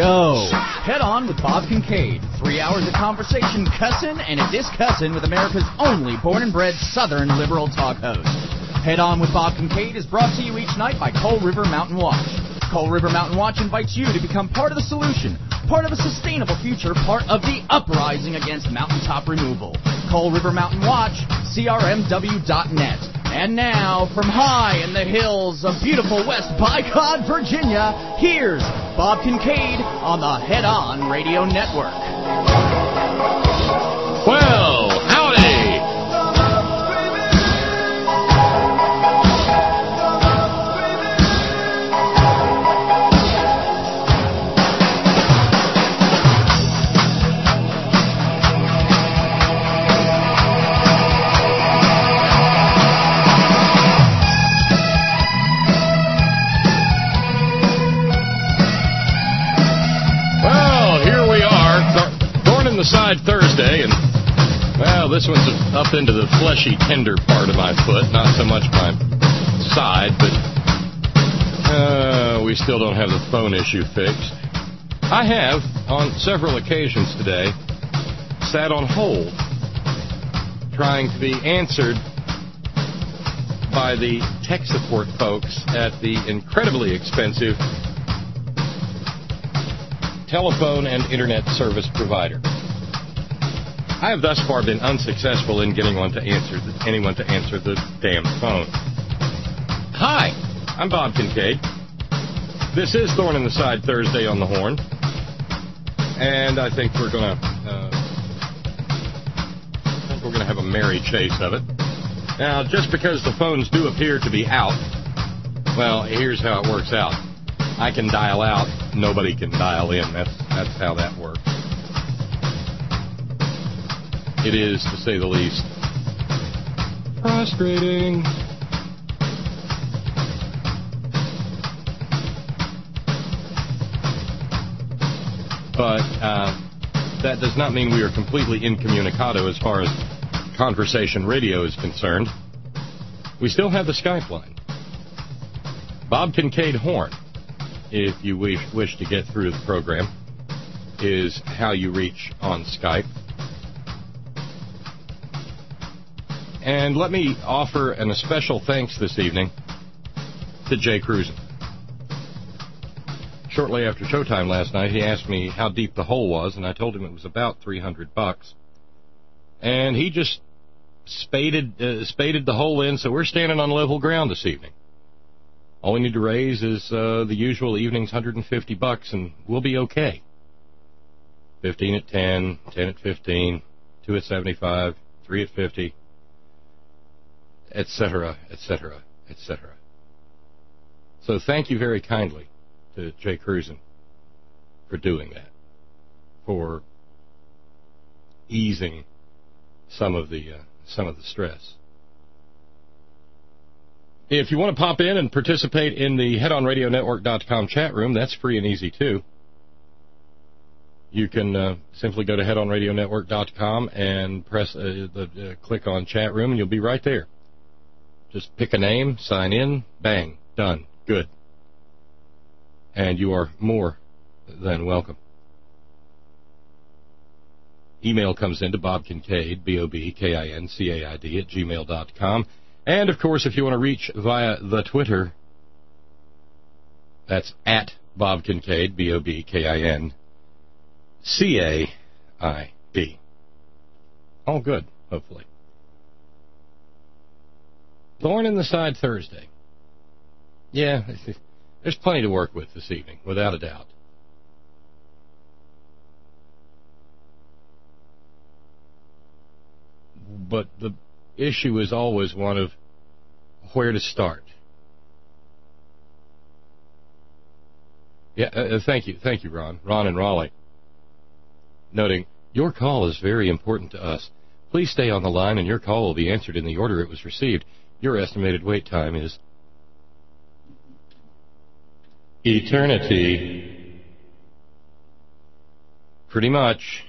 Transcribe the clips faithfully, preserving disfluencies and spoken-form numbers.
show. Head On with Bob Kincaid. Three hours of conversation, cussin' and a discussin' with America's only born and bred Southern liberal talk host. Head On with Bob Kincaid is brought to you each night by Coal River Mountain Watch. Coal River Mountain Watch invites you to become part of the solution, part of a sustainable future, part of the uprising against mountaintop removal. Coal River Mountain Watch, C R M W dot net. And now, from high in the hills of beautiful West Bicod, Virginia, here's Bob Kincaid on the Head On Radio Network. Well, howdy! Side Thursday, and well, this one's up into the fleshy, tender part of my foot, not so much my side, but uh, we still don't have the phone issue fixed. I have, on several occasions today, sat on hold, trying to be answered by the tech support folks at the incredibly expensive telephone and internet service provider. I have thus far been unsuccessful in getting one to answer the, anyone to answer the damn phone. Hi, I'm Bob Kincaid. This is Thorn in the Side Thursday on the Horn, and I think we're gonna, uh, I think we're gonna have a merry chase of it. Now, just because the phones do appear to be out, well, here's how it works out. I can dial out, nobody can dial in. That's that's how that works. It is, to say the least, frustrating. But uh, that does not mean we are completely incommunicado as far as conversation radio is concerned. We still have the Skype line. Bob Kincaid Horn, if you wish, wish to get through the program, is how you reach on Skype. And let me offer an especial thanks this evening to Jay Cruzen. Shortly after showtime last night, he asked me how deep the hole was, and I told him it was about three hundred bucks. And he just spaded, uh, spaded the hole in, so we're standing on level ground this evening. All we need to raise is uh, the usual evening's one hundred fifty bucks, and we'll be okay. fifteen at ten, ten at fifteen, two at seventy-five, three at fifty. Etc., etc., et cetera. So thank you very kindly to Jay Cruzen for doing that, for easing some of the uh, some of the stress. If you want to pop in and participate in the head on radio network dot com chat room, that's free and easy too. You can uh, simply go to head on radio network dot com and press uh, the uh, click on chat room, and you'll be right there. Just pick a name, sign in, bang, done, good. And you are more than welcome. Email comes into Bob Kincaid, B O B K I N C A I D, at gmail dot com. And, of course, if you want to reach via the Twitter, that's at Bob Kincaid, B O B K I N C A I D. All good, hopefully. Thorn in the Side Thursday. Yeah, there's plenty to work with this evening, without a doubt. But the issue is always one of where to start. Yeah, uh, thank you. Thank you, Ron. Ron and Raleigh. Noting, your call is very important to us. Please stay on the line and your call will be answered in the order it was received. Your estimated wait time is eternity. Pretty much.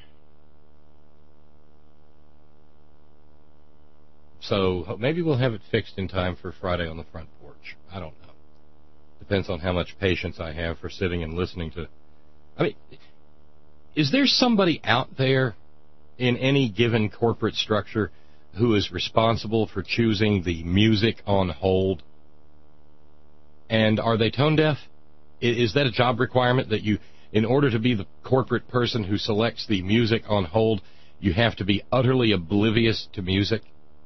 So maybe we'll have it fixed in time for Friday on the front porch. I don't know. Depends on how much patience I have for sitting and listening to I mean, is there somebody out there in any given corporate structure who is responsible for choosing the music on hold? And are they tone deaf? Is that a job requirement that you, in order to be the corporate person who selects the music on hold, you have to be utterly oblivious to music?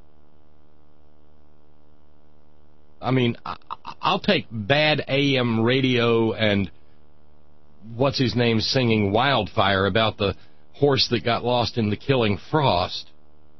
I mean, I'll take bad A M radio and what's his name singing Wildfire about the horse that got lost in the Killing Frost.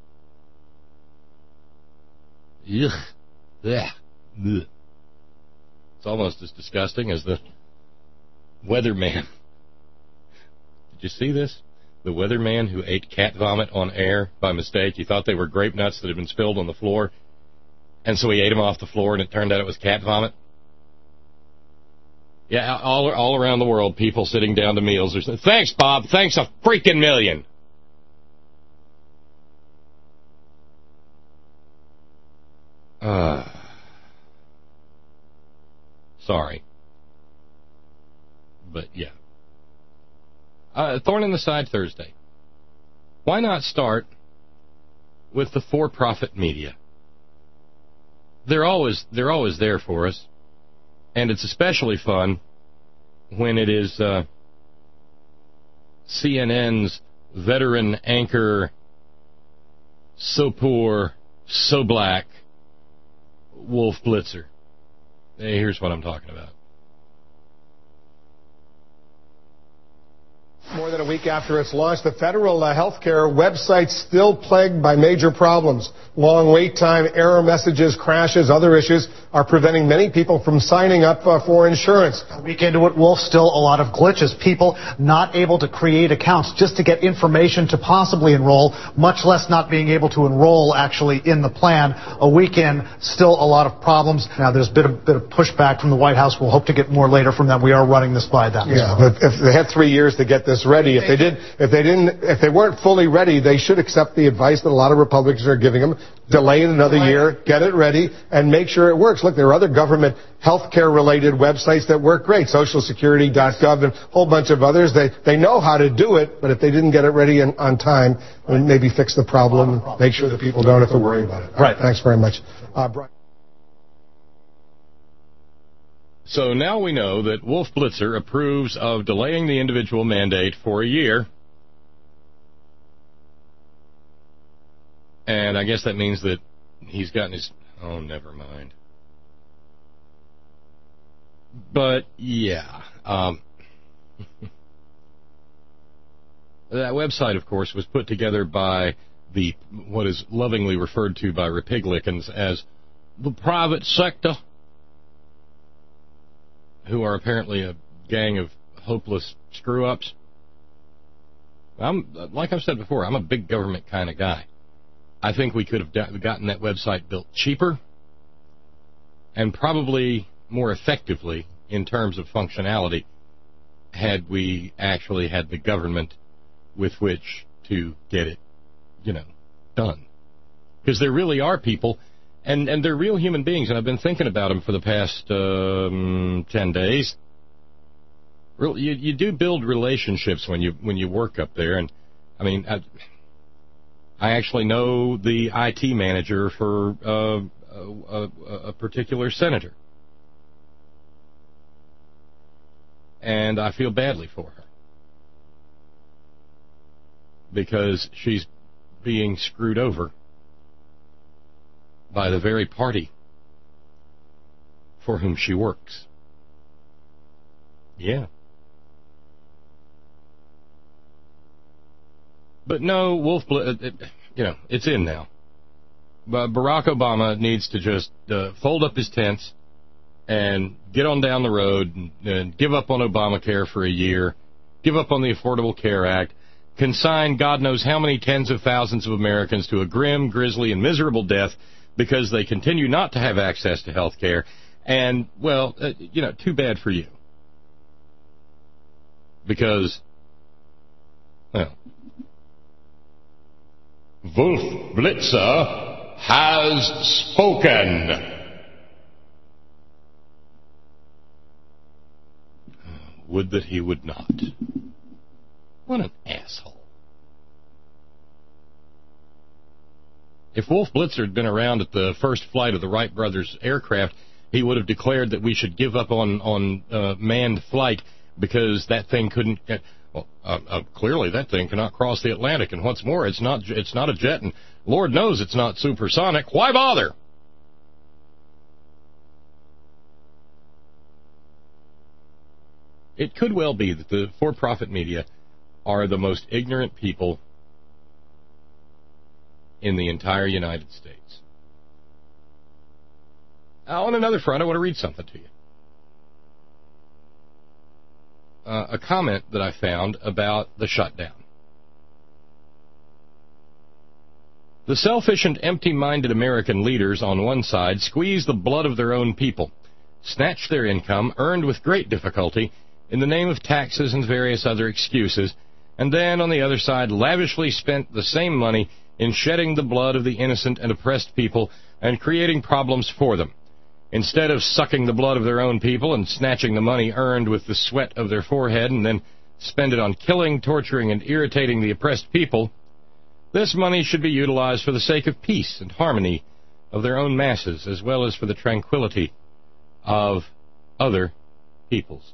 Ugh. Ugh. Ugh. It's almost as disgusting as the weatherman. Did you see this? The weatherman who ate cat vomit on air by mistake. He thought they were grape nuts that had been spilled on the floor, and so he ate them off the floor, and it turned out it was cat vomit. Yeah, all all around the world, people sitting down to meals are saying, "Thanks, Bob. Thanks a freaking million." Uh, sorry. But, yeah. Uh, Thorn in the Side Thursday. Why not start with the for-profit media? They're always they're always there for us, and it's especially fun when it is uh, C N N's veteran anchor, so poor, so black, Wolf Blitzer. Hey, here's what I'm talking about. More than a week after its launch, the federal uh, healthcare website still plagued by major problems. Long wait time, error messages, crashes, other issues are preventing many people from signing up uh, for insurance. A week into it, Wolf, still a lot of glitches. People not able to create accounts just to get information to possibly enroll, much less not being able to enroll actually in the plan. A week in, still a lot of problems. Now, there's a bit of, bit of pushback from the White House. We'll hope to get more later from them. We are running this by them. Yeah, but if they had three years to get this ready, if they did, if they didn't, if they weren't fully ready, they should accept the advice that a lot of Republicans are giving them. Delay it another year, get it ready, and make sure it works. Look, there are other government healthcare-related websites that work great, social security dot gov and a whole bunch of others. They they know how to do it, but if they didn't get it ready in, on time, maybe fix the problem, make sure that people don't have to worry about it. Right. Thanks very much. Uh, Brian. So now we know that Wolf Blitzer approves of delaying the individual mandate for a year. And I guess that means that he's gotten his... Oh, never mind. But, yeah. Um, that website, of course, was put together by the what is lovingly referred to by Republicans as the private sector, who are apparently a gang of hopeless screw-ups. I'm, like I've said before, I'm a big government kind of guy. I think we could have gotten that website built cheaper and probably more effectively in terms of functionality had we actually had the government with which to get it, you know, done. Because there really are people, and, and they're real human beings, and I've been thinking about them for the past um, ten days. You, you do build relationships when you when you work up there, and, I mean... I, I actually know the I T manager for uh, a, a, a particular senator. And I feel badly for her. Because she's being screwed over by the very party for whom she works. Yeah. But no, Wolf, you know, it's in now. But Barack Obama needs to just uh, fold up his tents and get on down the road and, and give up on Obamacare for a year, give up on the Affordable Care Act, consign God knows how many tens of thousands of Americans to a grim, grisly, and miserable death because they continue not to have access to health care. And, well, uh, you know, too bad for you. Because, well... Wolf Blitzer has spoken. Would that he would not. What an asshole. If Wolf Blitzer had been around at the first flight of the Wright brothers aircraft, he would have declared that we should give up on, on uh, manned flight because that thing couldn't... Uh, well, uh, uh, clearly that thing cannot cross the Atlantic, and what's more, it's not it's not a jet, and Lord knows it's not supersonic. Why bother? It could well be that the for-profit media are the most ignorant people in the entire United States. Now, on another front, I want to read something to you. Uh, a comment that I found about the shutdown. The selfish and empty-minded American leaders on one side squeeze the blood of their own people, snatch their income, earned with great difficulty, in the name of taxes and various other excuses, and then, on the other side, lavishly spent the same money in shedding the blood of the innocent and oppressed people and creating problems for them. Instead of sucking the blood of their own people and snatching the money earned with the sweat of their forehead and then spend it on killing, torturing, and irritating the oppressed people, this money should be utilized for the sake of peace and harmony of their own masses, as well as for the tranquility of other peoples.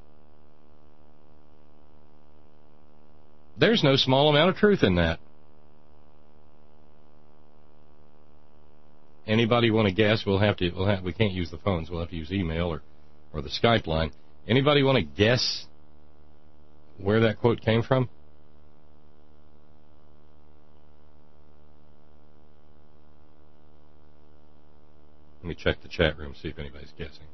There's no small amount of truth in that. Anybody want to guess? We'll have to. We'll have, we can't use the phones. We'll have to use email or, or the Skype line. Anybody want to guess where that quote came from? Let me check the chat room, see if anybody's guessing.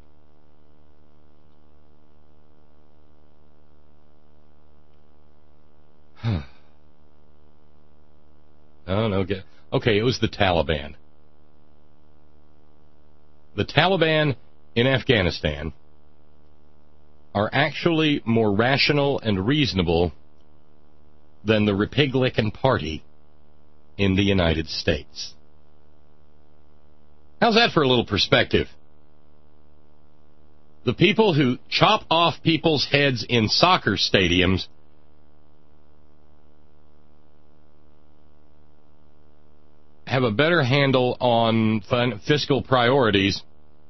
no, no. Get, okay, it was the Taliban. The Taliban in Afghanistan are actually more rational and reasonable than the Republican Party in the United States. How's that for a little perspective? The people who chop off people's heads in soccer stadiums have a better handle on fiscal priorities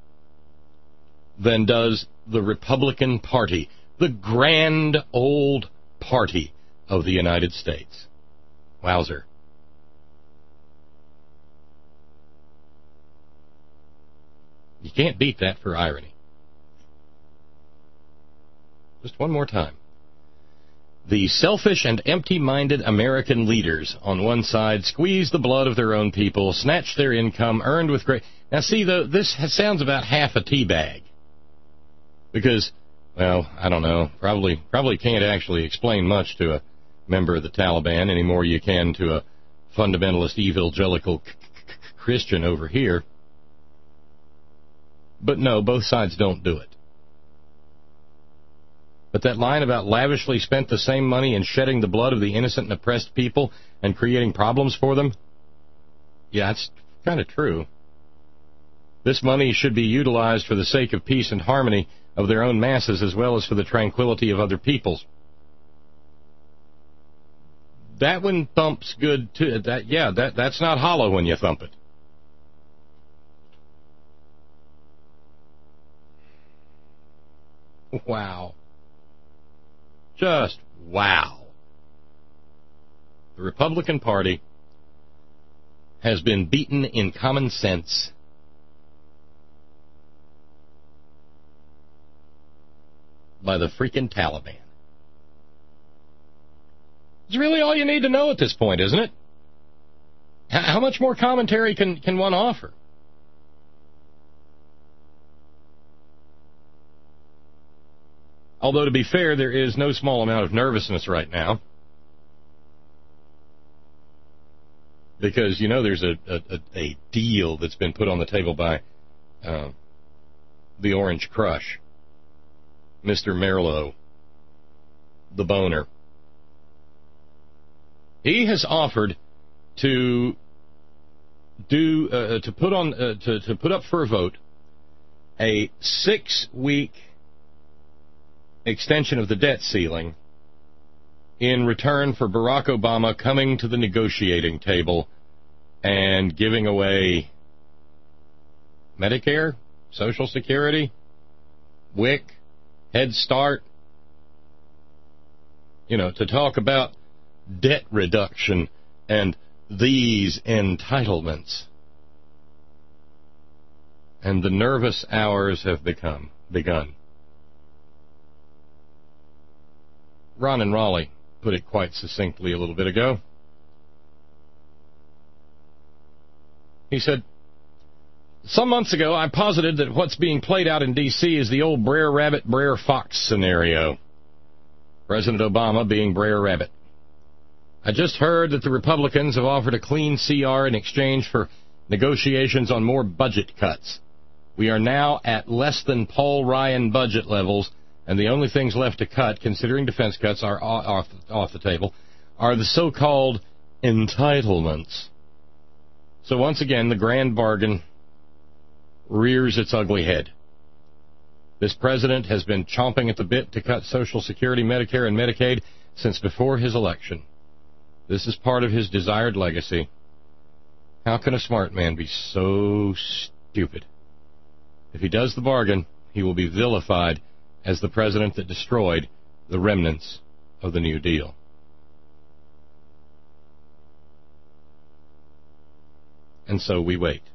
than does the Republican Party, the grand old party of the United States. Wowzer. You can't beat that for irony. Just one more time. The selfish and empty-minded American leaders on one side squeeze the blood of their own people, snatch their income earned with great... Now, see, though, this sounds about half a tea bag. Because, well, I don't know, probably probably can't actually explain much to a member of the Taliban any more you can to a fundamentalist evangelical Christian over here. But no, both sides don't do it. But that line about lavishly spent the same money in shedding the blood of the innocent and oppressed people and creating problems for them, yeah, it's kind of true. This money should be utilized for the sake of peace and harmony of their own masses as well as for the tranquility of other peoples. That one thumps good too. That, yeah, that, that's not hollow when you thump it. Wow. Just wow. The Republican Party has been beaten in common sense by the freaking Taliban. It's really all you need to know at this point, isn't it? How much more commentary can, can one offer? Although, to be fair, there is no small amount of nervousness right now. Because, you know, there's a, a, a deal that's been put on the table by uh, the Orange Crush, Mister Merlo, the boner. He has offered to do uh, to put on uh, to to put up for a vote a six-week extension of the debt ceiling in return for Barack Obama coming to the negotiating table and giving away Medicare, Social Security, W I C, Head Start, you know, to talk about debt reduction and these entitlements. And the nervous hours have become begun. Ron and Raleigh put it quite succinctly a little bit ago. He said, some months ago I posited that what's being played out in D C is the old Brer Rabbit, Brer Fox scenario. President Obama being Brer Rabbit. I just heard that the Republicans have offered a clean C R in exchange for negotiations on more budget cuts. We are now at less than Paul Ryan budget levels, and the only things left to cut, considering defense cuts are off, off the table, are the so-called entitlements. So once again, the grand bargain rears its ugly head. This president has been chomping at the bit to cut Social Security, Medicare, and Medicaid since before his election. This is part of his desired legacy. How can a smart man be so stupid? If he does the bargain, he will be vilified as the president that destroyed the remnants of the New Deal. And so we wait.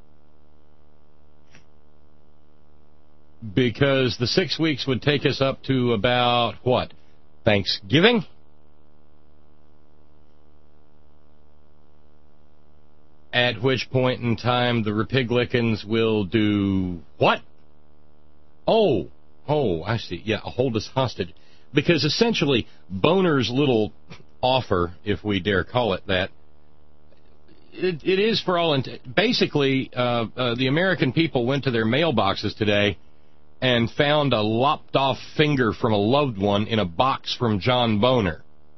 Because the six weeks would take us up to about, what, Thanksgiving? At which point in time the Republicans will do what? Oh, oh, I see. Yeah, hold us hostage. Because essentially, Boner's little offer, if we dare call it that, it, it is for all intent. Basically, uh, uh, the American people went to their mailboxes today and found a lopped-off finger from a loved one in a box from John Boner.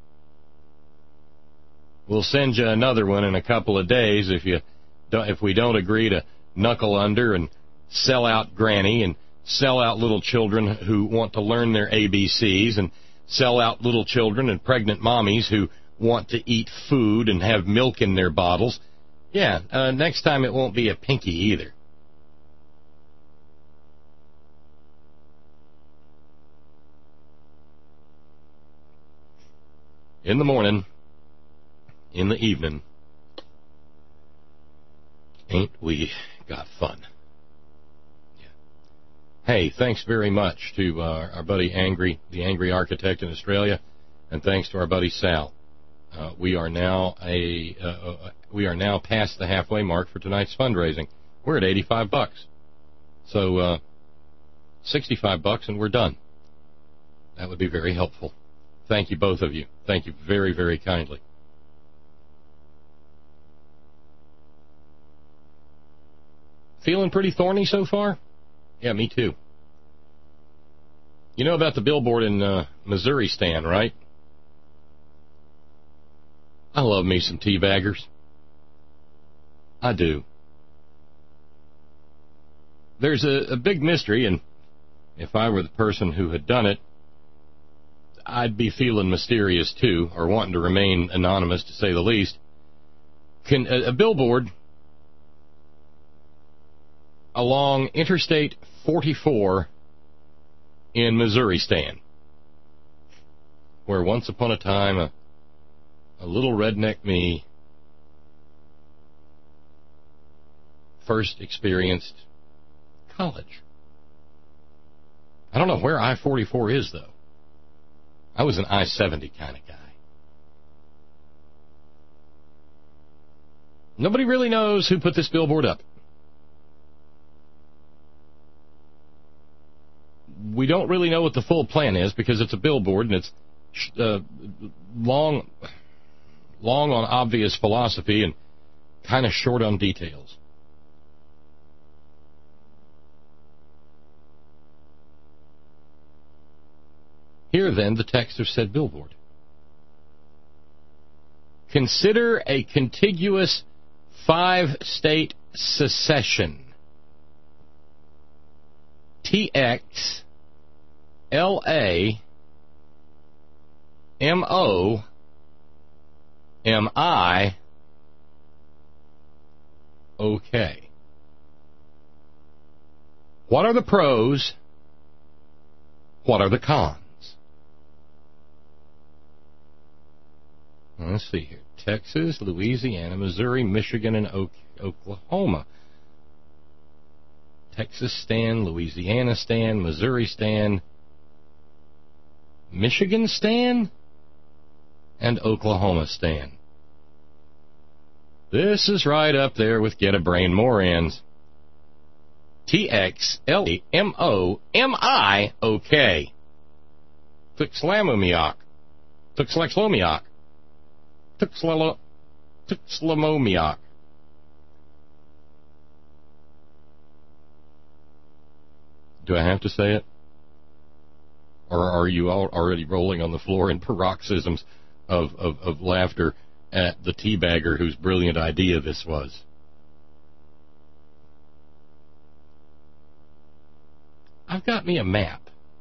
We'll send you another one in a couple of days if you don't, if we don't agree to knuckle under and sell out Granny and sell out little children who want to learn their A B Cs and sell out little children and pregnant mommies who want to eat food and have milk in their bottles. Yeah, uh, next time it won't be a pinky either. In the morning, in the evening, ain't we got fun? Yeah. Hey, thanks very much to uh, our buddy Angry, the Angry Architect in Australia, and thanks to our buddy Sal. Uh, we are now a uh, uh, we are now past the halfway mark for tonight's fundraising. We're at eighty-five bucks, so uh, sixty-five bucks, and we're done. That would be very helpful. Thank you, both of you. Thank you very, very kindly. Feeling pretty thorny so far? Yeah, me too. You know about the billboard in uh, Missouri stand, right? I love me some teabaggers. I do. There's a, a big mystery, and if I were the person who had done it, I'd be feeling mysterious too, or wanting to remain anonymous to say the least. Can a, a billboard along Interstate forty-four in Missouri stand, where once upon a time a, a little redneck me first experienced college. I don't know where I forty-four is, though. I was an I seventy kind of guy. Nobody really knows who put this billboard up. We don't really know what the full plan is because it's a billboard and it's uh, long, long on obvious philosophy and kind of short on details. Here, then, the text of said billboard. Consider a contiguous five-state secession. T X, L A, M O M I okay? What are the pros? What are the cons? Let's see here. Texas, Louisiana, Missouri, Michigan, and o- Oklahoma. Texas stand, Louisiana stand, Missouri stand, Michigan stand, and Oklahoma stand. This is right up there with Get a Brain More Ends. T X L E M O M I okay. Tuxlamomiak. Tuxlamomiak. Tuxlamomiak. Do I have to say it? Or are you all already rolling on the floor in paroxysms of, of, of laughter at the teabagger whose brilliant idea this was? I've got me a map.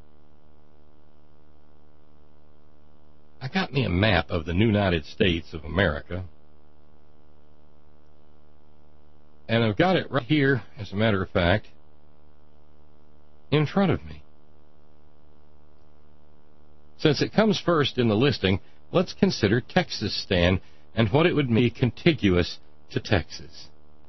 I got me a map of the United States of America. And I've got it right here, as a matter of fact, in front of me. Since it comes first in the listing, let's consider Texas stand and what it would mean contiguous to Texas.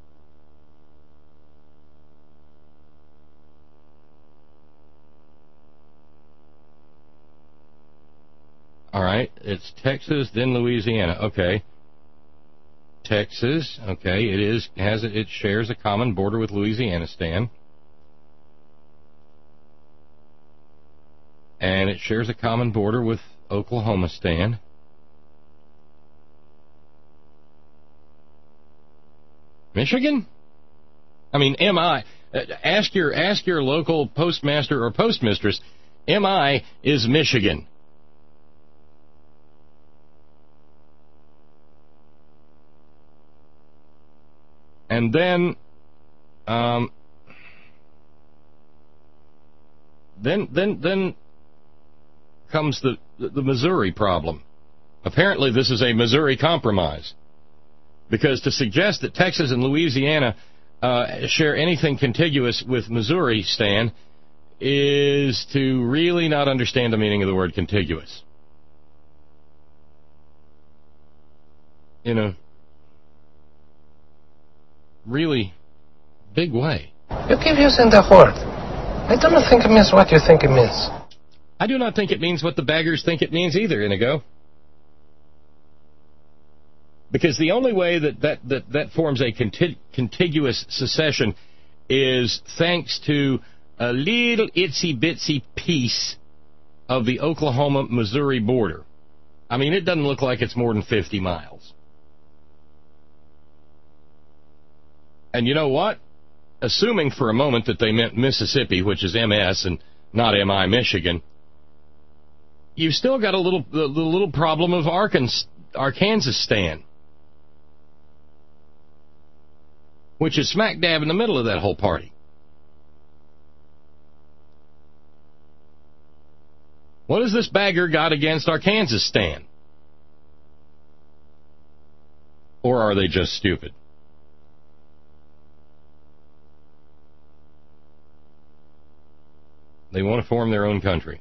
All right, it's Texas, then Louisiana. Okay. Texas, okay, it is has it shares a common border with Louisiana stand. And it shares a common border with Oklahoma stand. Michigan? I mean, M I ask your ask your local postmaster or postmistress. M I is Michigan. And then, um, then, then, then comes the, the Missouri problem. Apparently, this is a Missouri compromise, because to suggest that Texas and Louisiana uh, share anything contiguous with Missouri, Stan, is to really not understand the meaning of the word contiguous. In a really big way. You keep using that word. I do not think it means what you think it means. I do not think it means what the baggers think it means either, Inigo. Because the only way that that, that, that forms a conti- contiguous secession is thanks to a little itsy-bitsy piece of the Oklahoma-Missouri border. I mean, it doesn't look like it's more than fifty miles. And you know what? Assuming for a moment that they meant Mississippi, which is M S and not M I Michigan, you've still got a little the, the little problem of Arkansas, Arkansas stand, which is smack dab in the middle of that whole party. What has this bagger got against Arkansas stand? Or are they just stupid? They want to form their own country.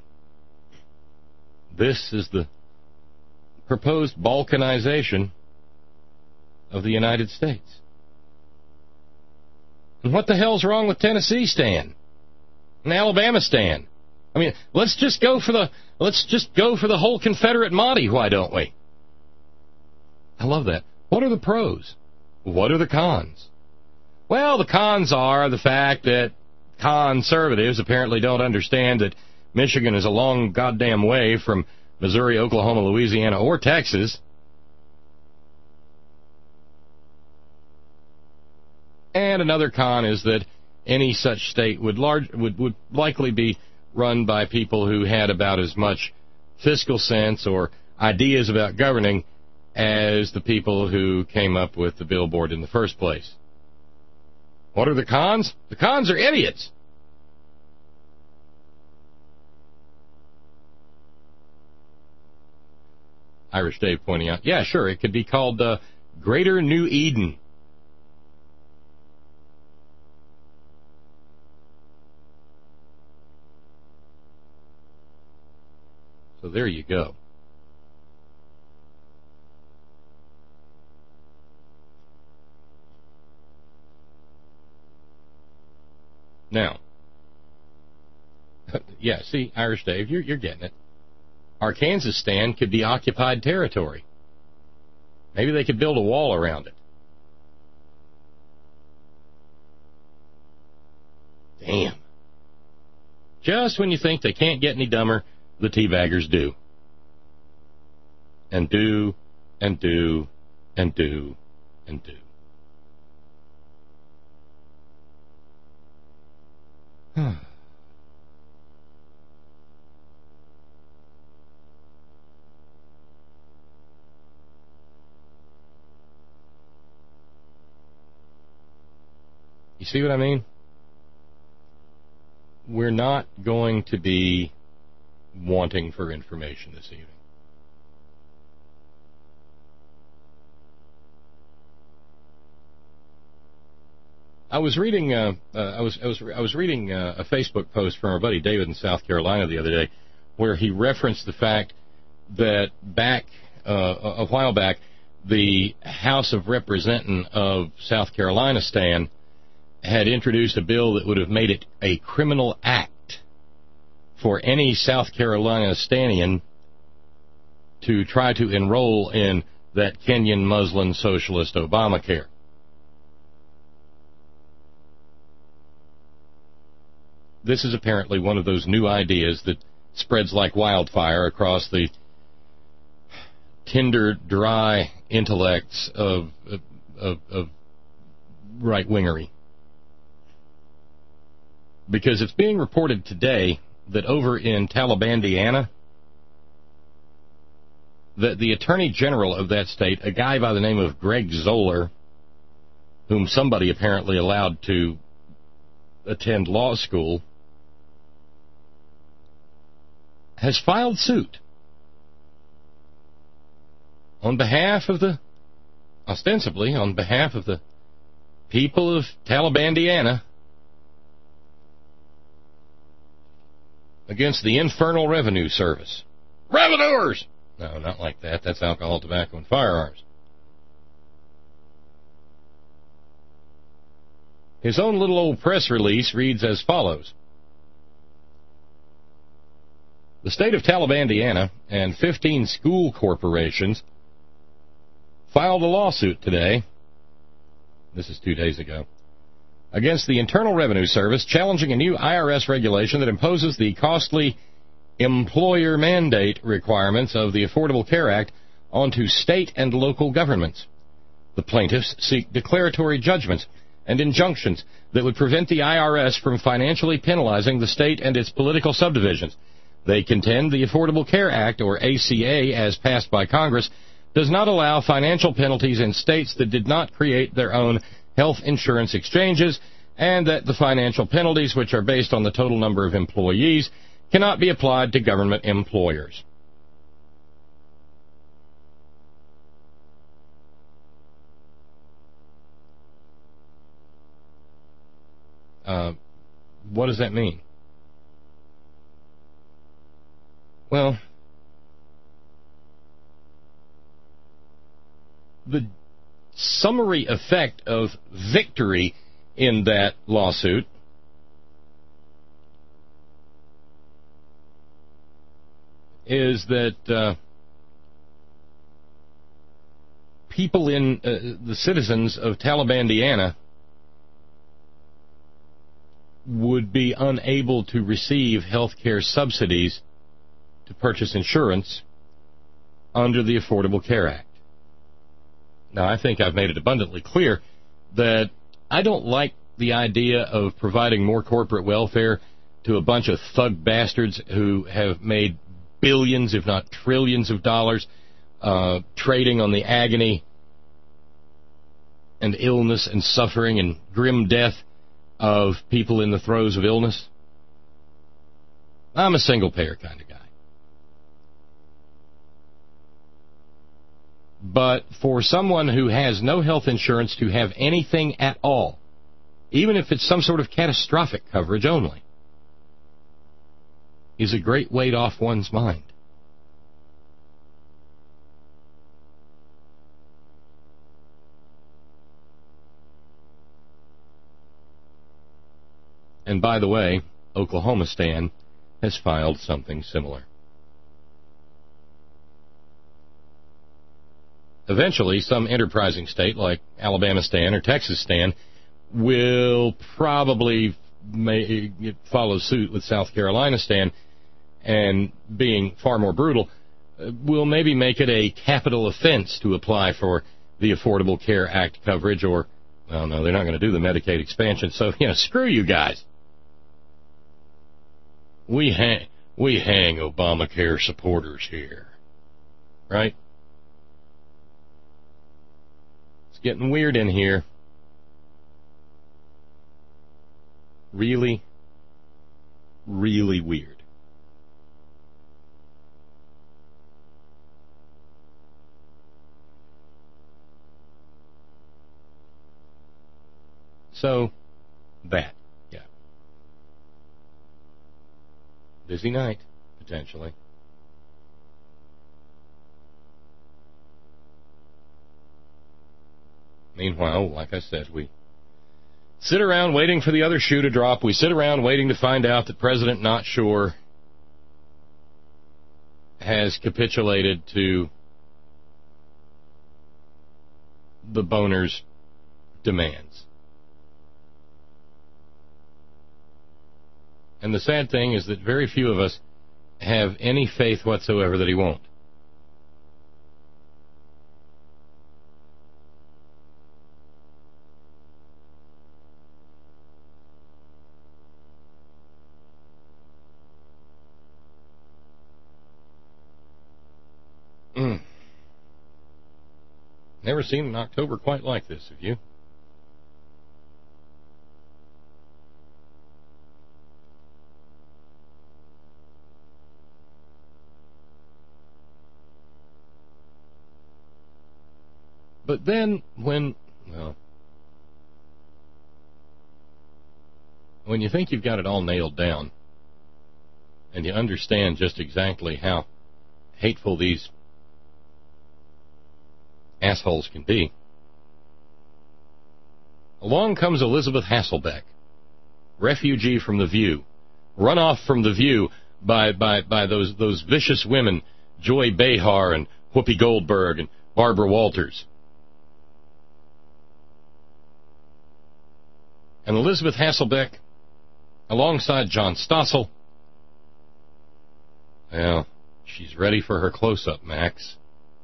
This is the proposed balkanization of the United States. And what the hell's wrong with Tennessee stand? And Alabama stand? I mean, let's just go for the let's just go for the whole Confederate Mahdi, why don't we? I love that. What are the pros? What are the cons? Well, the cons are the fact that conservatives apparently don't understand that Michigan is a long goddamn way from Missouri, Oklahoma, Louisiana, or Texas. And another con is that any such state would large would, would likely be run by people who had about as much fiscal sense or ideas about governing as the people who came up with the billboard in the first place. What are the cons? The cons are idiots. Irish Dave pointing out. Yeah, sure, it could be called uh, Greater New Eden. So there you go. Now, yeah, see, Irish Dave, you're, you're getting it. Our Kansas stand could be occupied territory. Maybe they could build a wall around it. Damn. Just when you think they can't get any dumber, the teabaggers do. And do, and do, and do, and do. You see what I mean? We're not going to be wanting for information this evening. I was reading. Uh, uh, I was. I was. I was reading uh, a Facebook post from our buddy David in South Carolina the other day, where he referenced the fact that back uh, a while back, the House of Representatives of South Carolina stand had introduced a bill that would have made it a criminal act for any South Carolina Stanian to try to enroll in that Kenyan Muslim socialist Obamacare. This is apparently one of those new ideas that spreads like wildfire across the tender, dry intellects of, of, of right-wingery. Because it's being reported today that over in Talibandiana, that the Attorney General of that state, a guy by the name of Greg Zoller, whom somebody apparently allowed to attend law school, has filed suit on behalf of the, ostensibly on behalf of the people of Talibandiana, against the Infernal Revenue Service. Revenuers! No, not like that. That's alcohol, tobacco, and firearms. His own little old press release reads as follows. The state of Talibandiana and fifteen school corporations filed a lawsuit today, this is two days ago, against the Internal Revenue Service, challenging a new I R S regulation that imposes the costly employer mandate requirements of the Affordable Care Act onto state and local governments. The plaintiffs seek declaratory judgments and injunctions that would prevent the I R S from financially penalizing the state and its political subdivisions. They contend the Affordable Care Act, or A C A, as passed by Congress, does not allow financial penalties in states that did not create their own health insurance exchanges, and that the financial penalties, which are based on the total number of employees, cannot be applied to government employers. Uh, what does that mean? Well, the summary effect of victory in that lawsuit is that uh, people in uh, the citizens of Talibandiana would be unable to receive health care subsidies to purchase insurance under the Affordable Care Act. Now, I think I've made it abundantly clear that I don't like the idea of providing more corporate welfare to a bunch of thug bastards who have made billions, if not trillions of dollars, uh, trading on the agony and illness and suffering and grim death of people in the throes of illness. I'm a single-payer kind of guy. But for someone who has no health insurance to have anything at all, even if it's some sort of catastrophic coverage only, is a great weight off one's mind. And by the way, Oklahoma Stan has filed something similar. Eventually, some enterprising state like Alabama Stan or Texas Stan will probably may, follow suit with South Carolina Stan, and being far more brutal, will maybe make it a capital offense to apply for the Affordable Care Act coverage, or, well, no, they're not going to do the Medicaid expansion, so, you know, screw you guys. We hang, we hang Obamacare supporters here, right? It's getting weird in here. Really, really weird. So, that, yeah. Busy night, potentially. Meanwhile, like I said, we sit around waiting for the other shoe to drop. We sit around waiting to find out that President Not Sure has capitulated to the Boners' demands. And the sad thing is that very few of us have any faith whatsoever that he won't. Mm. Never seen an October quite like this, have you? But then, when, well, when you think you've got it all nailed down, and you understand just exactly how hateful these assholes can be, along comes Elizabeth Hasselbeck, refugee from The View, run off from The View by, by, by those, those vicious women, Joy Behar and Whoopi Goldberg and Barbara Walters. And Elizabeth Hasselbeck, alongside John Stossel, well, she's ready for her close-up, Max.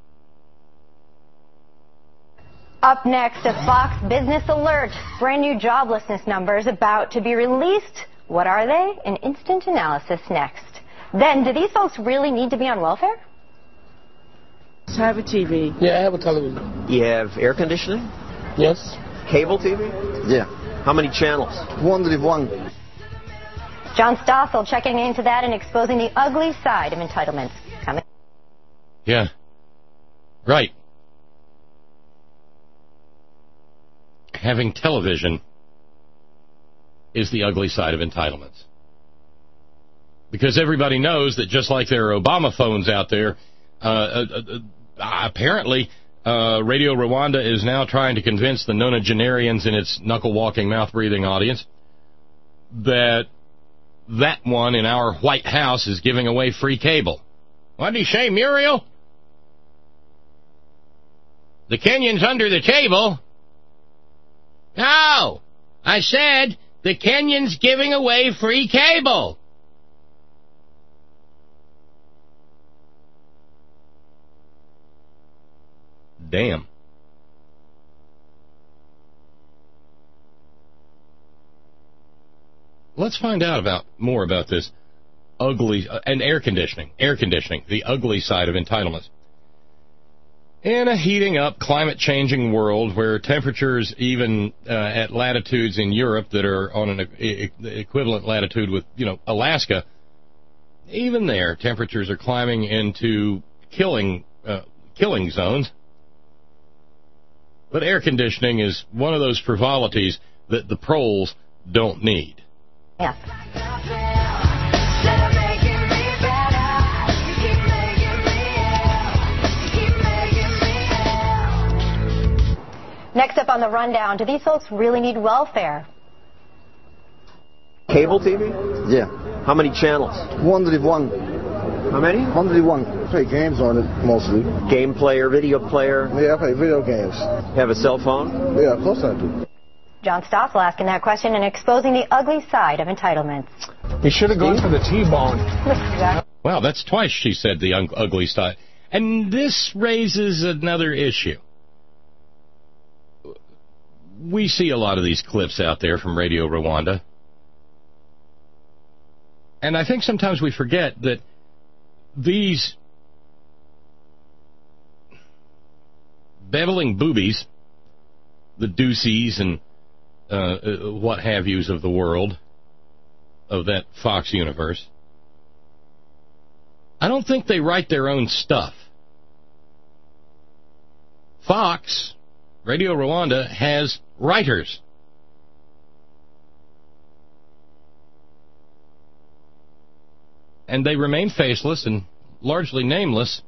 Up next, a Fox Business Alert. Brand new joblessness numbers about to be released. What are they? An instant analysis next. Then, do these folks really need to be on welfare? I have a T V. Yeah, I have a television. You have air conditioning? Yes. Cable T V? Yeah. How many channels? One with one. John Stossel checking into that and exposing the ugly side of entitlements. Coming. Yeah. Right. Having television is the ugly side of entitlements. Because everybody knows that just like there are Obama phones out there, uh, uh, uh, apparently uh, Radio Rwanda is now trying to convince the nonagenarians in its knuckle-walking, mouth-breathing audience that that one in our White House is giving away free cable. What did he say, Muriel? The Kenyans under the table? No, I said the Kenyans giving away free cable. Damn. Let's find out about more about this ugly uh, and air conditioning. Air conditioning, the ugly side of entitlements. In a heating up, climate-changing world where temperatures, even uh, at latitudes in Europe that are on an e- equivalent latitude with, you know, Alaska, even there, temperatures are climbing into killing uh, killing zones. But air conditioning is one of those frivolities that the proles don't need. Yeah. Next up on the rundown, do these folks really need welfare? Cable T V? Yeah. How many channels? one hundred one. How many? one hundred one. Play games on it, mostly. Game player, video player? Yeah, I play video games. Have a cell phone? Yeah, of course I do. John Stossel asking that question and exposing the ugly side of entitlements. He should have gone for the T-bone. Wow, that's twice she said the un- ugly side. And this raises another issue. We see a lot of these clips out there from Radio Rwanda. And I think sometimes we forget that these beveling boobies, the Duceys and uh, what have yous of the world, of that Fox universe, I don't think they write their own stuff. Fox, Radio Rwanda, has writers. And they remain faceless and largely nameless.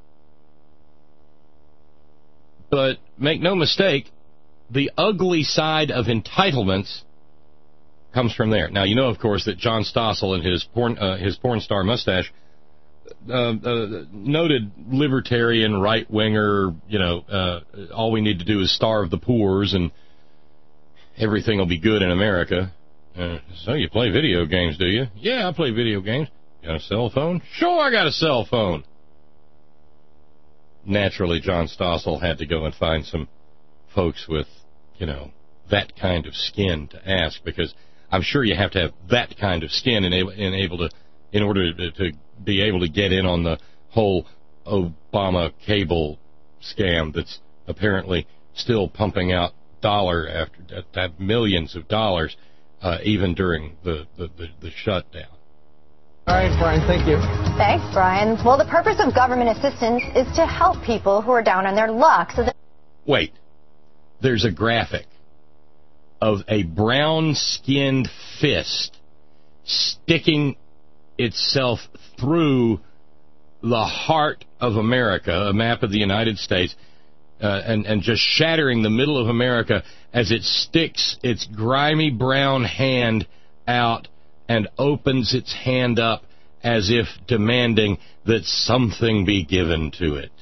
But make no mistake, the ugly side of entitlements comes from there. Now, you know, of course, that John Stossel and his porn, uh, his porn star mustache, uh, uh, noted libertarian, right-winger, you know, uh, all we need to do is starve the poors and everything will be good in America. Uh, so you play video games, do you? Yeah, I play video games. Got a cell phone? Sure, I got a cell phone. Naturally, John Stossel had to go and find some folks with, you know, that kind of skin to ask, because I'm sure you have to have that kind of skin and able, and able to, in order to, to be able to get in on the whole Obama cable scam that's apparently still pumping out dollar after that, millions of dollars, uh, even during the, the, the, the shutdown. All right, Brian, thank you. Thanks, Brian. Well, the purpose of government assistance is to help people who are down on their luck. So that Wait, there's a graphic of a brown-skinned fist sticking itself through the heart of America, a map of the United States, uh, and, and just shattering the middle of America as it sticks its grimy brown hand out and opens its hand up as if demanding that something be given to it.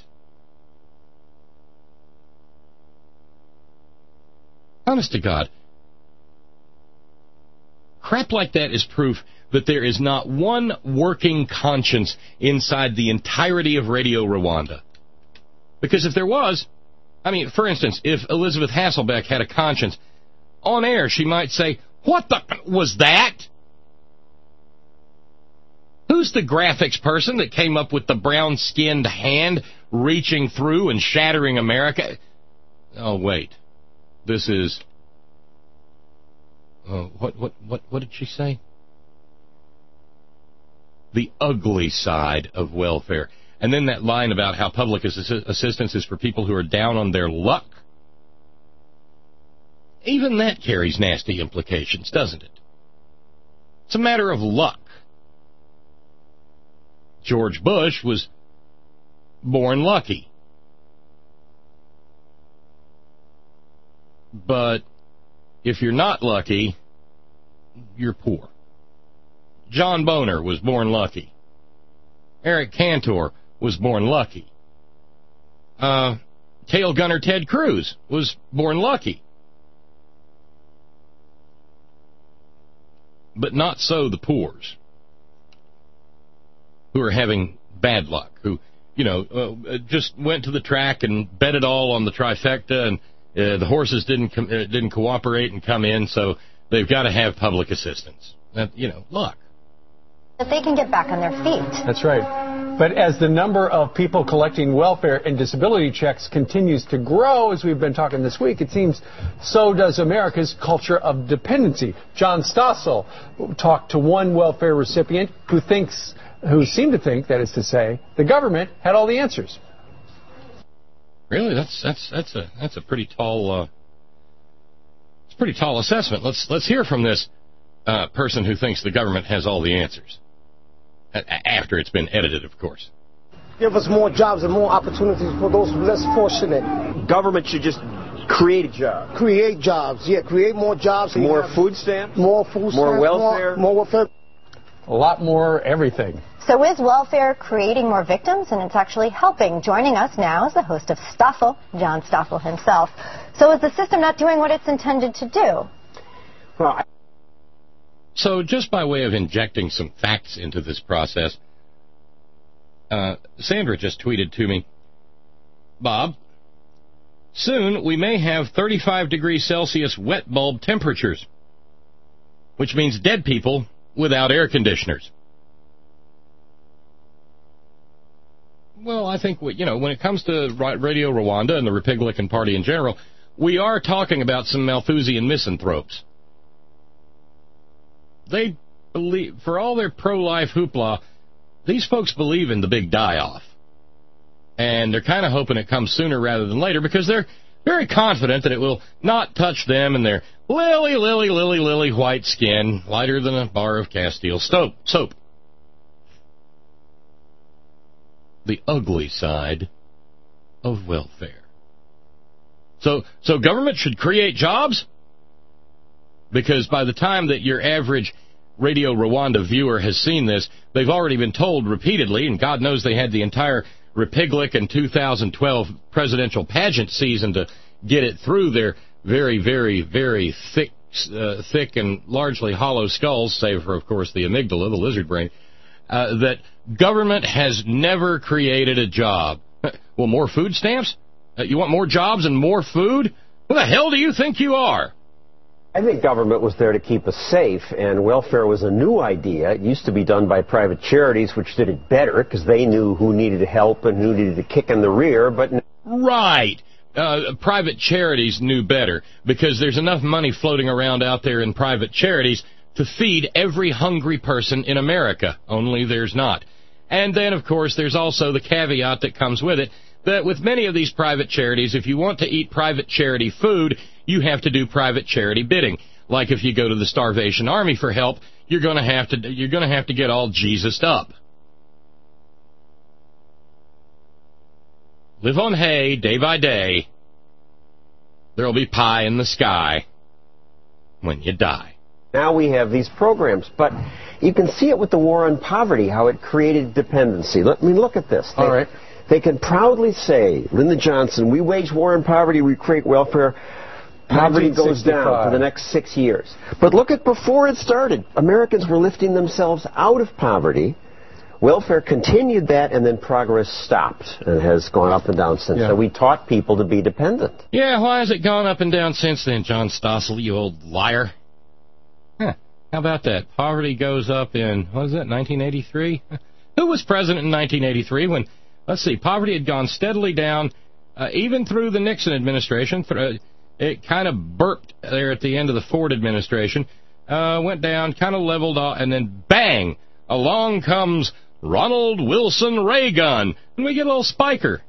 Honest to God, crap like that is proof that there is not one working conscience inside the entirety of Radio Rwanda. Because if there was, I mean, for instance, if Elizabeth Hasselbeck had a conscience, on air she might say, "What the was that? Who's the graphics person that came up with the brown-skinned hand reaching through and shattering America?" Oh, wait. This is... Oh, what, what, what, what did she say? The ugly side of welfare. And then that line about how public assi- assistance is for people who are down on their luck. Even that carries nasty implications, doesn't it? It's a matter of luck. George Bush was born lucky. But if you're not lucky, you're poor. John Boehner was born lucky. Eric Cantor was born lucky. Uh, tail gunner Ted Cruz was born lucky. But not so the poors, who are having bad luck, who, you know, uh, just went to the track and bet it all on the trifecta, and uh, the horses didn't com- uh, didn't cooperate and come in, so they've got to have public assistance. That, you know, luck. that they can get back on their feet. That's right. But as the number of people collecting welfare and disability checks continues to grow, as we've been talking this week, it seems so does America's culture of dependency. John Stossel talked to one welfare recipient who thinks, who seemed to think, that is to say, the government had all the answers. Really, that's that's that's a that's a pretty tall uh, it's a pretty tall assessment. Let's let's hear from this uh, person who thinks the government has all the answers. A- after it's been edited, of course. Give us more jobs and more opportunities for those less fortunate. Government should just create a job. Create jobs, yeah. Create more jobs. More food stamps. More food stamps. More welfare. More, more welfare. A lot more everything. So is welfare creating more victims? And it's actually helping. Joining us now is the host of Stossel, John Stossel himself. So is the system not doing what it's intended to do? Well, I... So just by way of injecting some facts into this process, uh, Sandra just tweeted to me, Bob, soon we may have thirty-five degrees Celsius wet bulb temperatures, which means dead people without air conditioners. Well, I think, you know, when it comes to Radio Rwanda and the Republican Party in general, we are talking about some Malthusian misanthropes. They believe, for all their pro-life hoopla, these folks believe in the big die-off. And they're kind of hoping it comes sooner rather than later because they're very confident that it will not touch them and their lily, lily, lily, lily white skin, lighter than a bar of Castile soap. soap. The ugly side of welfare. So, so government should create jobs? Because by the time that your average Radio Rwanda viewer has seen this, they've already been told repeatedly, and God knows they had the entire Republic and two thousand twelve presidential pageant season to get it through their very, very, very thick, uh, thick and largely hollow skulls, save for, of course, the amygdala, the lizard brain, uh, that government has never created a job. Well, more food stamps? Uh, you want more jobs and more food? Who the hell do you think you are? I think government was there to keep us safe, and welfare was a new idea. It used to be done by private charities, which did it better because they knew who needed help and who needed a kick in the rear. But right. Uh, private charities knew better because there's enough money floating around out there in private charities to feed every hungry person in America, only there's not. And then, of course, there's also the caveat that comes with it, that with many of these private charities, if you want to eat private charity food, you have to do private charity bidding. Like if you go to the Starvation Army for help, you're going to have to you're going to have to get all Jesused up. Live on hay day by day. There'll be pie in the sky when you die. Now we have these programs, but you can see it with the war on poverty, how it created dependency. I mean, look at this. They, all right. They can proudly say, Lyndon Johnson, we wage war on poverty, we create welfare. Poverty goes down for the next six years. But look at before it started. Americans were lifting themselves out of poverty. Welfare continued that, and then progress stopped and has gone up and down since. Yeah. So we taught people to be dependent. Yeah, why has it gone up and down since then, John Stossel, you old liar? Huh. How about that? Poverty goes up in, what was that, nineteen eighty-three? Who was president in nineteen eighty-three when, let's see, poverty had gone steadily down, uh, even through the Nixon administration. Th- it kind of burped there at the end of the Ford administration, uh, went down, kind of leveled off, and then bang, along comes Ronald Wilson Reagan, and we get a little spiker.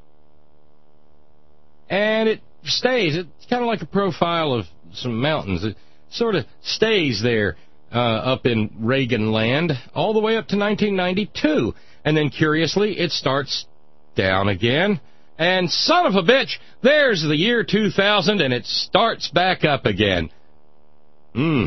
And it stays. It's kind of like a profile of some mountains. It sort of stays there uh, up in Reagan land all the way up to nineteen ninety-two. And then, curiously, it starts down again. And son of a bitch, there's the year two thousand, and it starts back up again. Hmm.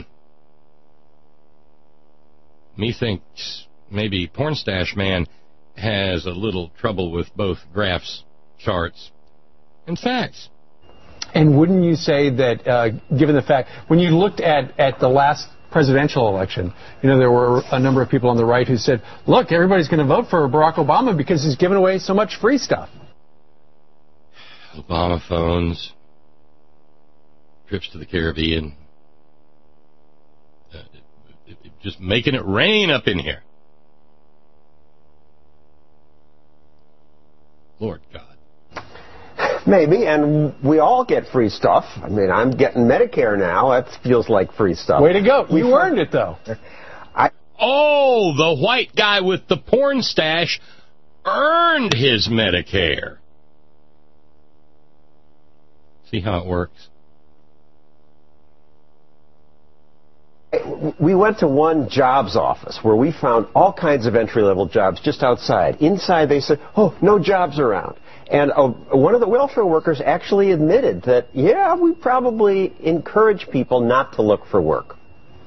Methinks maybe Porn Stash Man has a little trouble with both graphs, charts, and facts. And wouldn't you say that, uh, given the fact, when you looked at, at the last presidential election, you know, there were a number of people on the right who said, look, everybody's going to vote for Barack Obama because he's giving away so much free stuff. Obama phones, trips to the Caribbean, uh, just making it rain up in here. Lord God. Maybe, and we all get free stuff. I mean, I'm getting Medicare now. That feels like free stuff. Way to go. You earned it, though. I, oh, the white guy with the porn stash earned his Medicare. See how it works. We went to one jobs office where we found all kinds of entry-level jobs just outside. Inside, they said, oh, no jobs around. And uh, one of the welfare workers actually admitted that, yeah, we probably encourage people not to look for work.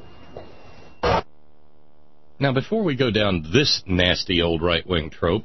Now, before we go down this nasty old right-wing trope,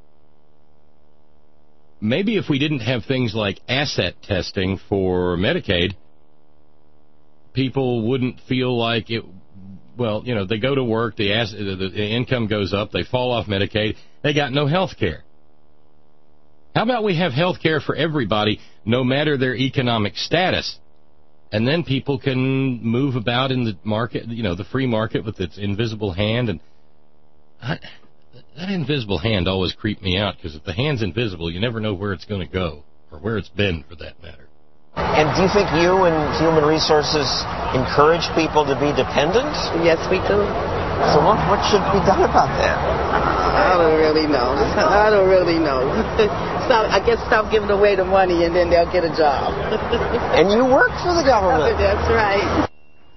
maybe if we didn't have things like asset testing for Medicaid, people wouldn't feel like it, well, you know, they go to work, the, ass, the, the income goes up, they fall off Medicaid, they got no health care. How about we have health care for everybody, no matter their economic status? And then people can move about in the market, you know, the free market with its invisible hand. And I, that invisible hand always creeped me out, because if the hand's invisible, you never know where it's going to go, or where it's been, for that matter. And do you think you and Human Resources encourage people to be dependent? Yes, we do. So what, what should be done about that? I don't really know. I don't really know. Stop, I guess stop giving away the money and then they'll get a job. And you work for the government. That's right.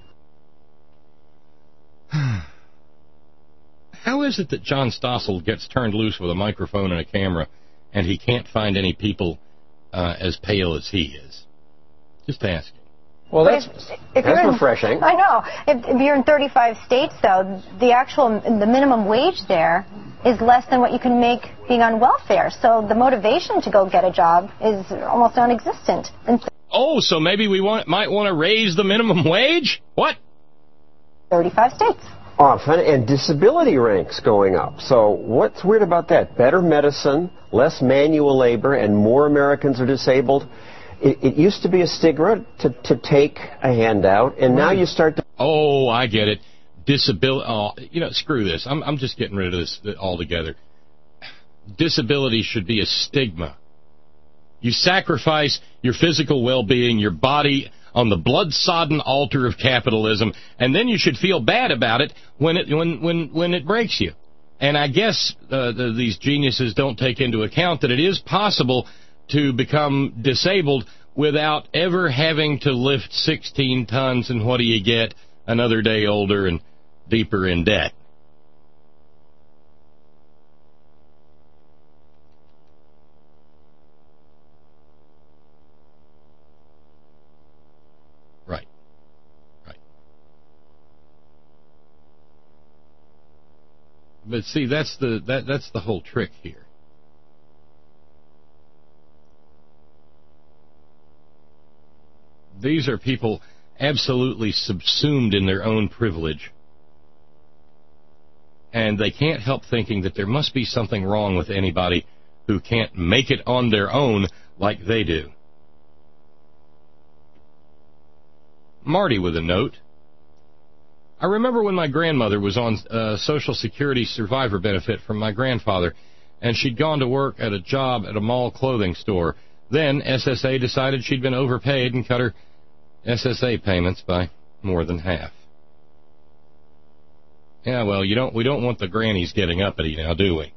How is it that John Stossel gets turned loose with a microphone and a camera and he can't find any people uh, as pale as he is? Just asking. Well, that's, if, if that's in, refreshing. I know. If, if you're in thirty-five states, though, the actual the minimum wage there is less than what you can make being on welfare. So the motivation to go get a job is almost non-existent. And oh, so maybe we want might want to raise the minimum wage? What? thirty-five states. Often, and disability ranks going up. So what's weird about that? Better medicine, less manual labor, and more Americans are disabled. It, it used to be a stigma to, to take a handout, and now you start to... Oh, I get it. Disability... Oh, you know, screw this. I'm, I'm just getting rid of this altogether. Disability should be a stigma. You sacrifice your physical well-being, your body, on the blood-sodden altar of capitalism, and then you should feel bad about it when it when when when it breaks you. And I guess uh, the, these geniuses don't take into account that it is possible to become disabled without ever having to lift sixteen tons, and what do you get? Another day older and deeper in debt. Right. Right. But see, that's the that that's the whole trick here. These are people absolutely subsumed in their own privilege, and they can't help thinking that there must be something wrong with anybody who can't make it on their own like they do. Marty with a note. I remember when my grandmother was on uh, Social Security survivor benefit from my grandfather, and she'd gone to work at a job at a mall clothing store. Then S S A decided she'd been overpaid and cut her S S A payments by more than half. Yeah, well, you don't. We don't want the grannies getting uppity now, do we?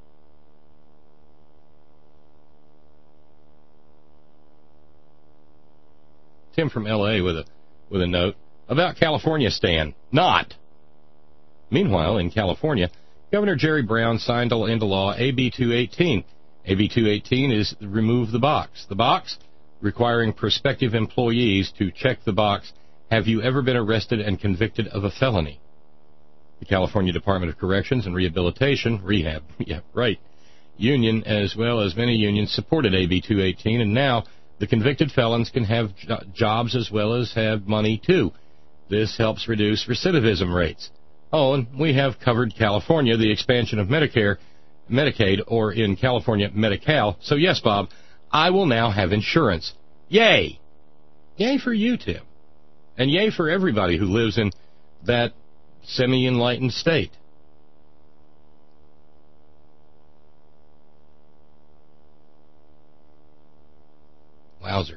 Tim from L A with a with a note about California Stan. Not. Meanwhile, in California, Governor Jerry Brown signed into law A B two eighteen. A B two eighteen is remove the box. The box requiring prospective employees to check the box, have you ever been arrested and convicted of a felony? The California Department of Corrections and Rehabilitation, rehab, yeah, right, union, as well as many unions, supported A B two eighteen, and now the convicted felons can have jo- jobs as well as have money, too. This helps reduce recidivism rates. Oh, and we have covered California, the expansion of Medicare, Medicaid, or in California, Medi-Cal. So, yes, Bob, I will now have insurance. Yay! Yay for you, Tim. And yay for everybody who lives in that semi-enlightened state. Wowzer.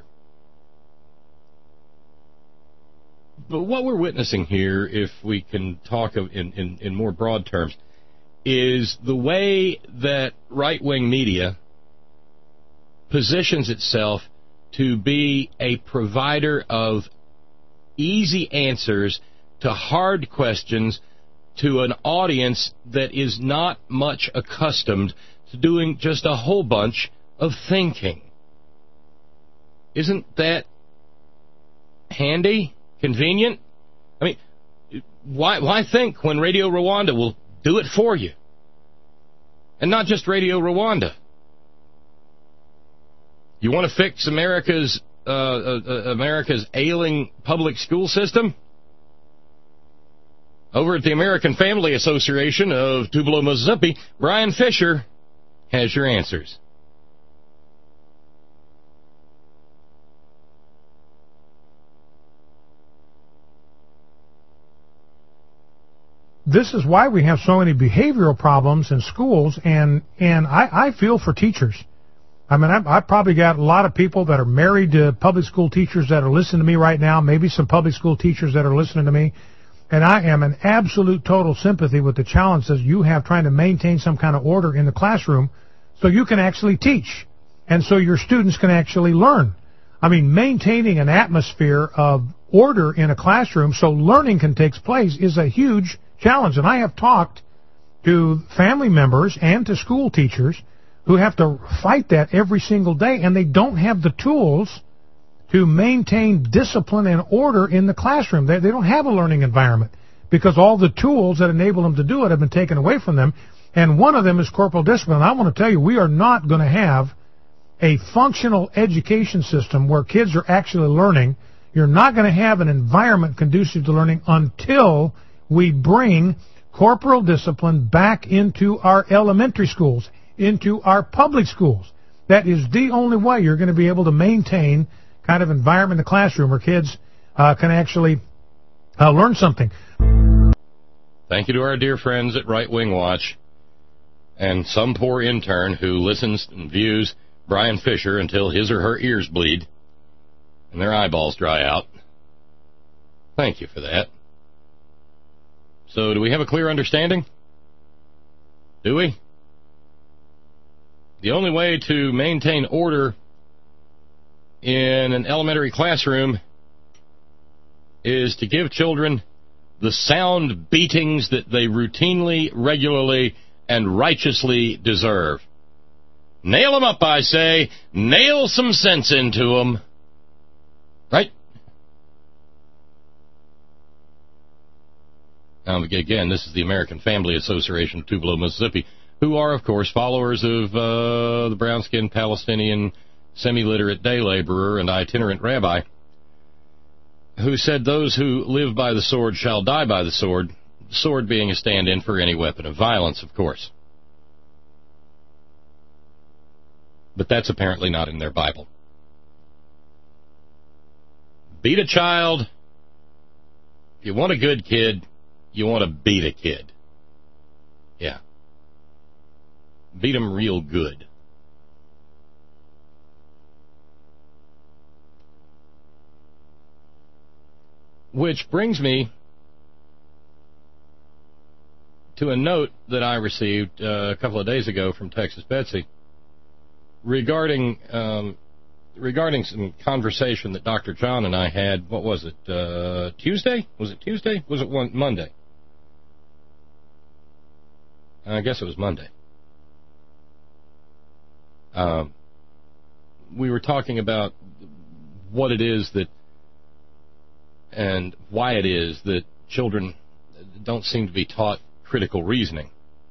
But what we're witnessing here, if we can talk of in, in, in more broad terms, is the way that right-wing media positions itself to be a provider of easy answers to hard questions to an audience that is not much accustomed to doing just a whole bunch of thinking. Isn't that handy? Convenient? I mean, why why think when Radio Rwanda will do it for you? And not just Radio Rwanda. You want to fix America's uh, uh, America's ailing public school system? Over at the American Family Association of Tupelo, Mississippi, Brian Fisher has your answers. This is why we have so many behavioral problems in schools, and and I, I feel for teachers. I mean, I've, I've probably got a lot of people that are married to public school teachers that are listening to me right now, maybe some public school teachers that are listening to me, and I am in absolute total sympathy with the challenges you have trying to maintain some kind of order in the classroom so you can actually teach, and so your students can actually learn. I mean, maintaining an atmosphere of order in a classroom so learning can take place is a huge challenge. And I have talked to family members and to school teachers who have to fight that every single day, and they don't have the tools to maintain discipline and order in the classroom. They, they don't have a learning environment because all the tools that enable them to do it have been taken away from them, and one of them is corporal discipline. I want to tell you, we are not going to have a functional education system where kids are actually learning. You're not going to have an environment conducive to learning until we bring corporal discipline back into our elementary schools, into our public schools. That is the only way you're going to be able to maintain kind of environment in the classroom where kids uh, can actually uh, learn something. Thank you to our dear friends at Right Wing Watch and some poor intern who listens and views Brian Fisher until his or her ears bleed and their eyeballs dry out. Thank you for that. So, do we have a clear understanding? Do we? The only way to maintain order in an elementary classroom is to give children the sound beatings that they routinely, regularly, and righteously deserve. Nail them up, I say. Nail some sense into them. Right? Now, again, this is the American Family Association of Tupelo, Mississippi, who are, of course, followers of uh, the brown-skinned Palestinian semi-literate day laborer and itinerant rabbi, who said those who live by the sword shall die by the sword, the sword being a stand-in for any weapon of violence, of course. But that's apparently not in their Bible. Beat a child. If you want a good kid, you want to beat a kid. Yeah. Beat them real good. Which brings me to a note that I received uh, a couple of days ago from Texas Betsy regarding um, regarding some conversation that Doctor John and I had. What was it? Uh, Tuesday? Was it Tuesday? Was it one Monday? I guess it was Monday. Um, we were talking about what it is that and why it is that children don't seem to be taught critical reasoning.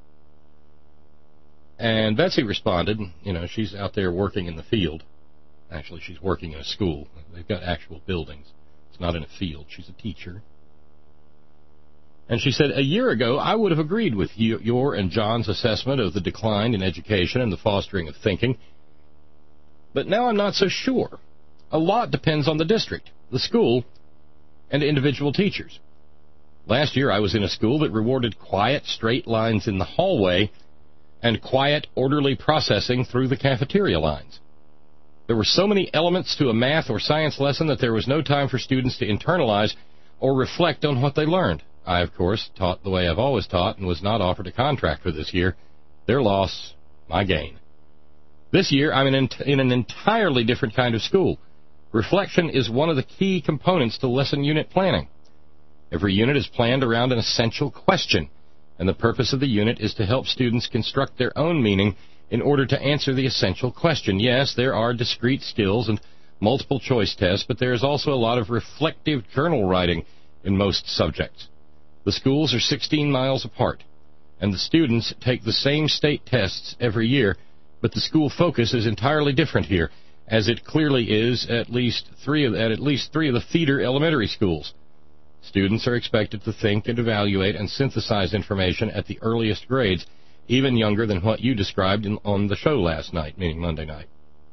And Betsy responded, you know, she's out there working in the field. Actually, she's working in a school. They've got actual buildings. It's not in a field. She's a teacher. And she said, a year ago, I would have agreed with you, your and John's assessment of the decline in education and the fostering of thinking. But now I'm not so sure. A lot depends on the district, the school, and individual teachers. Last year, I was in a school that rewarded quiet, straight lines in the hallway and quiet, orderly processing through the cafeteria lines. There were so many elements to a math or science lesson that there was no time for students to internalize or reflect on what they learned. I, of course, taught the way I've always taught and was not offered a contract for this year. Their loss, my gain. This year, I'm in, in an entirely different kind of school. Reflection is one of the key components to lesson unit planning. Every unit is planned around an essential question, and the purpose of the unit is to help students construct their own meaning in order to answer the essential question. Yes, there are discrete skills and multiple choice tests, but there is also a lot of reflective journal writing in most subjects. The schools are sixteen miles apart, and the students take the same state tests every year, but the school focus is entirely different here, as it clearly is at least three of, at at least three of the feeder elementary schools. Students are expected to think and evaluate and synthesize information at the earliest grades, even younger than what you described in, on the show last night, meaning Monday night.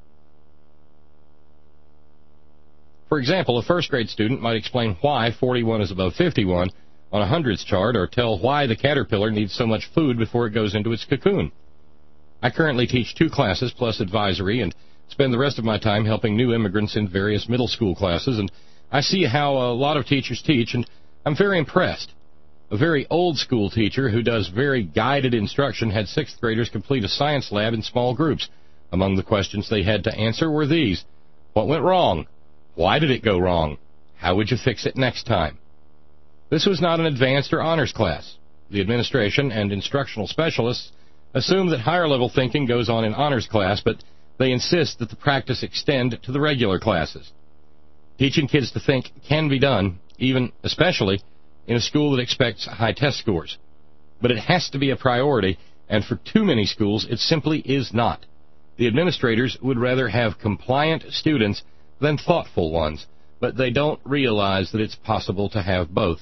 For example, a first-grade student might explain why forty-one is above fifty-one on a hundreds chart, or tell why the caterpillar needs so much food before it goes into its cocoon. I currently teach two classes plus advisory and spend the rest of my time helping new immigrants in various middle school classes, and I see how a lot of teachers teach, and I'm very impressed. A very old-school teacher who does very guided instruction had sixth graders complete a science lab in small groups. Among the questions they had to answer were these: what went wrong? Why did it go wrong? How would you fix it next time? This was not an advanced or honors class. The administration and instructional specialists assume that higher-level thinking goes on in honors class, but they insist that the practice extend to the regular classes. Teaching kids to think can be done, even, especially, in a school that expects high test scores. But it has to be a priority, and for too many schools, it simply is not. The administrators would rather have compliant students than thoughtful ones, but they don't realize that it's possible to have both.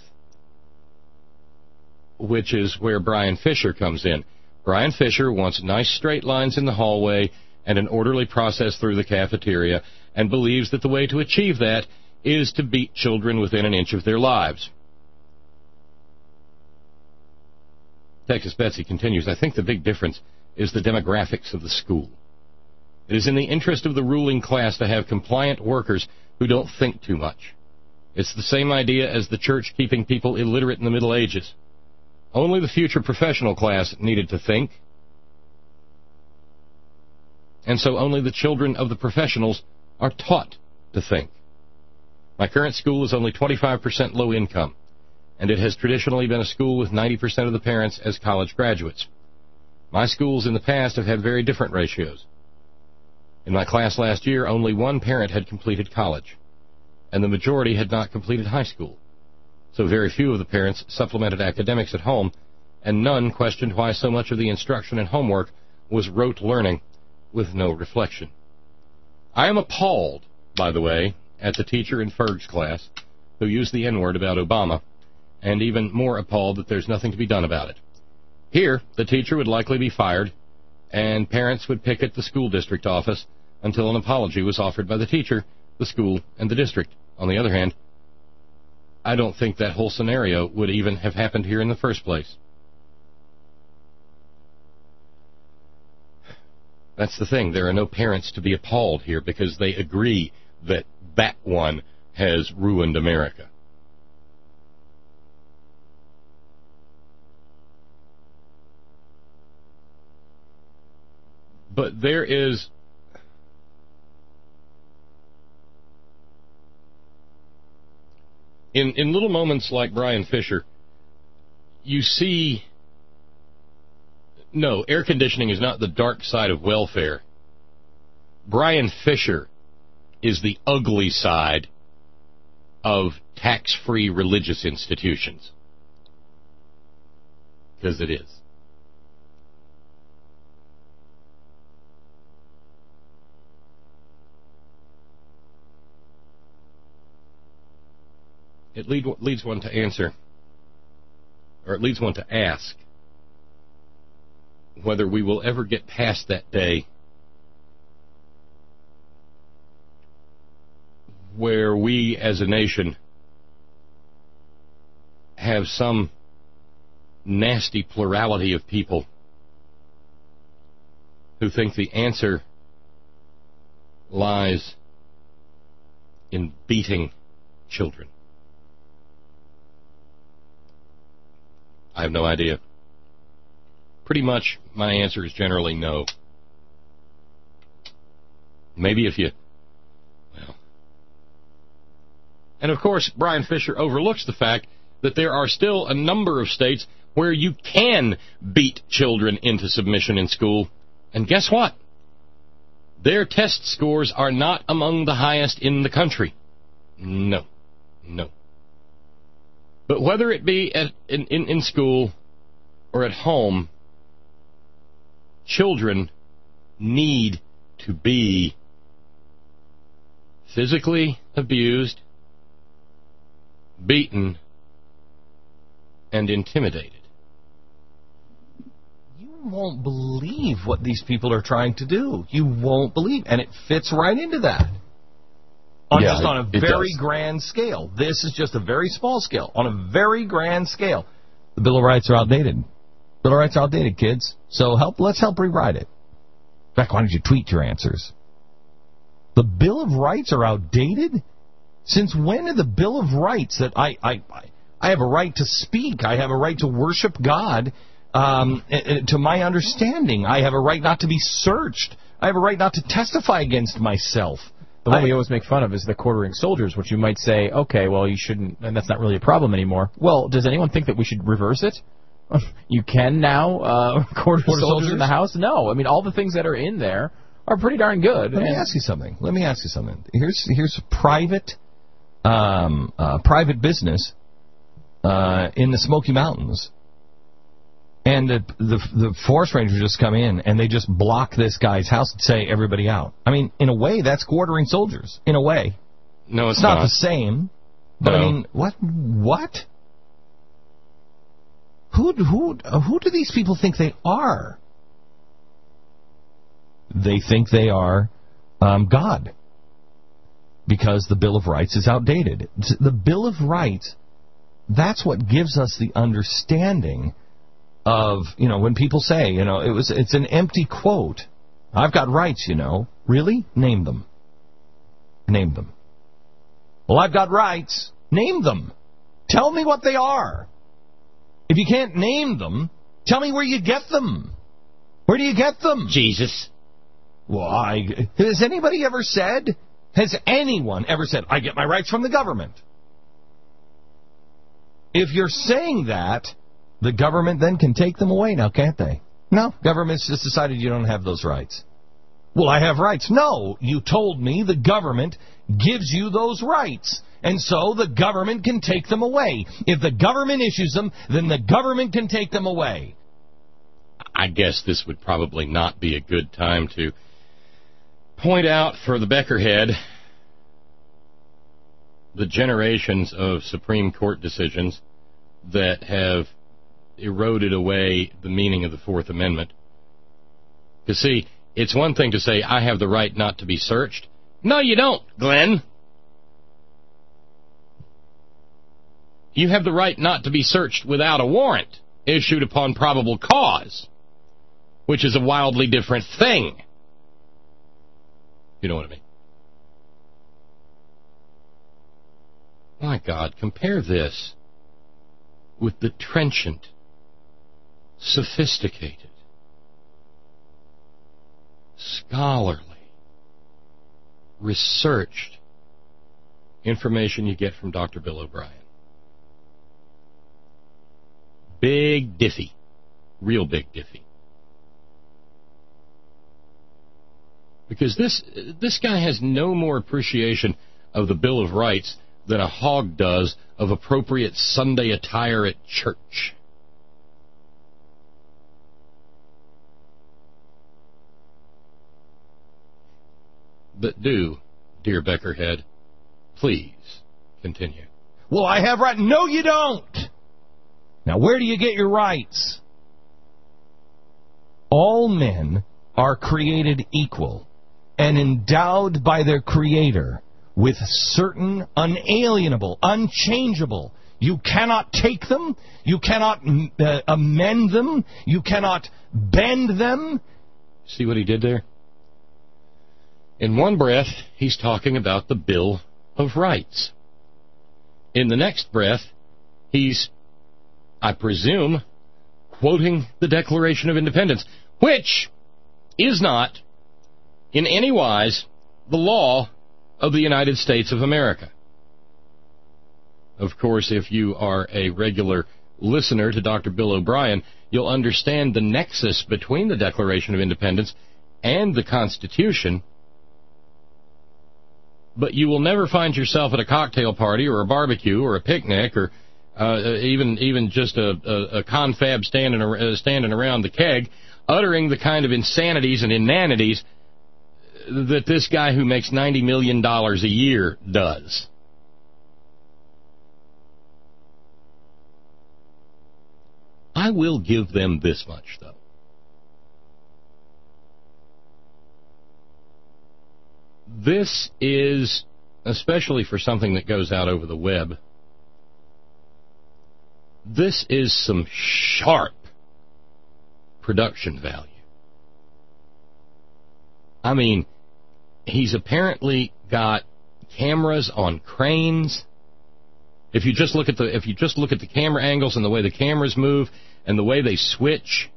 Which is where Brian Fisher comes in. Brian Fisher wants nice straight lines in the hallway and an orderly process through the cafeteria, and believes that the way to achieve that is to beat children within an inch of their lives. Texas Betsy continues, I think the big difference is the demographics of the school. It is in the interest of the ruling class to have compliant workers who don't think too much. It's the same idea as the church keeping people illiterate in the Middle Ages. Only the future professional class needed to think, and so only the children of the professionals are taught to think. My current school is only twenty-five percent low income, and it has traditionally been a school with ninety percent of the parents as college graduates. My schools in the past have had very different ratios. In my class last year, only one parent had completed college, and the majority had not completed high school. So very few of the parents supplemented academics at home, and none questioned why so much of the instruction and homework was rote learning with no reflection. I am appalled, by the way, at the teacher in Ferg's class who used the N-word about Obama, and even more appalled that there's nothing to be done about it. Here, the teacher would likely be fired, and parents would picket the school district office until an apology was offered by the teacher, the school, and the district. On the other hand, I don't think that whole scenario would even have happened here in the first place. That's the thing. There are no parents to be appalled here because they agree that that one has ruined America. But there is in in little moments like Brian Fisher, you see, no, air conditioning is not the dark side of welfare. Brian Fisher is the ugly side of tax-free religious institutions. Because it is. It lead, leads one to answer, or it leads one to ask, whether we will ever get past that day where we as a nation have some nasty plurality of people who think the answer lies in beating children. I have no idea. Pretty much my answer is generally no. Maybe if you, well, And, of course, Brian Fisher overlooks the fact that there are still a number of states where you can beat children into submission in school. And guess what? Their test scores are not among the highest in the country. No. No. But whether it be at, in, in, in school or at home, children need to be physically abused, beaten, and intimidated. You won't believe what these people are trying to do. You won't believe. And it fits right into that. On yeah, just on a it very does. grand scale. This is just a very small scale. On a very grand scale. The Bill of Rights are outdated. Bill of Rights are outdated, kids. So help. let's help rewrite it. In fact, why don't you tweet your answers? The Bill of Rights are outdated? Since when did the Bill of Rights that I, I, I have a right to speak, I have a right to worship God, um, to my understanding, I have a right not to be searched, I have a right not to testify against myself. The one we always make fun of is the quartering soldiers, which you might say, okay, well, you shouldn't, and that's not really a problem anymore. Well, does anyone think that we should reverse it? You can now uh, quarter, quarter soldiers, soldiers in the house? No. I mean, all the things that are in there are pretty darn good. Let me ask you something. Let me ask you something. Here's here's private um, uh, private business uh, in the Smoky Mountains, and the, the the forest rangers just come in and they just block this guy's house and say everybody out. I mean, in a way, that's quartering soldiers. In a way, no, it's, it's not, not the same. But no. I mean, what what? Who who who do these people think they are? They think they are um, God, because the Bill of Rights is outdated. The Bill of Rights, that's what gives us the understanding of, you know, when people say, you know, it was it's an empty quote. I've got rights, you know. Really? Name them. Name them. Well, I've got rights. Name them. Tell me what they are. If you can't name them, tell me where you get them. Where do you get them? Jesus. Well, I, has anybody ever said, has anyone ever said, I get my rights from the government? If you're saying that, the government then can take them away now, can't they? No, government's just decided you don't have those rights. Well, I have rights. No, you told me the government gives you those rights. And so the government can take them away. If the government issues them, then the government can take them away. I guess this would probably not be a good time to point out for the Beckerhead the generations of Supreme Court decisions that have eroded away the meaning of the Fourth Amendment. Because, see, it's one thing to say, I have the right not to be searched. No, you don't, Glenn. You have the right not to be searched without a warrant issued upon probable cause, which is a wildly different thing. You know what I mean? My God, compare this with the trenchant, sophisticated, scholarly, researched information you get from Doctor Bill O'Brien. Big diffy. Real big diffy. Because this this guy has no more appreciation of the Bill of Rights than a hog does of appropriate Sunday attire at church. But do, dear Beckerhead, please continue. Well, I have right. No, you don't. Now, where do you get your rights? All men are created equal and endowed by their Creator with certain unalienable, unchangeable. You cannot take them. You cannot uh, amend them. You cannot bend them. See what he did there? In one breath, he's talking about the Bill of Rights. In the next breath, he's, I presume, quoting the Declaration of Independence, which is not, in any wise, the law of the United States of America. Of course, if you are a regular listener to Doctor Bill O'Brien, you'll understand the nexus between the Declaration of Independence and the Constitution, but you will never find yourself at a cocktail party or a barbecue or a picnic or uh, even even just a, a, a confab standing, uh, standing around the keg uttering the kind of insanities and inanities that this guy who makes ninety million dollars a year does. I will give them this much, though. This is, especially for something that goes out over the web, this is some sharp production value. I mean, he's apparently got cameras on cranes. If you just look at the if you just look at the camera angles and the way the cameras move and the way they switch,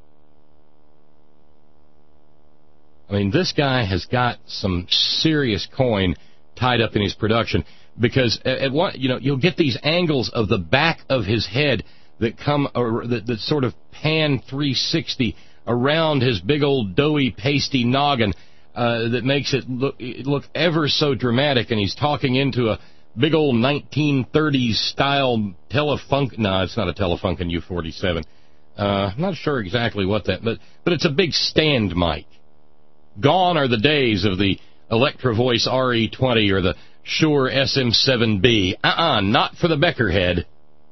I mean, this guy has got some serious coin tied up in his production, because at, at one, you know, you'll get these angles of the back of his head that come or that, that sort of pan three sixty around his big old doughy pasty noggin uh, that makes it look it look ever so dramatic, and he's talking into a big old nineteen thirties style Telefunken. No, it's not a Telefunken U forty-seven. Uh, I'm not sure exactly what that, but but it's a big stand mic. Gone are the days of the Electro Voice R E twenty or the Shure S M seven B. Uh-uh, not for the Becker head.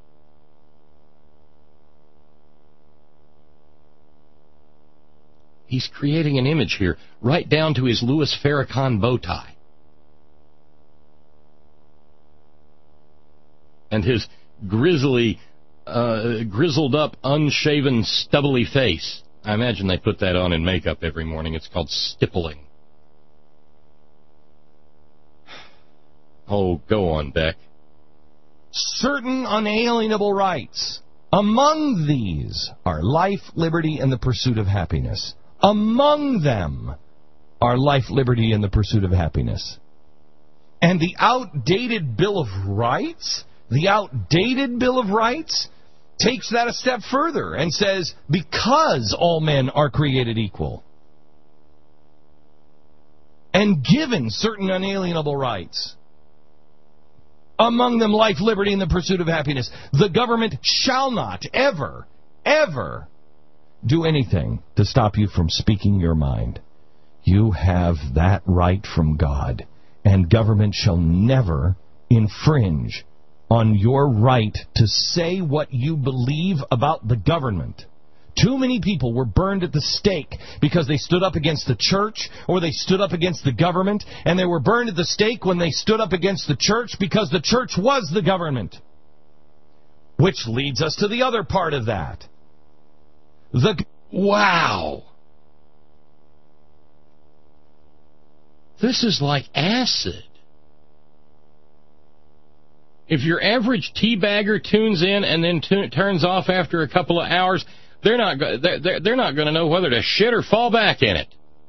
He's creating an image here, right down to his Louis Farrakhan bow tie. And his grizzly, uh, grizzled up, unshaven, stubbly face. I imagine they put that on in makeup every morning. It's called stippling. Oh, go on, Beck. Certain unalienable rights. Among these are life, liberty, and the pursuit of happiness. Among them are life, liberty, and the pursuit of happiness. And the outdated Bill of Rights, the outdated Bill of Rights takes that a step further and says, because all men are created equal and given certain unalienable rights, among them life, liberty, and the pursuit of happiness, the government shall not ever, ever do anything to stop you from speaking your mind. You have that right from God, and government shall never infringe on your right to say what you believe about the government. Too many people were burned at the stake because they stood up against the church or they stood up against the government, and they were burned at the stake when they stood up against the church because the church was the government. Which leads us to the other part of that. The wow. This is like acid. If your average teabagger tunes in and then t- turns off after a couple of hours, they're not go- they're, they're not going to know whether to shit or fall back in it.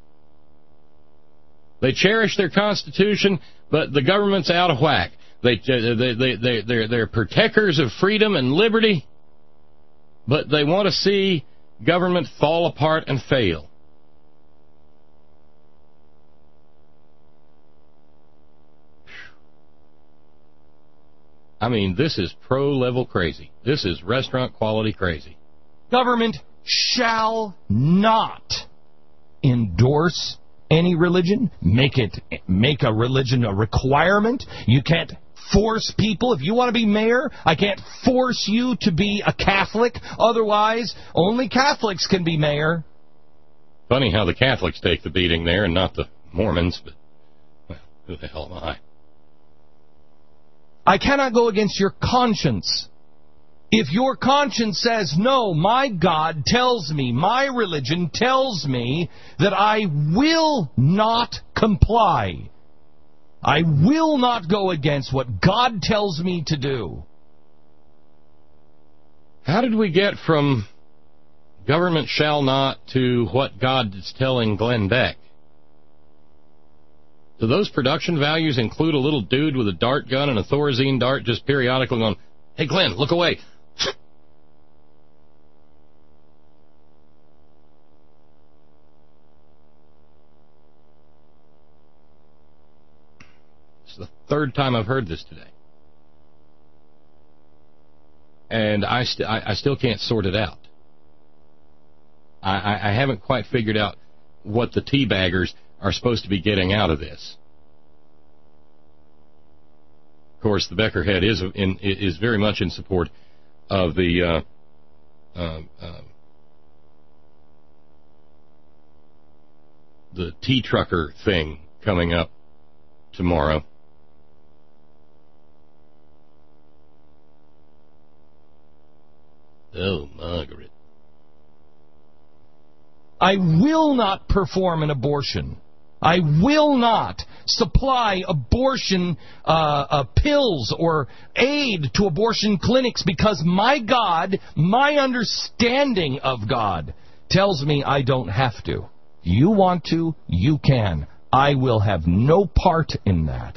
They cherish their Constitution, but the government's out of whack. They they they they they're, they're protectors of freedom and liberty, but they want to see government fall apart and fail. I mean, this is pro-level crazy. This is restaurant-quality crazy. Government shall not endorse any religion, make it make a religion a requirement. You can't force people. If you want to be mayor, I can't force you to be a Catholic. Otherwise, only Catholics can be mayor. Funny how the Catholics take the beating there and not the Mormons, but, well, who the hell am I? I cannot go against your conscience. If your conscience says, no, my God tells me, my religion tells me that I will not comply. I will not go against what God tells me to do. How did we get from government shall not to what God is telling Glenn Beck? Do those production values include a little dude with a dart gun and a Thorazine dart just periodically going, Hey, Glenn, look away. It's the third time I've heard this today. And I, st- I, I still can't sort it out. I, I, I haven't quite figured out what the teabaggers are supposed to be getting out of this. Of course, the Beckerhead is in, is very much in support of the uh, uh, uh, the tea trucker thing coming up tomorrow. Oh, Margaret. I will not perform an abortion. I will not supply abortion uh, uh, pills or aid to abortion clinics because my God, my understanding of God, tells me I don't have to. You want to, you can. I will have no part in that.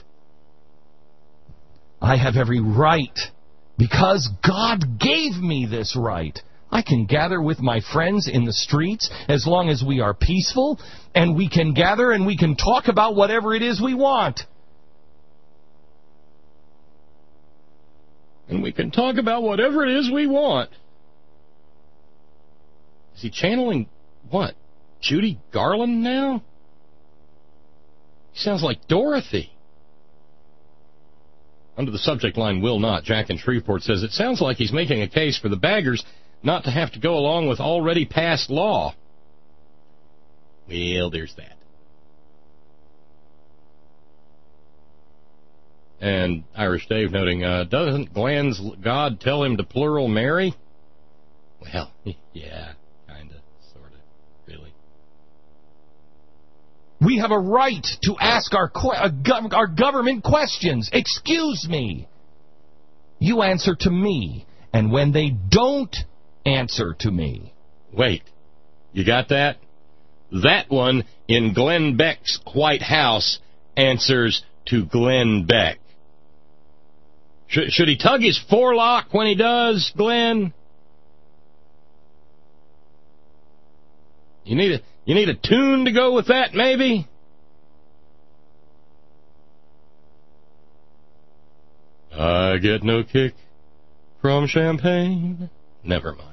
I have every right, because God gave me this right. I can gather with my friends in the streets as long as we are peaceful, and we can gather and we can talk about whatever it is we want. And we can talk about whatever it is we want. Is he channeling, what, Judy Garland now? He sounds like Dorothy. Under the subject line, will not, Jack in Shreveport says, it sounds like he's making a case for the baggers not to have to go along with already passed law. Well, there's that. And Irish Dave noting, uh, doesn't Glenn's God tell him to plural marry? Well, yeah, kind of, sort of, really. We have a right to ask our, que- our government questions. Excuse me. You answer to me. And when they don't answer to me. Wait, you got that? That one in Glenn Beck's White House answers to Glenn Beck. Should, should he tug his forelock when he does, Glenn? You need a you need a tune to go with that, maybe? I get no kick from champagne. Never mind.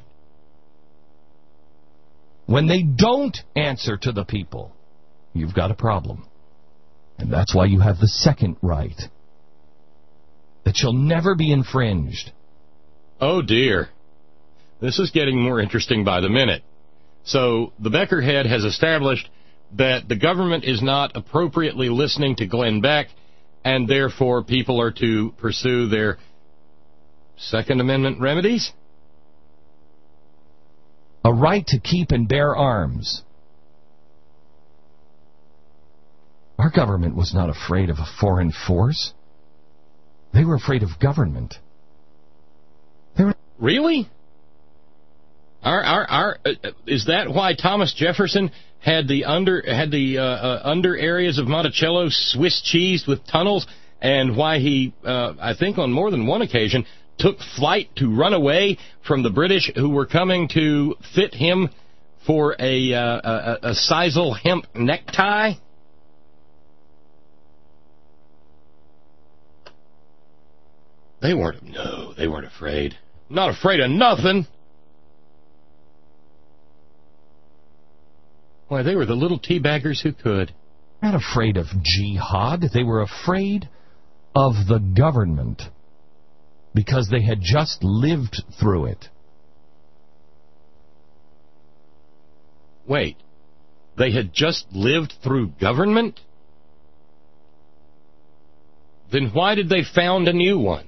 When they don't answer to the people, you've got a problem. And that's why you have the second right. That shall never be infringed. Oh, dear. This is getting more interesting by the minute. So, the Beckerhead has established that the government is not appropriately listening to Glenn Beck, and therefore people are to pursue their Second Amendment remedies? A right to keep and bear arms. Our government was not afraid of a foreign force. They were afraid of government. They were Really? Our, our, our, uh, is that why Thomas Jefferson had the under had the uh, uh, under areas of Monticello Swiss cheesed with tunnels, and why he, uh, I think on more than one occasion, took flight to run away from the British who were coming to fit him for a, uh, a, a sisal hemp necktie? They weren't, no, they weren't afraid. Not afraid of nothing. Why, they were the little teabaggers who could. Not afraid of jihad. They were afraid of the government because they had just lived through it. Wait, they had just lived through government? Then why did they found a new one?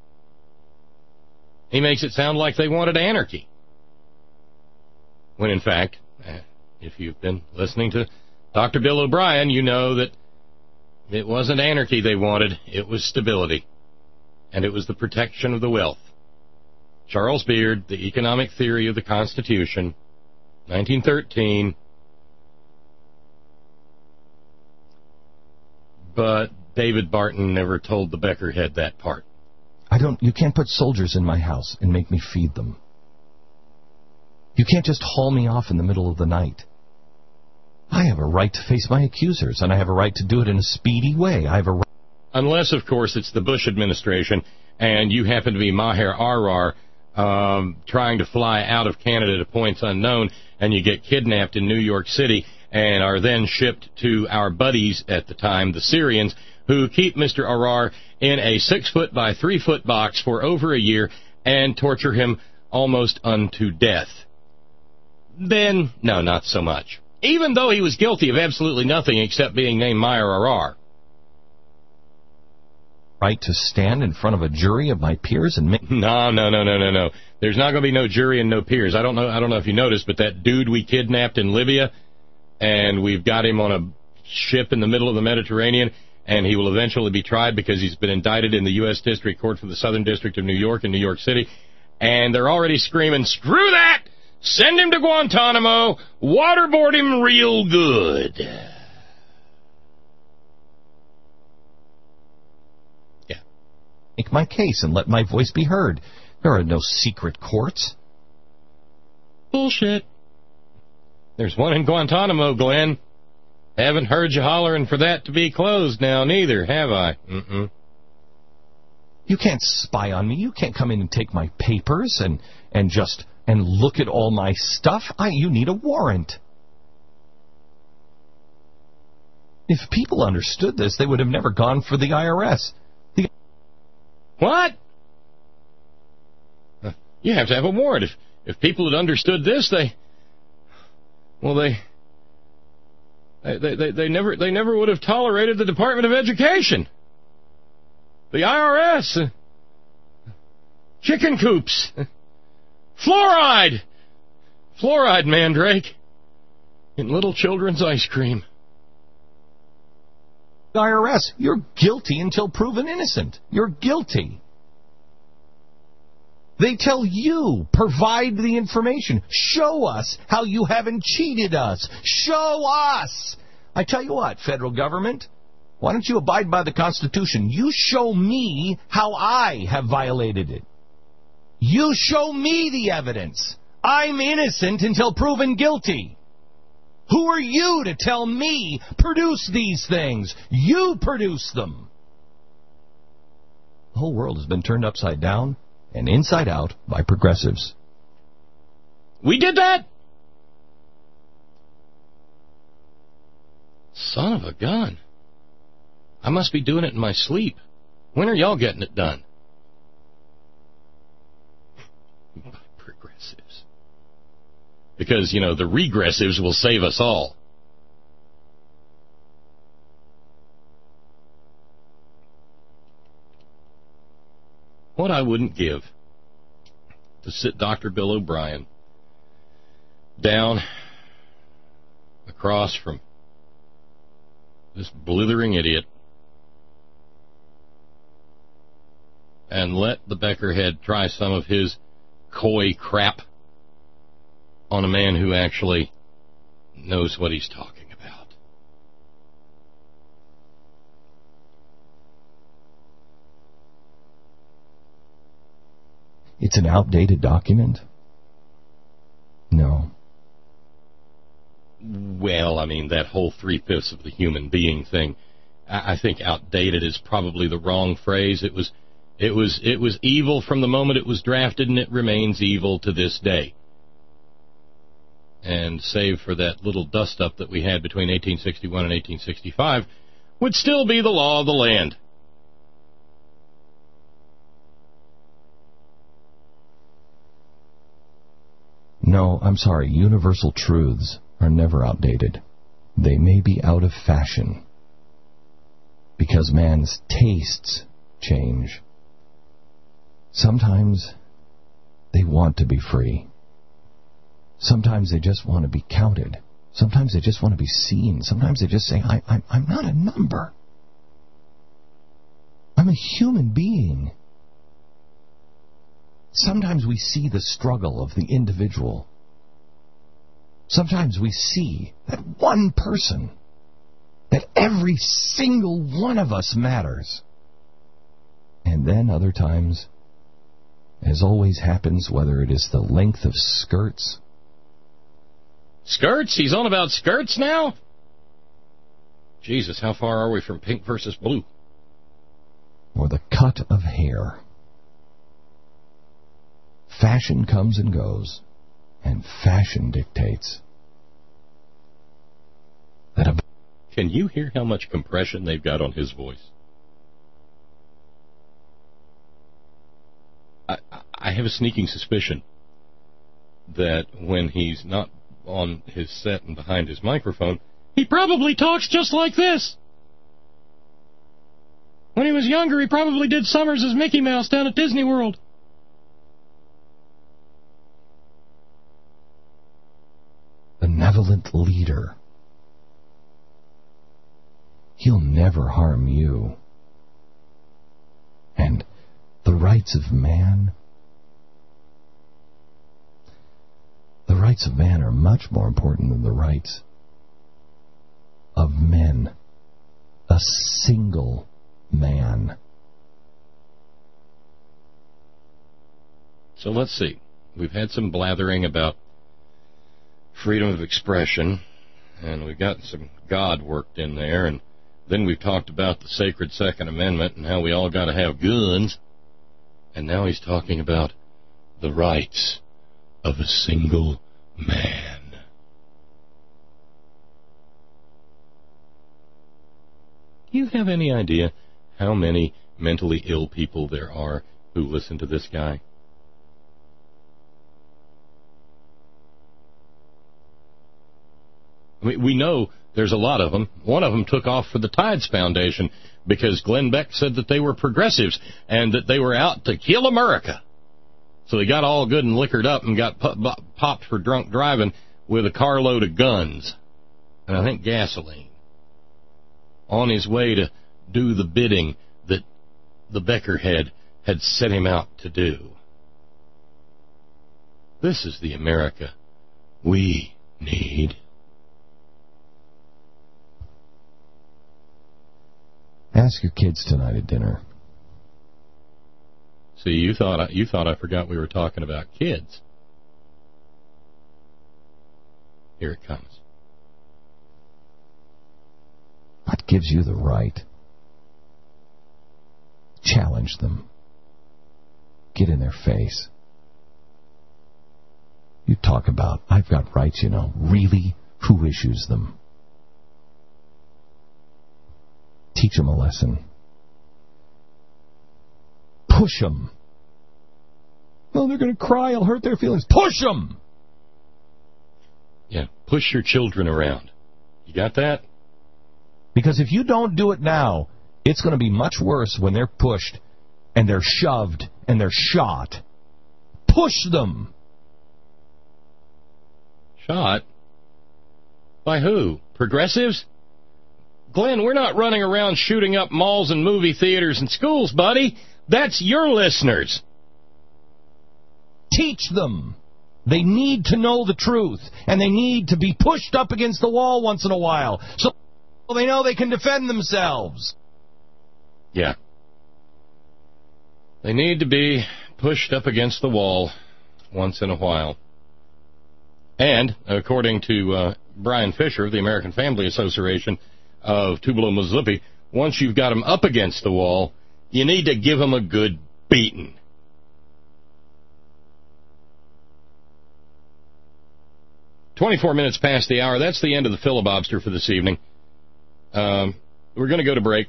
He makes it sound like they wanted anarchy. When in fact, if you've been listening to Doctor Bill O'Brien, you know that it wasn't anarchy they wanted, it was stability. And it was the protection of the wealth. Charles Beard, The Economic Theory of the Constitution, nineteen thirteen. But David Barton never told the Beckerhead that part. I don't. You can't put soldiers in my house and make me feed them. You can't just haul me off in the middle of the night. I have a right to face my accusers, and I have a right to do it in a speedy way. I have a right. Unless, of course, it's the Bush administration, and you happen to be Maher Arar, um, trying to fly out of Canada to points unknown, and you get kidnapped in New York City and are then shipped to our buddies at the time, the Syrians, who keep Mister Arar in a six-foot by three-foot box for over a year and torture him almost unto death. Then, no, not so much. Even though he was guilty of absolutely nothing except being named Maher Arar. Right to stand in front of a jury of my peers and make... No, no, no, no, no, no. There's not going to be no jury and no peers. I don't know I don't know if you noticed, but that dude we kidnapped in Libya, and we've got him on a ship in the middle of the Mediterranean, and he will eventually be tried because he's been indicted in the U S District Court for the Southern District of New York in New York City, and they're already screaming, screw that! Send him to Guantanamo! Waterboard him real good! Make my case and let my voice be heard. There are no secret courts. Bullshit. There's one in Guantanamo, Glenn. Haven't heard you hollering for that to be closed now, neither, have I? Mm-mm. You can't spy on me. You can't come in and take my papers and, and just and look at all my stuff. I, you need a warrant. If people understood this, they would have never gone for the I R S. The What? You have to have a warrant. If if people had understood this, they, well, they, they, they, they never, they never would have tolerated the Department of Education, the I R S, uh, chicken coops, fluoride, fluoride, Mandrake, in little children's ice cream. I R S, you're guilty until proven innocent. You're guilty. They tell you, provide the information. Show us how you haven't cheated us. Show us. I tell you what, federal government, why don't you abide by the Constitution? You show me how I have violated it. You show me the evidence. I'm innocent until proven guilty. Who are you to tell me, produce these things? You produce them. The whole world has been turned upside down and inside out by progressives. We did that? Son of a gun. I must be doing it in my sleep. When are y'all getting it done? Progressives. Because, you know, the regressives will save us all. What I wouldn't give to sit Doctor Bill O'Brien down across from this blithering idiot and let the Beckerhead try some of his coy crap on a man who actually knows what he's talking about. It's an outdated document? No. Well, I mean, that whole three-fifths of the human being thing, I think outdated is probably the wrong phrase. It was, it was, it was evil from the moment it was drafted, and it remains evil to this day. And save for that little dust-up that we had between eighteen sixty-one and eighteen sixty-five, would still be the law of the land. No, I'm sorry. Universal truths are never outdated. They may be out of fashion because man's tastes change. Sometimes they want to be free. Sometimes they just want to be counted. Sometimes they just want to be seen. Sometimes they just say, I, I, I'm not a number. I'm a human being. Sometimes we see the struggle of the individual. Sometimes we see that one person, that every single one of us matters. And then other times, as always happens, whether it is the length of skirts. Skirts? He's on about skirts now? Jesus, how far are we from pink versus blue? Or the cut of hair. Fashion comes and goes, and fashion dictates that a... Can you hear how much compression they've got on his voice? I, I have a sneaking suspicion that when he's not on his set and behind his microphone, he probably talks just like this. When he was younger, he probably did summers as Mickey Mouse down at Disney World. Benevolent leader. He'll never harm you. And the rights of man, the rights of man are much more important than the rights of men. A single man. So let's see. We've had some blathering about freedom of expression, and we've got some God worked in there, and then we've talked about the sacred Second Amendment and how we all got to have guns, and now he's talking about the rights of a single man. Do you have any idea how many mentally ill people there are who listen to this guy? I mean, we know there's a lot of them. One of them took off for the Tides Foundation because Glenn Beck said that they were progressives and that they were out to kill America. So he got all good and liquored up and got popped for drunk driving with a carload of guns and I think gasoline on his way to do the bidding that the Beckerhead had set him out to do. This is the America we need. Ask your kids tonight at dinner. See, you thought I, you thought I forgot we were talking about kids. Here it comes. What gives you the right? Challenge them. Get in their face. You talk about, I've got rights, you know. Really? Who issues them? Teach them a lesson. Push them. Oh, they're going to cry. I'll hurt their feelings. Push them! Yeah, push your children around. You got that? Because if you don't do it now, it's going to be much worse when they're pushed and they're shoved and they're shot. Push them! Shot? By who? Progressives? Glenn, we're not running around shooting up malls and movie theaters and schools, buddy. That's your listeners. Teach them. They need to know the truth, and they need to be pushed up against the wall once in a while so they know they can defend themselves. Yeah. They need to be pushed up against the wall once in a while. And, according to uh, Brian Fisher of the American Family Association of Tupelo, Mississippi, once you've got them up against the wall, you need to give them a good beating. twenty-four minutes past the hour. That's the end of the filibuster for this evening. Um, we're going to go to break.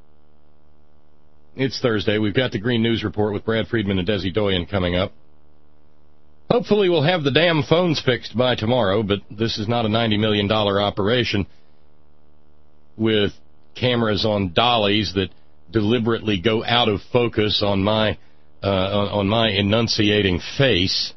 It's Thursday. We've got the Green News Report with Brad Friedman and Desi Doyen coming up. Hopefully we'll have the damn phones fixed by tomorrow, but this is not a ninety million dollars operation with cameras on dollies that deliberately go out of focus on my uh, on, on my enunciating face.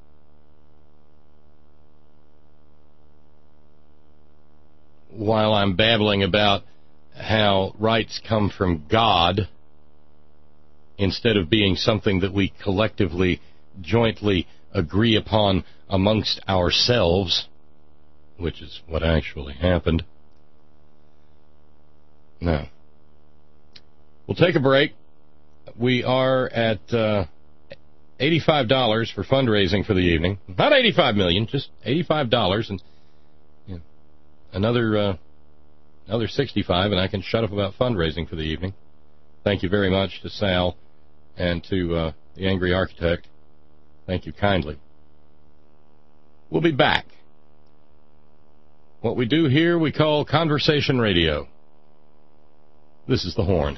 While I'm babbling about how rights come from God instead of being something that we collectively, jointly agree upon amongst ourselves, which is what actually happened. No. We'll take a break. we are at uh, eighty-five dollars for fundraising for the evening. Not eighty-five million dollars, just eighty-five dollars. And you know, another uh, another sixty-five, and I can shut up about fundraising for the evening. Thank you very much to Sal and to uh, the Angry Architect. Thank you kindly. We'll be back. What we do here we call Conversation Radio. This is The Horn.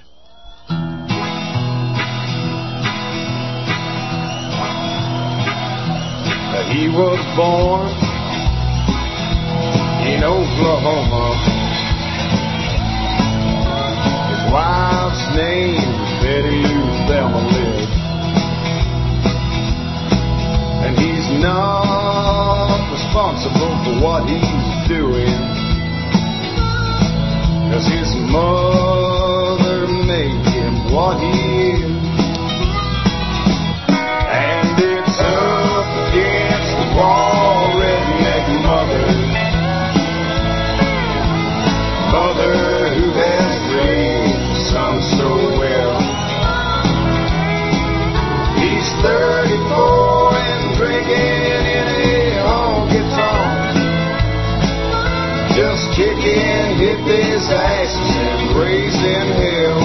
He was born in Oklahoma. His wife's name was Betty Thelma Liz. And he's not responsible for what he's doing, 'cause his mother made him what he is. And it's up against the wall, redneck mother, mother who has raised his son so well. He's thirty-four and drinking in a honky-tonk, just kicking hippies' asses and raising hell.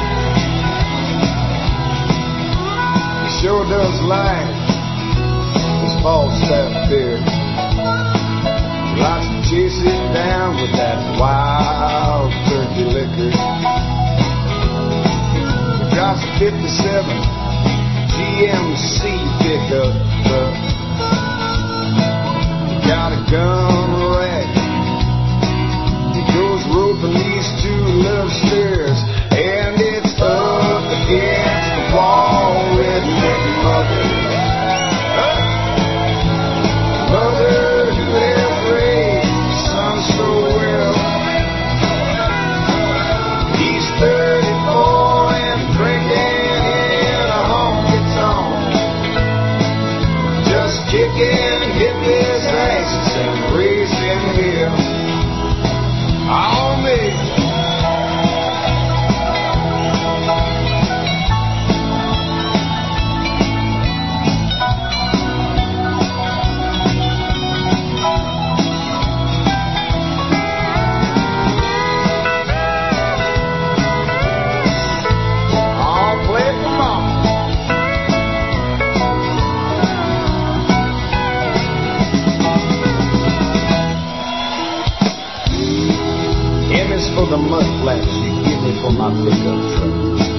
He sure does like his Falstaff beer. He likes to chase it down with that wild turkey liquor. He drives a fifty-seven G M C pickup truck. He got a gun rack. He goes roping these two little stairs, and it's up against the wall with his mother. Mother who has raised his son so well. He's thirty-four and drinking in a honky-tonk, just kicking hippies' asses and raising hell. Oh, me. For the mud flaps you give me for my pickup truck.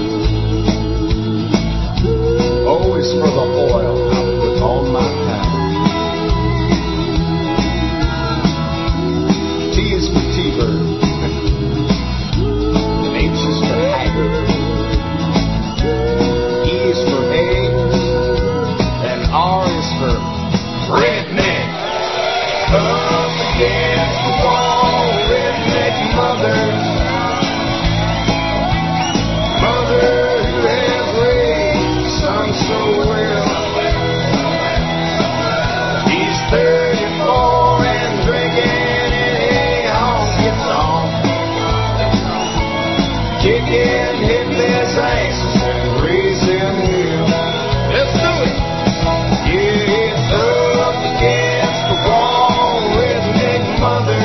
Oh, it's for the oil I put on my tire. T is for T-Bird, and H is for Haggard. E is for eggs, and R is for redneck. Up against the wall, redneck mother. Mother who has raised his son so well. He's thirty-four and drinking in a honky-tonk, kicking hippies' asses and raising hell. Let's do it. Yeah, it's up against the wall, redneck mother.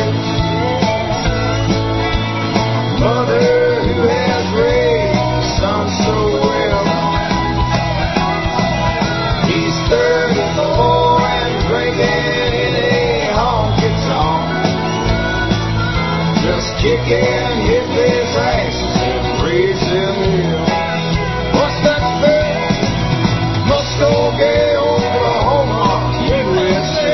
Mother who has raised his son so well. He's thirty-four and drinking in a honky-tonk, just kicking hippies' asses and raising hell. What's that spell? Muskogee, Oklahoma, U S A.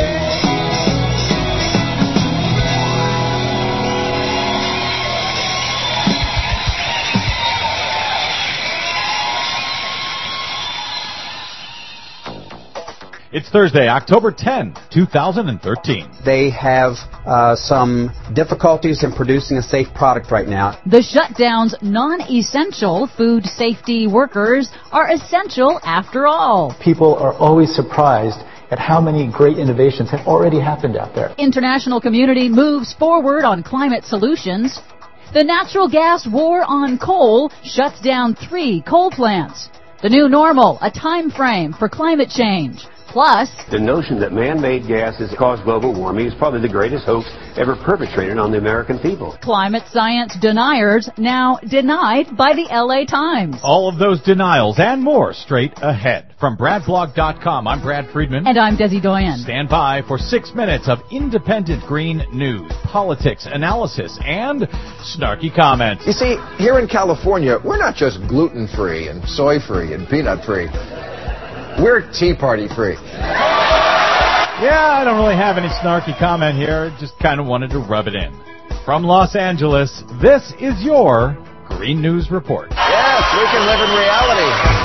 It's Thursday, October tenth, two thousand thirteen. They have uh, some difficulties in producing a safe product right now. The shutdown's non-essential food safety workers are essential after all. People are always surprised at how many great innovations have already happened out there. International community moves forward on climate solutions. The natural gas war on coal shuts down three coal plants. The new normal, a time frame for climate change. Plus, the notion that man-made gases cause global warming is probably the greatest hoax ever perpetrated on the American people. Climate science deniers now denied by the L A Times. All of those denials and more straight ahead. From Brad Blog dot com, I'm Brad Friedman. And I'm Desi Doyen. Stand by for six minutes of independent green news, politics, analysis, and snarky comments. You see, here in California, we're not just gluten-free and soy-free and peanut-free. We're Tea Party free. Yeah, I don't really have any snarky comment here. Just kind of wanted to rub it in. From Los Angeles, this is your Green News Report. Yes, we can live in reality.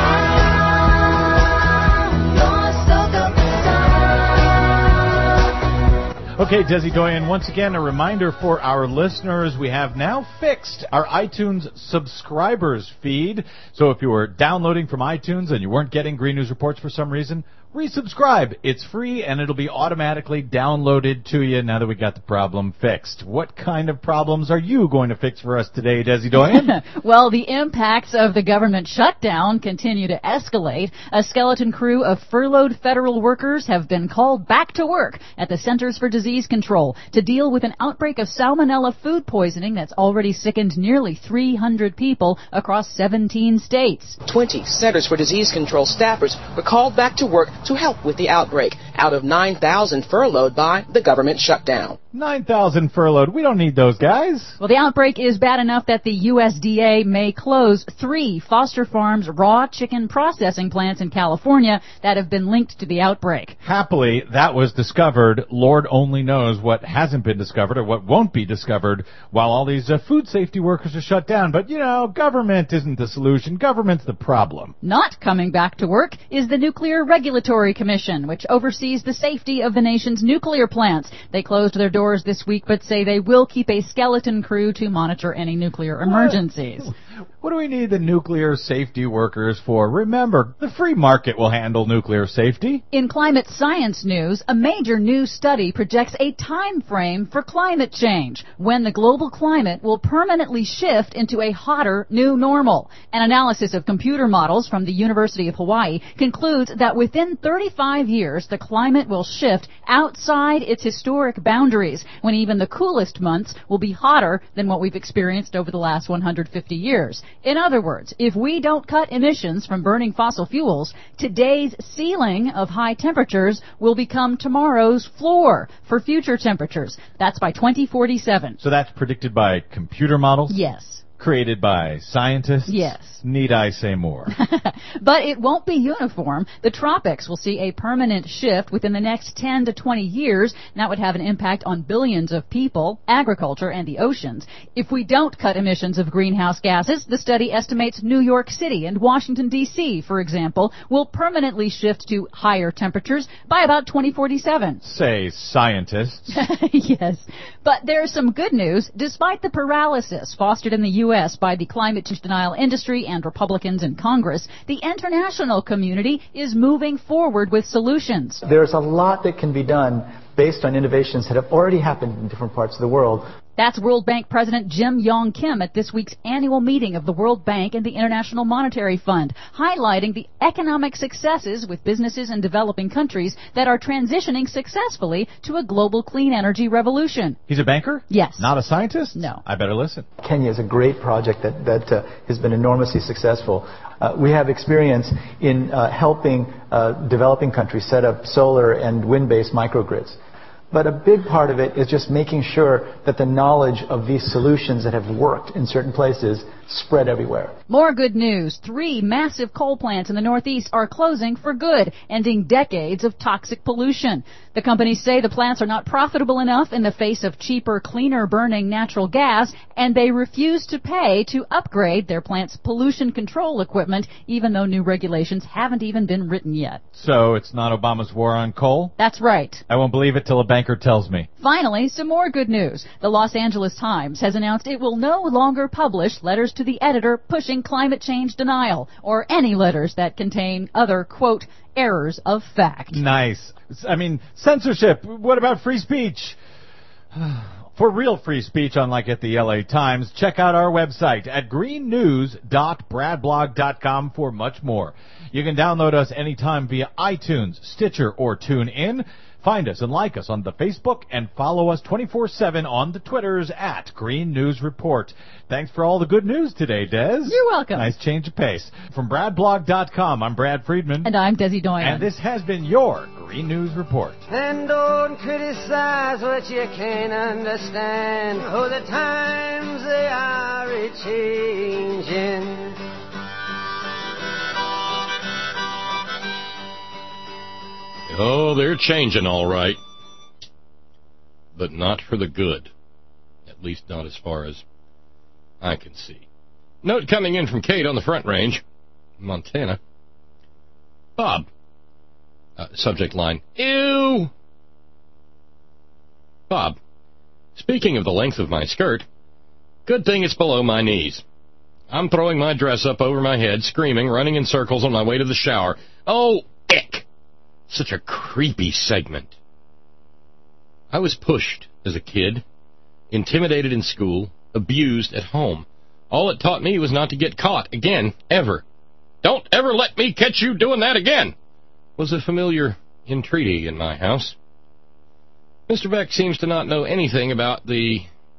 Okay, Desi Doyen, once again, a reminder for our listeners, we have now fixed our iTunes subscribers feed. So if you were downloading from iTunes and you weren't getting Green News Reports for some reason, resubscribe. It's free, and it'll be automatically downloaded to you now that we got the problem fixed. What kind of problems are you going to fix for us today, Desi Doyen? Well, the impacts of the government shutdown continue to escalate. A skeleton crew of furloughed federal workers have been called back to work at the Centers for Disease Control to deal with an outbreak of salmonella food poisoning that's already sickened nearly three hundred people across seventeen states. twenty Centers for Disease Control staffers were called back to work to help with the outbreak, out of nine thousand furloughed by the government shutdown. nine thousand furloughed. We don't need those guys. Well, the outbreak is bad enough that the U S D A may close three Foster Farms raw chicken processing plants in California that have been linked to the outbreak. Happily, that was discovered. Lord only knows what hasn't been discovered or what won't be discovered while all these uh, food safety workers are shut down. But, you know, government isn't the solution. Government's the problem. Not coming back to work is the Nuclear Regulatory Commission, which oversees the safety of the nation's nuclear plants. They closed their doors this week, but say they will keep a skeleton crew to monitor any nuclear emergencies. What do we need the nuclear safety workers for? Remember, the free market will handle nuclear safety. In climate science news, a major new study projects a time frame for climate change, when the global climate will permanently shift into a hotter new normal. An analysis of computer models from the University of Hawaii concludes that within thirty-five years, the climate will shift outside its historic boundaries, when even the coolest months will be hotter than what we've experienced over the last one hundred fifty years. In other words, if we don't cut emissions from burning fossil fuels, today's ceiling of high temperatures will become tomorrow's floor for future temperatures. That's by twenty forty-seven. So that's predicted by computer models? Yes. Created by scientists? Yes. Need I say more? But it won't be uniform. The tropics will see a permanent shift within the next ten to twenty years, and that would have an impact on billions of people, agriculture, and the oceans. If we don't cut emissions of greenhouse gases, the study estimates New York City and Washington, D C, for example, will permanently shift to higher temperatures by about twenty forty-seven. Say scientists. Yes. But there's some good news. Despite the paralysis fostered in the U S by the climate change denial industry and Republicans in Congress, the international community is moving forward with solutions. There's a lot that can be done based on innovations that have already happened in different parts of the world. That's World Bank President Jim Yong Kim at this week's annual meeting of the World Bank and the International Monetary Fund, highlighting the economic successes with businesses in developing countries that are transitioning successfully to a global clean energy revolution. He's a banker? Yes. Not a scientist? No. I better listen. Kenya is a great project that, that uh, has been enormously successful. Uh, we have experience in uh, helping uh, developing countries set up solar and wind-based microgrids. But a big part of it is just making sure that the knowledge of these solutions that have worked in certain places spread everywhere. More good news. Three massive coal plants in the Northeast are closing for good, ending decades of toxic pollution. The companies say the plants are not profitable enough in the face of cheaper, cleaner-burning natural gas, and they refuse to pay to upgrade their plant's pollution control equipment, even though new regulations haven't even been written yet. So it's not Obama's war on coal? That's right. I won't believe it till a banker tells me. Finally, some more good news. The Los Angeles Times has announced it will no longer publish letters to the editor pushing climate change denial, or any letters that contain other, quote, errors of fact. Nice. I mean, censorship. What about free speech? For real free speech, unlike at the L A Times, check out our website at green news dot brad blog dot com for much more. You can download us anytime via iTunes, Stitcher, or TuneIn. Find us and like us on the Facebook and follow us twenty-four seven on the Twitters at Green News Report. Thanks for all the good news today, Des. You're welcome. Nice change of pace. From brad blog dot com, I'm Brad Friedman. And I'm Desi Doyen. And this has been your Green News Report. And don't criticize what you can't understand. Oh, the times they are a-changing. Oh, they're changing all right. But not for the good. At least not as far as I can see. Note coming in from Kate on the Front Range, Montana. Bob. Uh, subject line, ew. Bob, speaking of the length of my skirt, good thing it's below my knees. I'm throwing my dress up over my head, screaming, running in circles on my way to the shower. Oh, ick. Such a creepy segment. I was pushed as a kid, intimidated in school, abused at home. All it taught me was not to get caught again, ever. Don't ever let me catch you doing that again, was a familiar entreaty in my house. Mister Beck seems to not know anything about the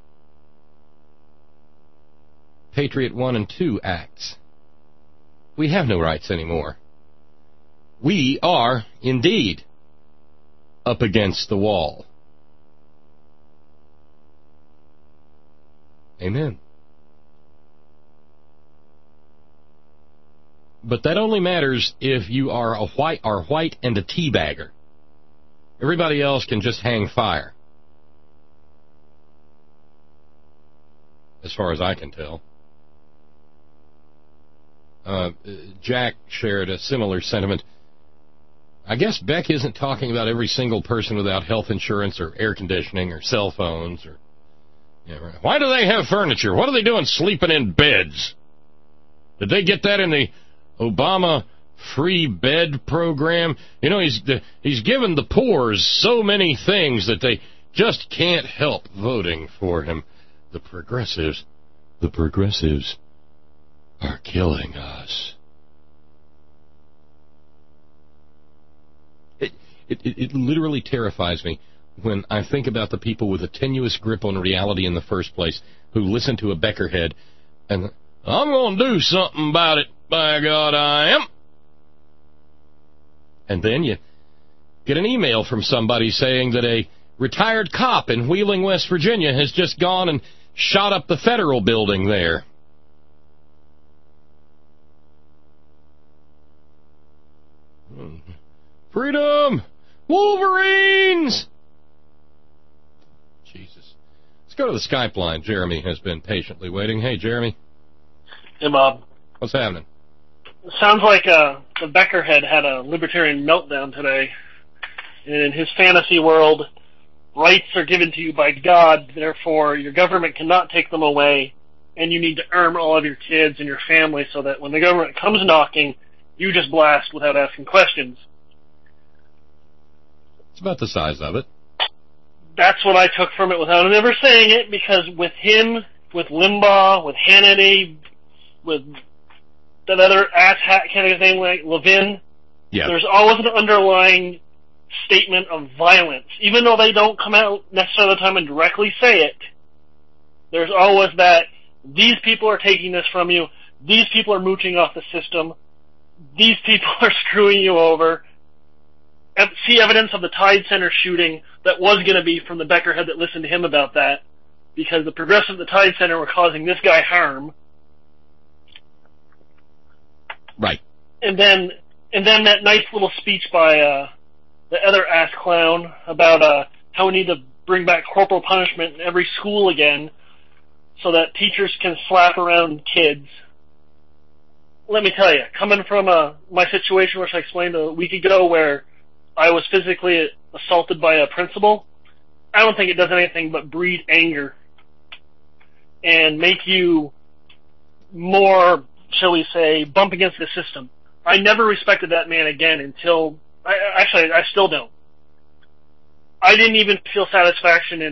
Patriot one and two Acts. We have no rights anymore. We are, indeed, up against the wall. Amen. But that only matters if you are a white, are white and a teabagger. Everybody else can just hang fire. As far as I can tell. Uh, Jack shared a similar sentiment. I guess Beck isn't talking about every single person without health insurance or air conditioning or cell phones. Or, yeah, right. Why do they have furniture? What are they doing sleeping in beds? Did they get that in the Obama free bed program? You know, he's he's given the poor so many things that they just can't help voting for him. The progressives, the progressives are killing us. It, it, it literally terrifies me when I think about the people with a tenuous grip on reality in the first place who listen to a Beckerhead and, I'm going to do something about it, by God I am. And then you get an email from somebody saying that a retired cop in Wheeling, West Virginia has just gone and shot up the federal building there. Freedom! Wolverines! Jesus. Let's go to the Skype line. Jeremy has been patiently waiting. Hey, Jeremy. Hey, Bob. What's happening? Sounds like uh, the Beckerhead had a libertarian meltdown today. In his fantasy world, rights are given to you by God, therefore your government cannot take them away, and you need to arm all of your kids and your family so that when the government comes knocking, you just blast without asking questions. It's about the size of it. That's what I took from it without him ever saying it, because with him, with Limbaugh, with Hannity, with that other asshat kind of thing like Levin, yeah. There's always an underlying statement of violence. Even though they don't come out necessarily all the time and directly say it, there's always that, these people are taking this from you, these people are mooching off the system, these people are screwing you over. See evidence of the Tide Center shooting that was going to be from the Beckerhead that listened to him about that, because the progressives at the Tide Center were causing this guy harm. Right. And then, and then that nice little speech by uh, the other ass clown about uh, how we need to bring back corporal punishment in every school again, so that teachers can slap around kids. Let me tell you, coming from uh, my situation, which I explained a week ago, where I was physically assaulted by a principal, I don't think it does anything but breed anger and make you more, shall we say, bump against the system. I never respected that man again until, I, actually, I still don't. I didn't even feel satisfaction in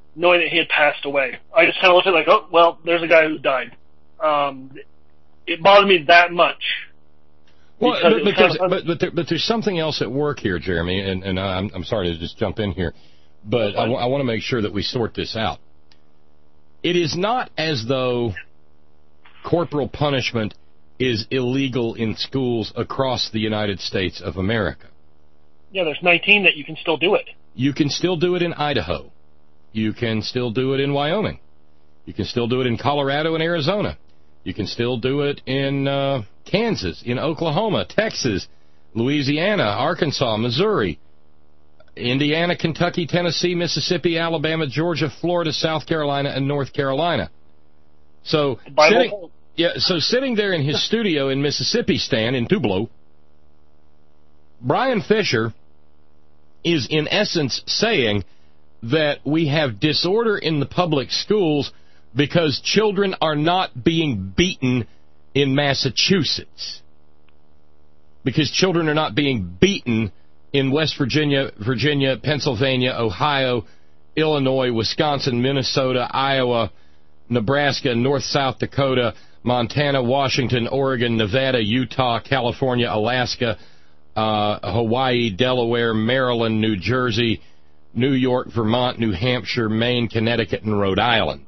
knowing that he had passed away. I just kind of looked at it like, oh, well, there's a guy who died. Um, it bothered me that much. Well, but, but, there's, but, but, there, but there's something else at work here, Jeremy, and, and I'm, I'm sorry to just jump in here, but I, w- I want to make sure that we sort this out. It is not as though corporal punishment is illegal in schools across the United States of America. Yeah, there's nineteen that you can still do it. You can still do it in Idaho. You can still do it in Wyoming. You can still do it in Colorado and Arizona. You can still do it in uh, Kansas, in Oklahoma, Texas, Louisiana, Arkansas, Missouri, Indiana, Kentucky, Tennessee, Mississippi, Alabama, Georgia, Florida, South Carolina, and North Carolina. So sitting, yeah, so sitting there in his studio in Mississippi, Stan, in Tupelo, Brian Fisher is in essence saying that we have disorder in the public schools because children are not being beaten in Massachusetts. Because children are not being beaten in West Virginia, Virginia, Pennsylvania, Ohio, Illinois, Wisconsin, Minnesota, Iowa, Nebraska, North South Dakota, Montana, Washington, Oregon, Nevada, Utah, California, Alaska, uh, Hawaii, Delaware, Maryland, New Jersey, New York, Vermont, New Hampshire, Maine, Connecticut, and Rhode Island.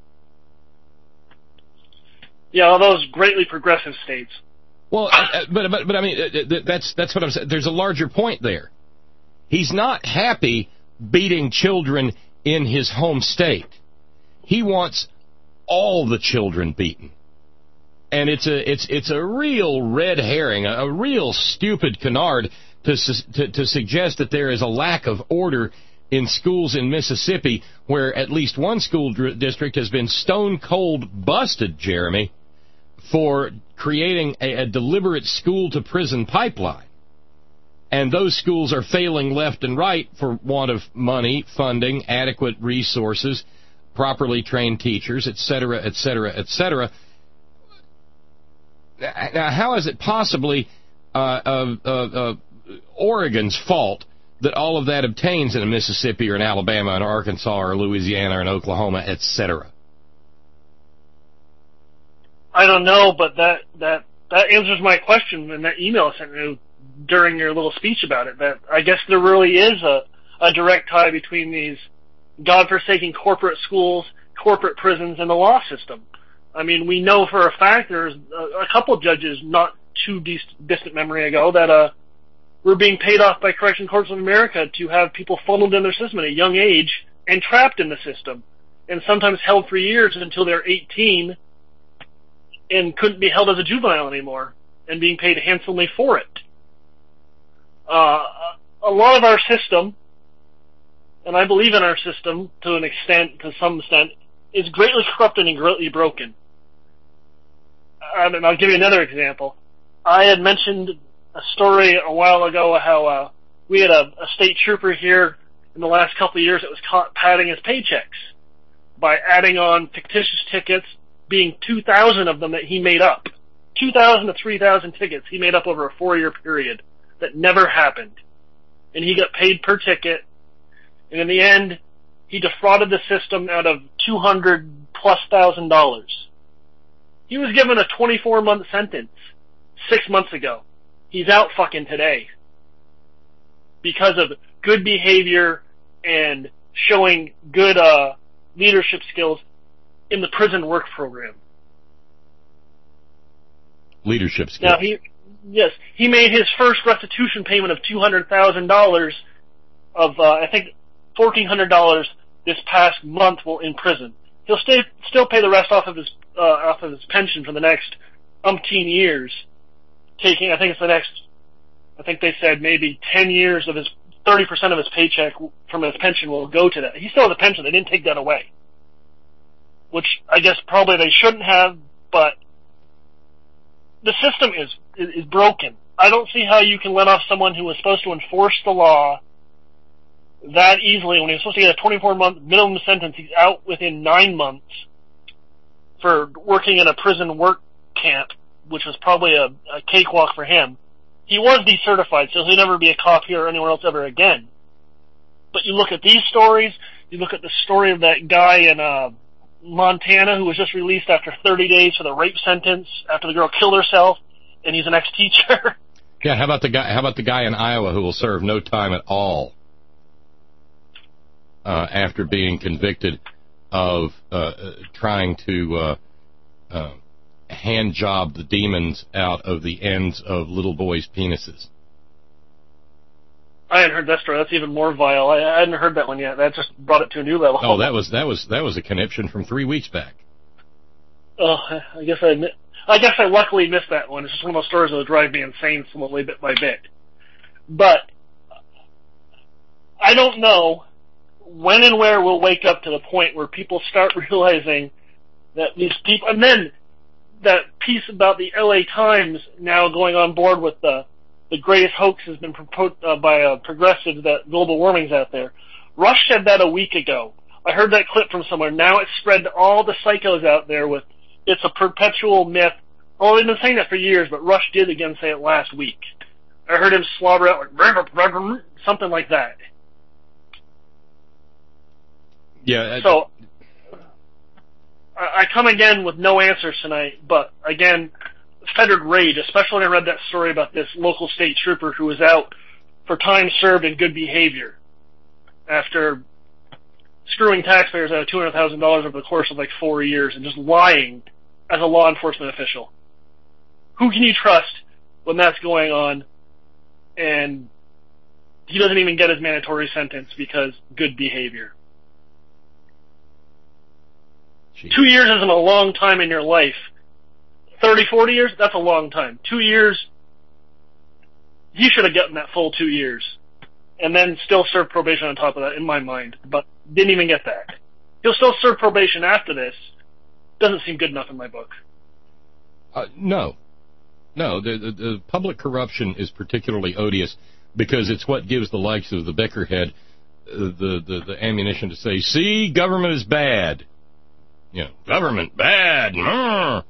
Yeah, all those greatly progressive states. Well, uh, but, but but I mean, uh, that's that's what I'm saying. There's a larger point there. He's not happy beating children in his home state. He wants all the children beaten, and it's a it's it's a real red herring, a, a real stupid canard to, to to suggest that there is a lack of order in schools in Mississippi, where at least one school dr- district has been stone cold busted, Jeremy, for creating a, a deliberate school-to-prison pipeline. And those schools are failing left and right for want of money, funding, adequate resources, properly trained teachers, et cetera, et cetera, et cetera. Now, how is it possibly uh, uh, uh, uh, Oregon's fault that all of that obtains in Mississippi or in Alabama and Arkansas or Louisiana and Oklahoma, et cetera? I don't know, but that, that, that answers my question in that email I sent you during your little speech about it, that I guess there really is a, a direct tie between these godforsaken corporate schools, corporate prisons, and the law system. I mean, we know for a fact there's a, a couple of judges not too dis- distant memory ago that uh, were being paid off by Correction Courts of America to have people funneled in their system at a young age and trapped in the system, and sometimes held for years until they're eighteen and couldn't be held as a juvenile anymore, and being paid handsomely for it. Uh, a lot of our system, and I believe in our system to an extent, to some extent, is greatly corrupted and greatly broken. And I'll give you another example. I had mentioned a story a while ago how uh, we had a, a state trooper here in the last couple of years that was caught padding his paychecks by adding on fictitious tickets, being two thousand of them that he made up. two thousand to three thousand tickets he made up over a four-year period that never happened. And he got paid per ticket, and in the end, he defrauded the system out of two hundred plus thousand dollars. He was given a twenty-four month sentence six months ago. He's out fucking today because of good behavior and showing good uh, leadership skills in the prison work program. Leadership skills. Now he, yes, he made his first restitution payment of two hundred thousand dollars of, uh, I think, fourteen hundred dollars this past month while in prison. He'll stay, still pay the rest off of his, uh, off of his pension for the next umpteen years. Taking, I think it's the next, I think they said maybe ten years of his, thirty percent of his paycheck from his pension will go to that. He still has a pension. They didn't take that away. Which I guess probably they shouldn't have, but the system is, is, is broken. I don't see how you can let off someone who was supposed to enforce the law that easily when he was supposed to get a twenty-four month minimum sentence. He's out within nine months for working in a prison work camp, which was probably a, a cakewalk for him. He was decertified, so he'll never be a cop here or anywhere else ever again. But you look at these stories, You look at the story of that guy in uh, Montana who was just released after thirty days for the rape sentence after the girl killed herself, and he's an ex-teacher. Yeah, how about the guy? How about the guy in Iowa who will serve no time at all uh, after being convicted of uh, trying to uh, uh, hand job the demons out of the ends of little boys' penises? I hadn't heard that story. That's even more vile. I, I hadn't heard that one yet. That just brought it to a new level. Oh, that was that was that was a conniption from three weeks back. Oh, I guess I admit, I guess I luckily missed that one. It's just one of those stories that will drive me insane slowly, bit by bit. But I don't know when and where we'll wake up to the point where people start realizing that these people, and then that piece about the L A Times now going on board with the the greatest hoax has been proposed uh, by uh, progressives that global warming's out there. Rush said that a week ago. I heard that clip from somewhere. Now it's spread to all the psychos out there with it's a perpetual myth. Oh, they've been saying that for years, but Rush did again say it last week. I heard him slobber out like something like that. Yeah. I, so I, I come again with no answers tonight, but again, fettered rage, especially when I read that story about this local state trooper who was out for time served in good behavior after screwing taxpayers out of two hundred thousand dollars over the course of like four years and just lying as a law enforcement official. Who can you trust when that's going on and he doesn't even get his mandatory sentence because good behavior? Jeez. Two years isn't a long time in your life. thirty, forty years, that's a long time. Two years, he should have gotten that full two years. And then still serve probation on top of that, in my mind. But didn't even get that. He'll still serve probation after this. Doesn't seem good enough in my book. Uh, no. No, the, the, the public corruption is particularly odious because it's what gives the likes of the Beckerhead uh, the, the, the ammunition to say, see, government is bad. You know, government bad. Mm.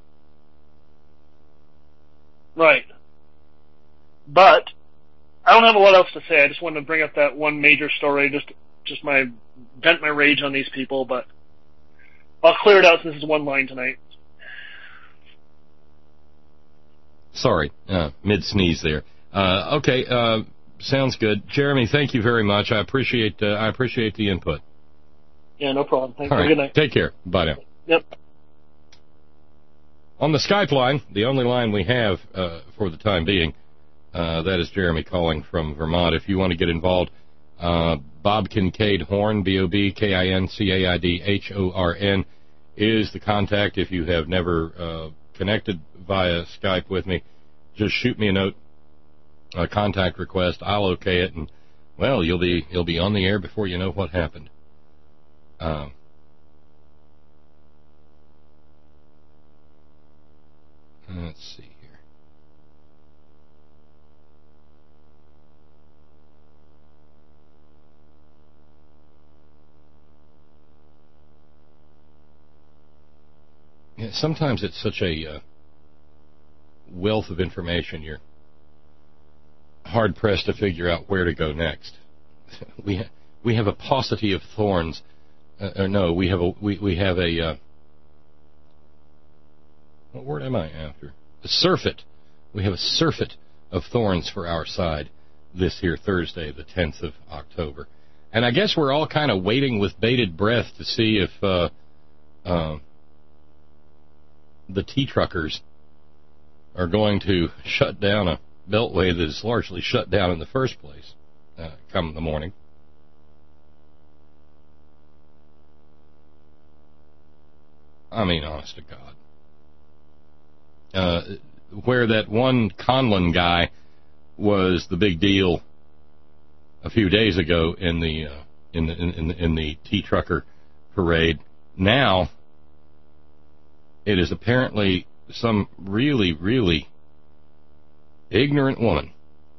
Right. But I don't have a lot else to say. I just wanted to bring up that one major story, just just my vent my rage on these people, but I'll clear it out since it's one line tonight. Sorry, uh, mid-sneeze there. Uh, okay, uh, sounds good. Jeremy, thank you very much. I appreciate uh, I appreciate the input. Yeah, no problem. Thanks. All right. Good night. Take care. Bye now. Yep. On the Skype line, the only line we have uh, for the time being, uh, that is Jeremy calling from Vermont. If you want to get involved, uh, Bob Kincaid Horn, B O B K I N C A I D H O R N, is the contact. If you have never uh, connected via Skype with me, just shoot me a note, a contact request. I'll okay it, and, well, you'll be you'll be on the air before you know what happened. Um, let's see here. Yeah, sometimes it's such a uh, wealth of information, you're hard-pressed to figure out where to go next. we ha- we have a paucity of thorns. Uh, or no, we have a we we have a uh, what word am I after? A surfeit. We have a surfeit of thorns for our side this here Thursday, the tenth of October, and I guess we're all kind of waiting with bated breath to see if uh, uh, the tea truckers are going to shut down a beltway that is largely shut down in the first place uh, come the morning. I mean, honest to God. Uh, where that one Conlon guy was the big deal a few days ago in the uh, in the in, in the tea trucker parade, now it is apparently some really, really ignorant woman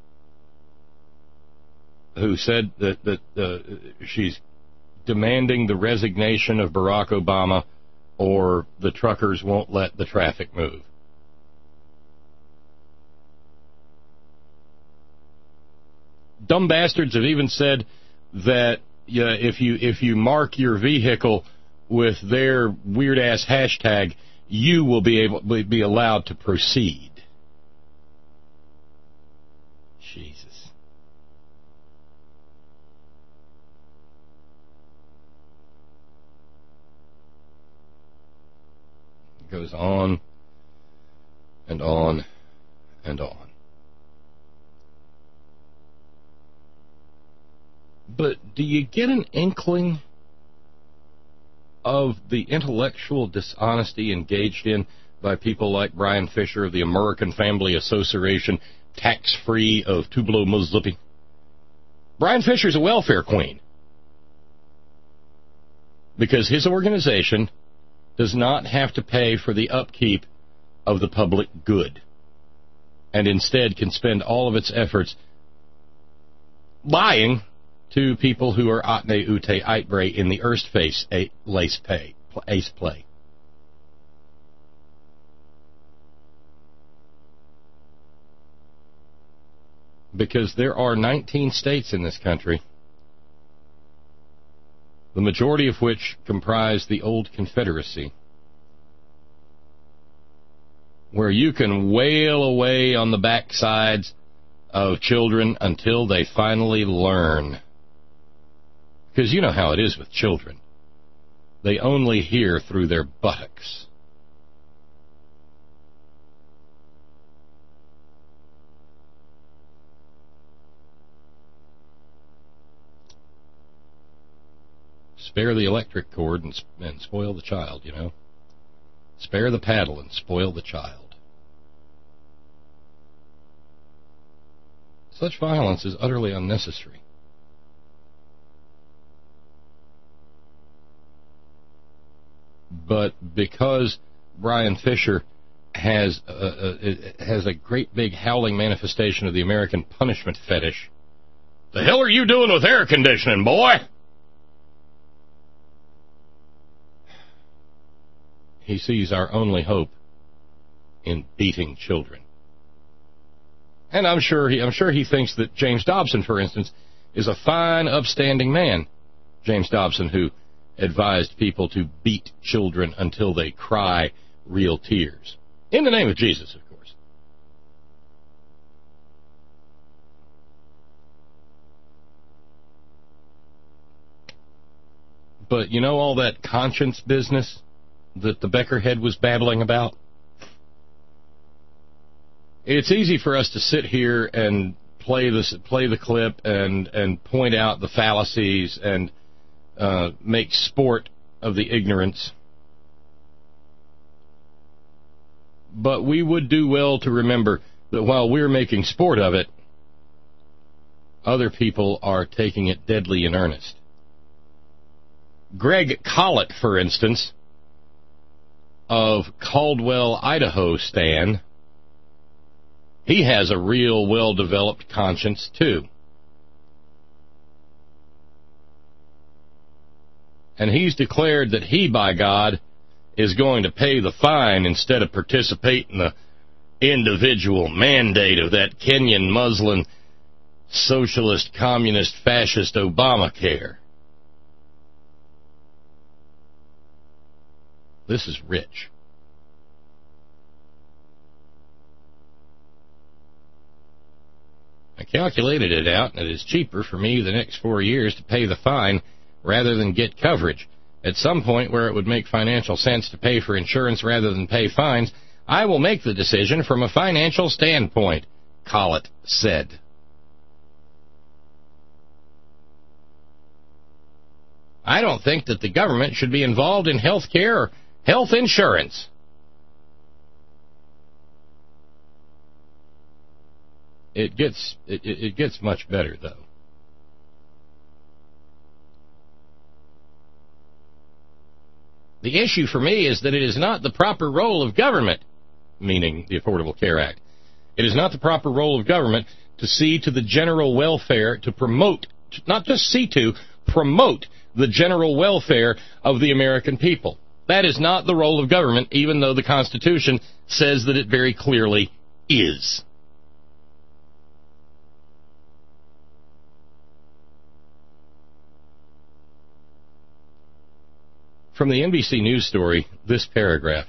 who said that that uh, she's demanding the resignation of Barack Obama, or the truckers won't let the traffic move. Dumb bastards have even said that yeah, if you if you mark your vehicle with their weird ass hashtag, you will be able be allowed to proceed. Jesus. It goes on and on and on. But do you get an inkling of the intellectual dishonesty engaged in by people like Brian Fisher of the American Family Association, tax-free of Tupelo, Mississippi? Brian Fisher's a welfare queen because his organization does not have to pay for the upkeep of the public good, and instead can spend all of its efforts lying to people who are atne ute eitbre in the erst face lace pay, ace play. Because there are nineteen states in this country, the majority of which comprise the old Confederacy, where you can wail away on the backsides of children until they finally learn. Because you know how it is with children. They only hear through their buttocks. Spare the electric cord and, and spoil the child, you know. Spare the paddle and spoil the child. Such violence is utterly unnecessary. But because Brian Fisher has a, a, has a great big howling manifestation of the American punishment fetish, the hell are you doing with air conditioning, boy? He sees our only hope in beating children. And I'm sure he I'm sure he thinks that James Dobson, for instance, is a fine, upstanding man. James Dobson, who advised people to beat children until they cry real tears. In the name of Jesus, of course. But you know all that conscience business that the Beckerhead was babbling about? It's easy for us to sit here and play this, play the clip and, and point out the fallacies and uh, make sport of the ignorance. But we would do well to remember that while we're making sport of it, other people are taking it deadly in earnest. Greg Collett, for instance, of Caldwell, Idaho, Stan, he has a real well-developed conscience, too. And he's declared that he, by God, is going to pay the fine instead of participate in the individual mandate of that Kenyan Muslim socialist, communist, fascist Obamacare. This is rich. I calculated it out, and it is cheaper for me the next four years to pay the fine rather than get coverage. At some point where it would make financial sense to pay for insurance rather than pay fines, I will make the decision from a financial standpoint, Collett said. I don't think that the government should be involved in health care or health insurance. It gets it, it gets much better, though. The issue for me is that it is not the proper role of government, meaning the Affordable Care Act. It is not the proper role of government to see to the general welfare, to promote, not just see to, promote the general welfare of the American people. That is not the role of government, even though the Constitution says that it very clearly is. From the N B C News story, this paragraph.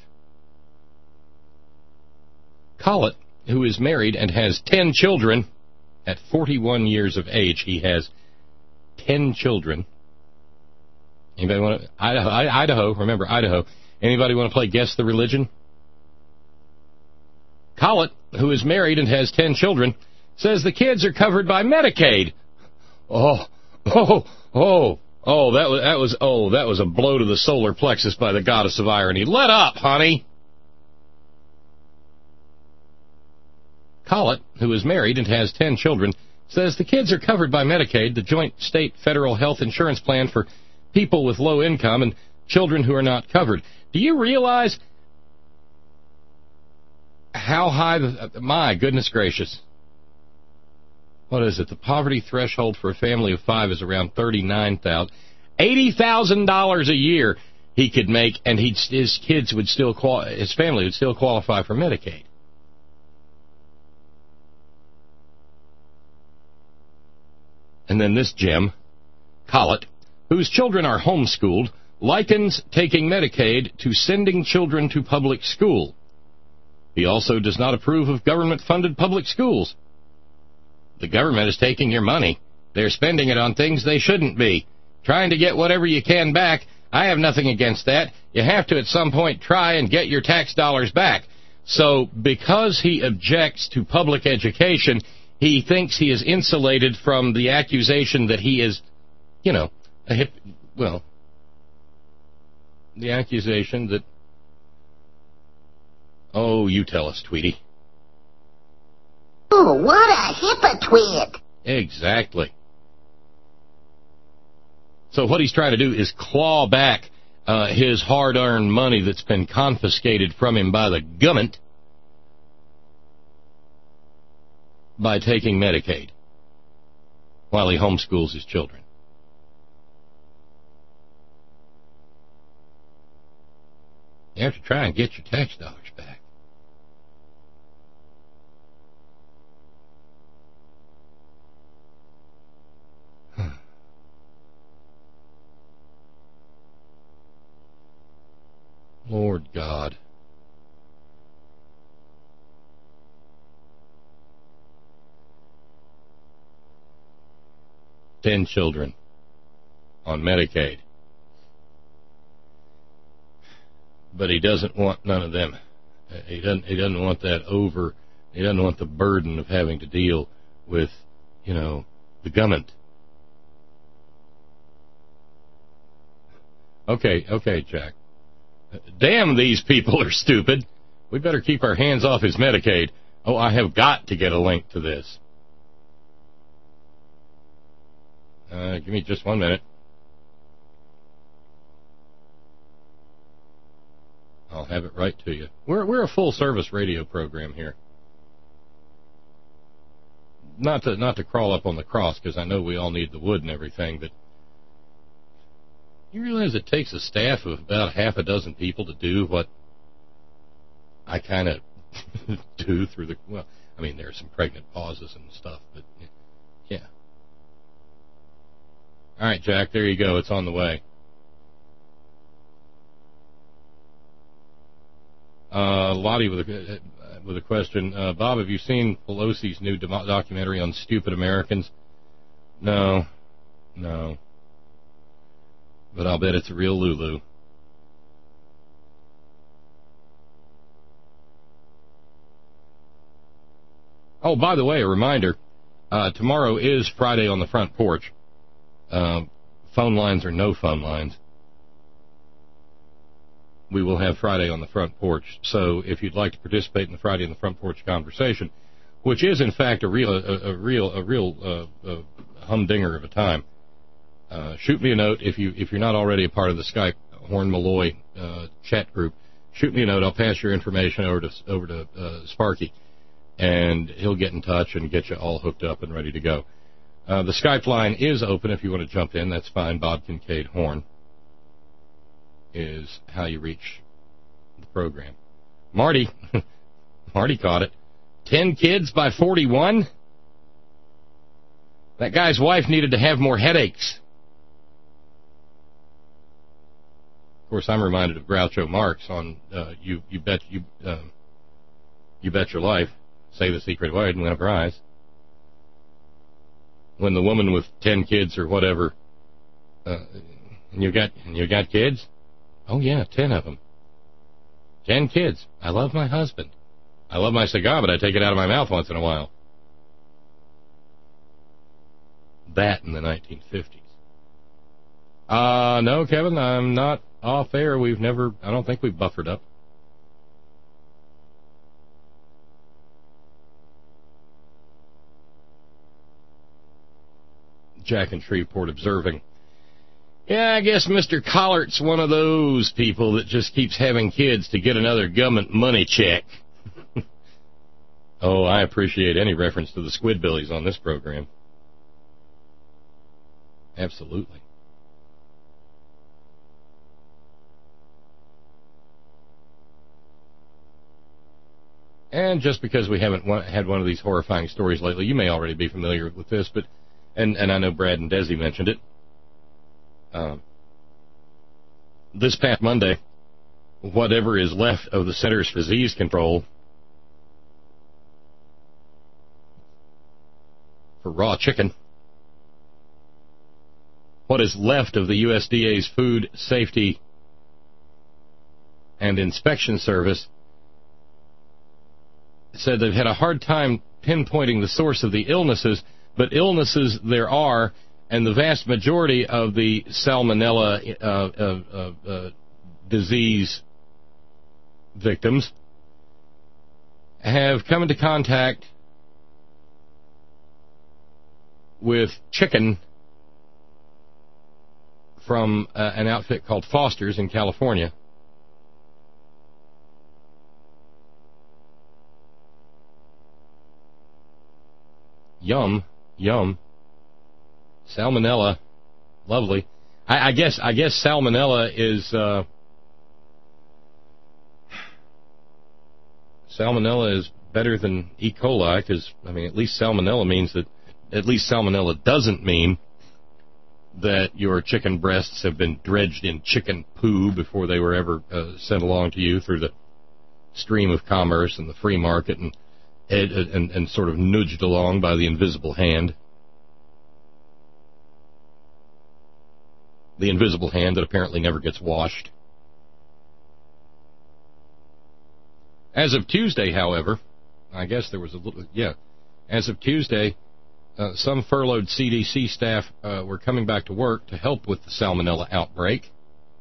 Collett, who is married and has ten children, at forty-one years of age, he has ten children. Anybody want to, Idaho, Idaho, remember Idaho. Anybody want to play Guess the Religion? Collett, who is married and has ten children, says the kids are covered by Medicaid. Oh, oh, oh, oh, that was, that was, oh, that was a blow to the solar plexus by the goddess of irony. Let up, honey. Collett, who is married and has ten children, says the kids are covered by Medicaid, the joint state-federal health insurance plan for people with low income and children who are not covered. Do you realize how high the... My goodness gracious. What is it? The poverty threshold for a family of five is around thirty-nine thousand dollars. eighty thousand dollars a year he could make, and he'd, his kids would still quali- his family would still qualify for Medicaid. And then this gem, Collett, whose children are homeschooled, likens taking Medicaid to sending children to public school. He also does not approve of government-funded public schools. The government is taking your money. They're spending it on things they shouldn't be. Trying to get whatever you can back. I have nothing against that. You have to at some point try and get your tax dollars back. So because he objects to public education, he thinks he is insulated from the accusation that he is, you know, a hip, well, the accusation that, oh, you tell us, Tweety. Oh, what a hypocrite. Exactly. So what he's trying to do is claw back uh, his hard-earned money that's been confiscated from him by the government by taking Medicaid while he homeschools his children. You have to try and get your tax dollars back. Lord God. Ten children on Medicaid. But he doesn't want none of them. He doesn't he doesn't want that over he doesn't want the burden of having to deal with, you know, the government. Okay, okay, Jack. Damn, these people are stupid. We better keep our hands off his Medicaid. Oh, I have got to get a link to this. Uh, give me just one minute. I'll have it right to you. We're we're a full-service radio program here. Not to not to crawl up on the cross, because I know we all need the wood and everything, but you realize it takes a staff of about half a dozen people to do what I kind of do through the... Well, I mean, there are some pregnant pauses and stuff, but yeah. All right, Jack, there you go. It's on the way. Uh, Lottie with a, uh, with a question. Uh, Bob, have you seen Pelosi's new do- documentary on stupid Americans? No. No. But I'll bet it's a real Lulu. Oh, by the way, a reminder. Uh, tomorrow is Friday on the Front Porch. Uh, phone lines or no phone lines. We will have Friday on the Front Porch. So if you'd like to participate in the Friday on the Front Porch conversation, which is in fact a real a, a real a real uh, uh, humdinger of a time, uh, shoot me a note if you if you're not already a part of the Skype Horn Malloy uh, chat group. Shoot me a note. I'll pass your information over to over to uh, Sparky, and he'll get in touch and get you all hooked up and ready to go. Uh, the Skype line is open if you want to jump in. That's fine. Bob Kincaid Horn is how you reach the program. Marty, Marty caught it. Ten kids by forty-one? That guy's wife needed to have more headaches. course, I'm reminded of Groucho Marx on uh, you you bet you uh, you bet your life, say the secret word and win a prize. When the woman with ten kids or whatever, uh, and you got and you got kids, oh yeah, ten of them, ten kids. I love my husband. I love my cigar, but I take it out of my mouth once in a while. That in the nineteen fifties. Uh, no, Kevin, I'm not off air. We've never, I don't think we've buffered up. Jack in Shreveport observing, yeah, I guess Mister Collart's one of those people that just keeps having kids to get another government money check. Oh, I appreciate any reference to the Squidbillies on this program. Absolutely. And just because we haven't had one of these horrifying stories lately, you may already be familiar with this, but and, and I know Brad and Desi mentioned it. Um, this past Monday, whatever is left of the Centers for Disease Control for raw chicken, what is left of the U S D A's Food Safety and Inspection Service, said they've had a hard time pinpointing the source of the illnesses, but illnesses there are, and the vast majority of the salmonella uh, uh, uh, uh, disease victims have come into contact with chicken from uh, an outfit called Foster's in California. Yum, yum. Salmonella, lovely. I, I guess I guess salmonella is uh, salmonella is better than E. coli, because I mean at least salmonella means that at least salmonella doesn't mean that your chicken breasts have been dredged in chicken poo before they were ever uh, sent along to you through the stream of commerce and the free market and and, and, and sort of nudged along by the invisible hand. The invisible hand that apparently never gets washed. As of Tuesday, however, I guess there was a little, yeah, as of Tuesday, uh, some furloughed C D C staff uh, were coming back to work to help with the salmonella outbreak.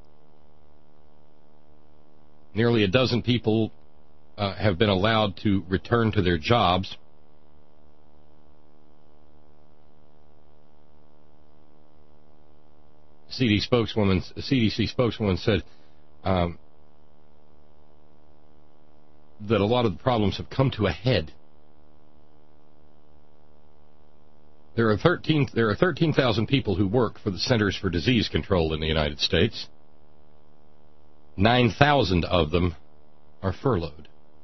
Nearly a dozen people uh, have been allowed to return to their jobs. C D C spokeswoman, C D C spokeswoman said um, that a lot of the problems have come to a head. There are thirteen. There are thirteen thousand people who work for the Centers for Disease Control in the United States. Nine thousand of them are furloughed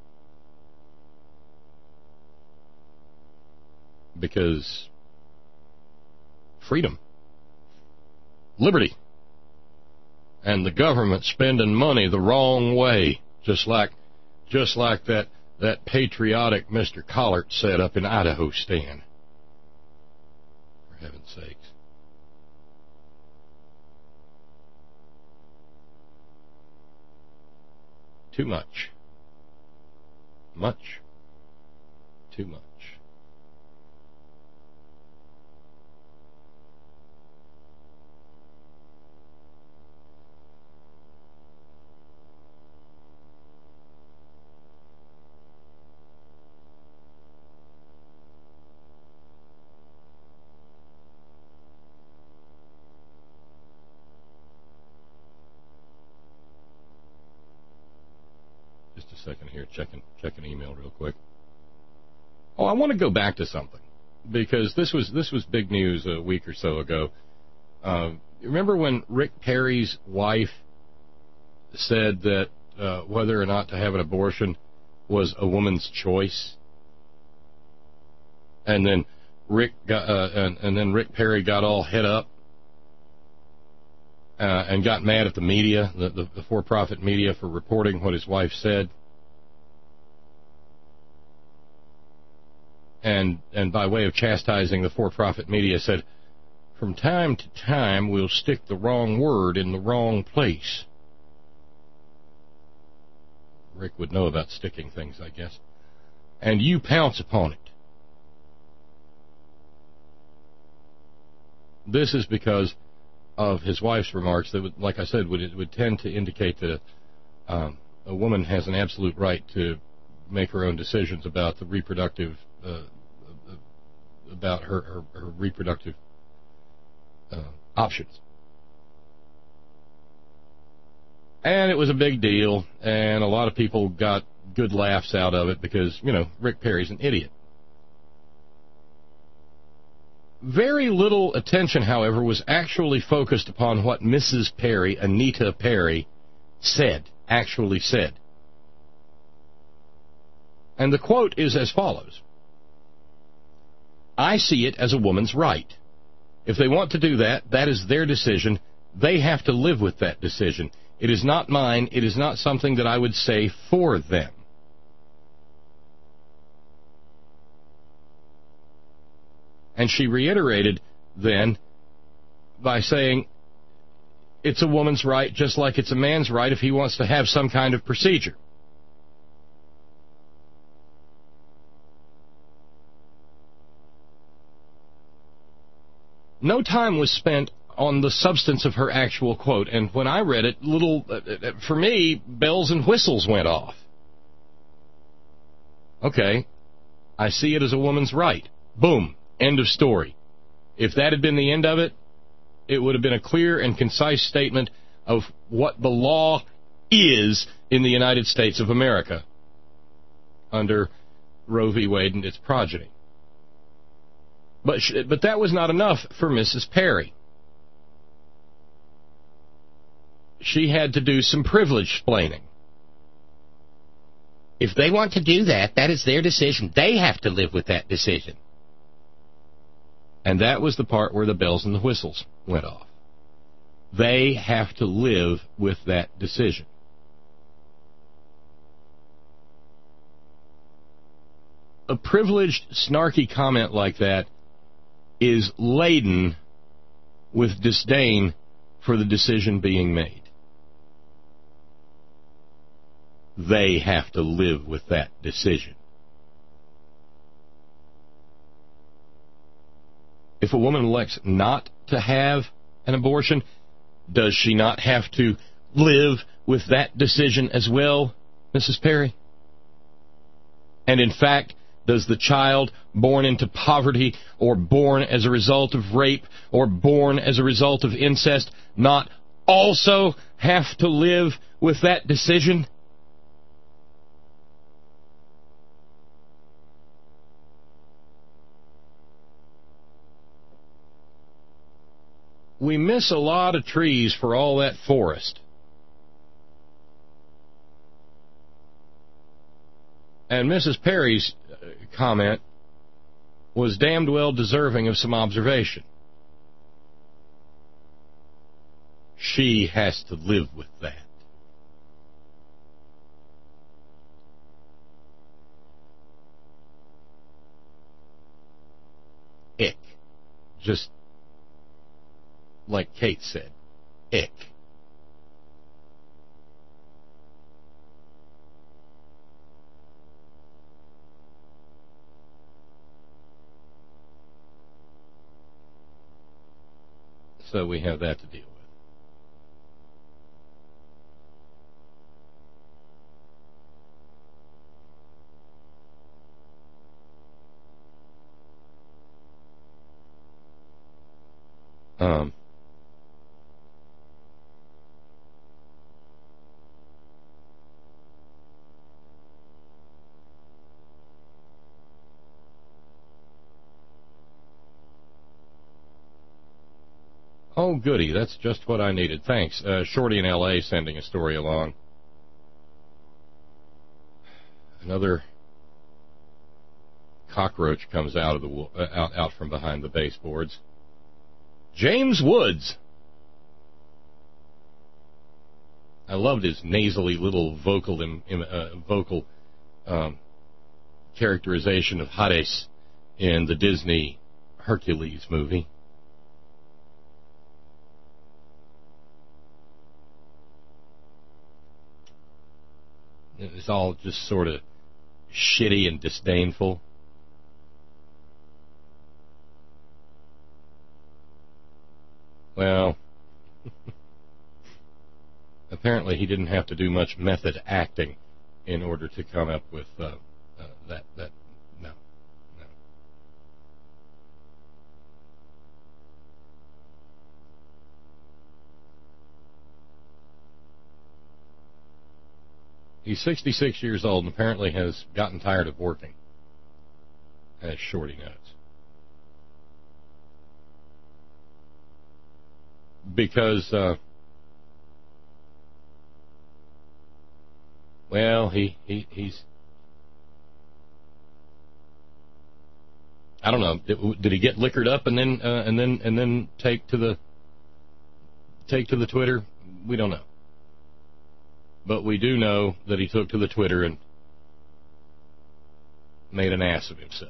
because freedom. Liberty. And the government spending money the wrong way, just like just like that, that patriotic Mister Collard said up in Idaho, Stan. For heaven's sakes. Too much. Much. Too much. Second here, checking checking email real quick. Oh, I want to go back to something because this was this was big news a week or so ago. Uh, remember when Rick Perry's wife said that uh, whether or not to have an abortion was a woman's choice, and then Rick got uh, and, and then Rick Perry got all head up uh, and got mad at the media, the, the, the for-profit media, for reporting what his wife said. And, and by way of chastising the for-profit media, said, from time to time, we'll stick the wrong word in the wrong place. Rick would know about sticking things, I guess. And you pounce upon it. This is because of his wife's remarks that, would, like I said, would would tend to indicate that um, a woman has an absolute right to make her own decisions about the reproductive, uh, about her, her, her reproductive uh, options. And it was a big deal, and a lot of people got good laughs out of it because, you know, Rick Perry's an idiot. Very little attention, however, was actually focused upon what Missus Perry, Anita Perry, said, actually said. And the quote is as follows. I see it as a woman's right. If they want to do that, that is their decision. They have to live with that decision. It is not mine. It is not something that I would say for them. And she reiterated then by saying it's a woman's right just like it's a man's right if he wants to have some kind of procedure. No time was spent on the substance of her actual quote, and when I read it, little, uh, for me, bells and whistles went off. Okay, I see it as a woman's right. Boom, end of story. If that had been the end of it, it would have been a clear and concise statement of what the law is in the United States of America under Roe v. Wade and its progeny. But, sh- but that was not enough for Missus Perry. She had to do some privilege splaining. If they want to do that, that is their decision. They have to live with that decision. And that was the part where the bells and the whistles went off. They have to live with that decision. A privileged, snarky comment like that is laden with disdain for the decision being made. They have to live with that decision. If a woman elects not to have an abortion, does she not have to live with that decision as well, Missus Perry? And in fact, does the child born into poverty or born as a result of rape or born as a result of incest not also have to live with that decision? We miss a lot of trees for all that forest. And Missus Perry's comment was damned well deserving of some observation. She has to live with that. Ick. Just like Kate said, ick. So we have that to deal with. Um, Oh, goody. That's just what I needed. Thanks. Uh, Shorty in L A sending a story along. Another cockroach comes out of the uh, out out from behind the baseboards. James Woods. I loved his nasally little vocal im, im, uh, vocal um, characterization of Hades in the Disney Hercules movie. It's all just sort of shitty and disdainful. Well, apparently he didn't have to do much method acting in order to come up with uh, uh, that, that, no, no. He's sixty-six years old and apparently has gotten tired of working as Shorty knows. Because, uh, well, he, he he's, I don't know. Did, did he get liquored up and then uh, and then and then take to the take to the Twitter? We don't know. But we do know that he took to the Twitter and made an ass of himself.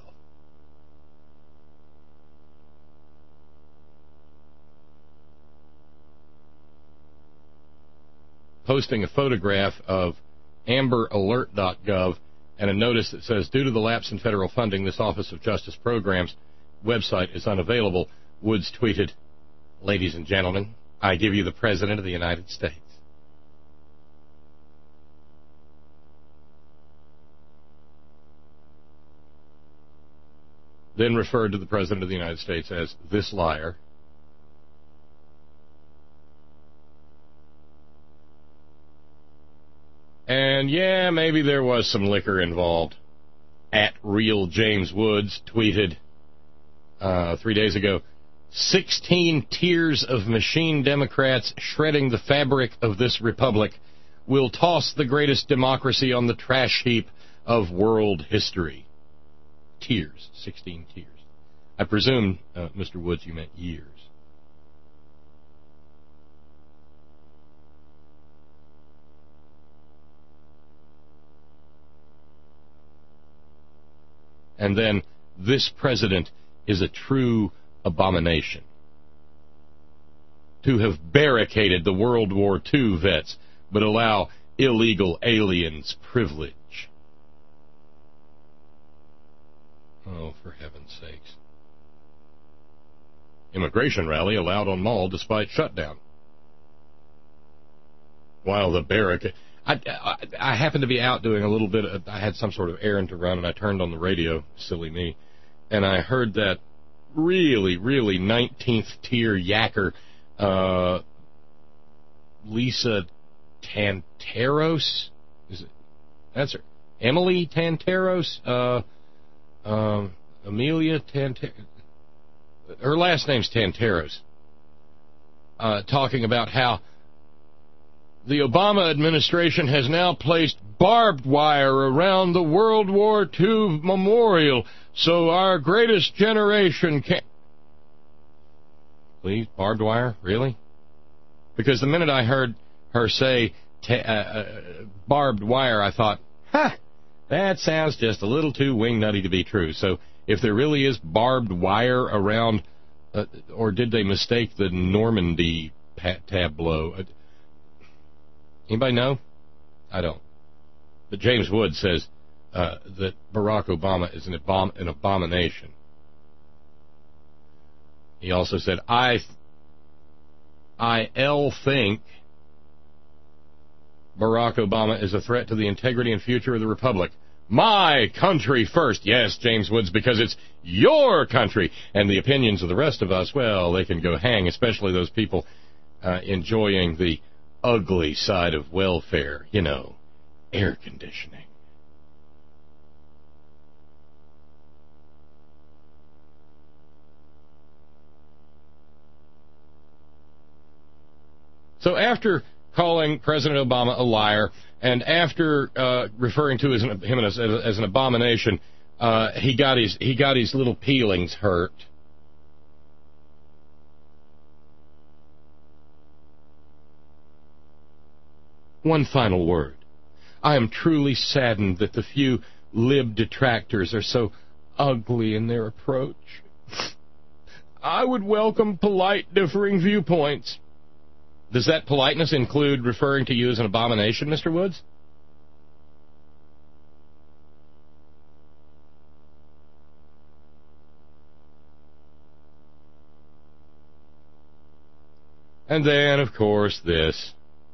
Posting a photograph of amber alert dot gov and a notice that says, due to the lapse in federal funding, this Office of Justice Programs website is unavailable. Woods tweeted, "Ladies and gentlemen, I give you the President of the United States." Then referred to the President of the United States as this liar. And yeah, maybe there was some liquor involved. At Real James Woods tweeted uh, three days ago, sixteen tiers of machine Democrats shredding the fabric of this republic will toss the greatest democracy on the trash heap of world history. Tiers, sixteen tiers. I presume, uh, Mister Woods, you meant years. And then, this president is a true abomination. To have barricaded the World War Two vets, but allow illegal aliens privilege. Oh, for heaven's sakes. Immigration rally allowed on mall despite shutdown. While the barricade... I, I, I happened to be out doing a little bit of, I had some sort of errand to run, and I turned on the radio, silly me, and I heard that really, really nineteenth tier yacker, uh, Lisa Tanteros, is it, that's her, Emily Tanteros, uh, um, Amelia Tanteros, her last name's Tanteros, uh, talking about how the Obama administration has now placed barbed wire around the World War Two memorial so our greatest generation can... Please, barbed wire? Really? Because the minute I heard her say ta- uh, uh, barbed wire, I thought, ha, that sounds just a little too wingnutty to be true. So if there really is barbed wire around, uh, or did they mistake the Normandy pat- tableau? Uh, Anybody know? I don't. But James Wood says uh, that Barack Obama is an, abom- an abomination. He also said, I, I L think Barack Obama is a threat to the integrity and future of the Republic. My country first. Yes, James Woods, because it's your country. And the opinions of the rest of us, well, they can go hang, especially those people uh, enjoying the ugly side of welfare, you know, air conditioning. So after calling President Obama a liar, and after uh, referring to his, him as, as an abomination, uh, he got his he got his little peelings hurt. One final word. I am truly saddened that the few lib detractors are so ugly in their approach. I would welcome polite differing viewpoints. Does that politeness include referring to you as an abomination, Mister Woods? And then, of course, this.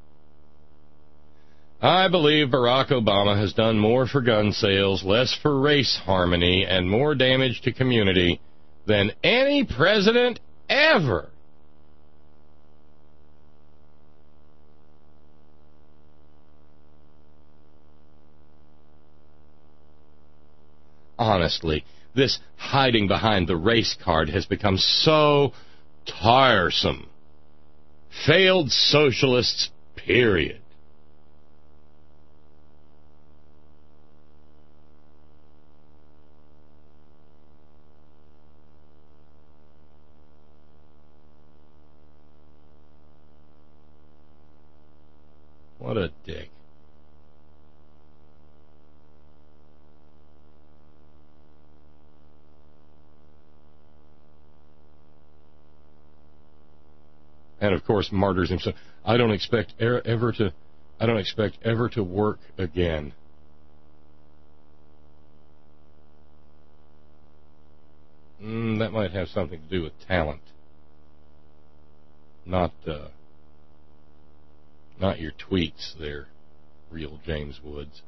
I believe Barack Obama has done more for gun sales, less for race harmony, and more damage to community than any president ever. Honestly, this hiding behind the race card has become so tiresome. Failed socialists, period. What a dick. And of course, martyrs himself. I don't expect er, ever to. I don't expect ever to work again. Mm, that might have something to do with talent, not uh, not your tweets. There, real James Woods.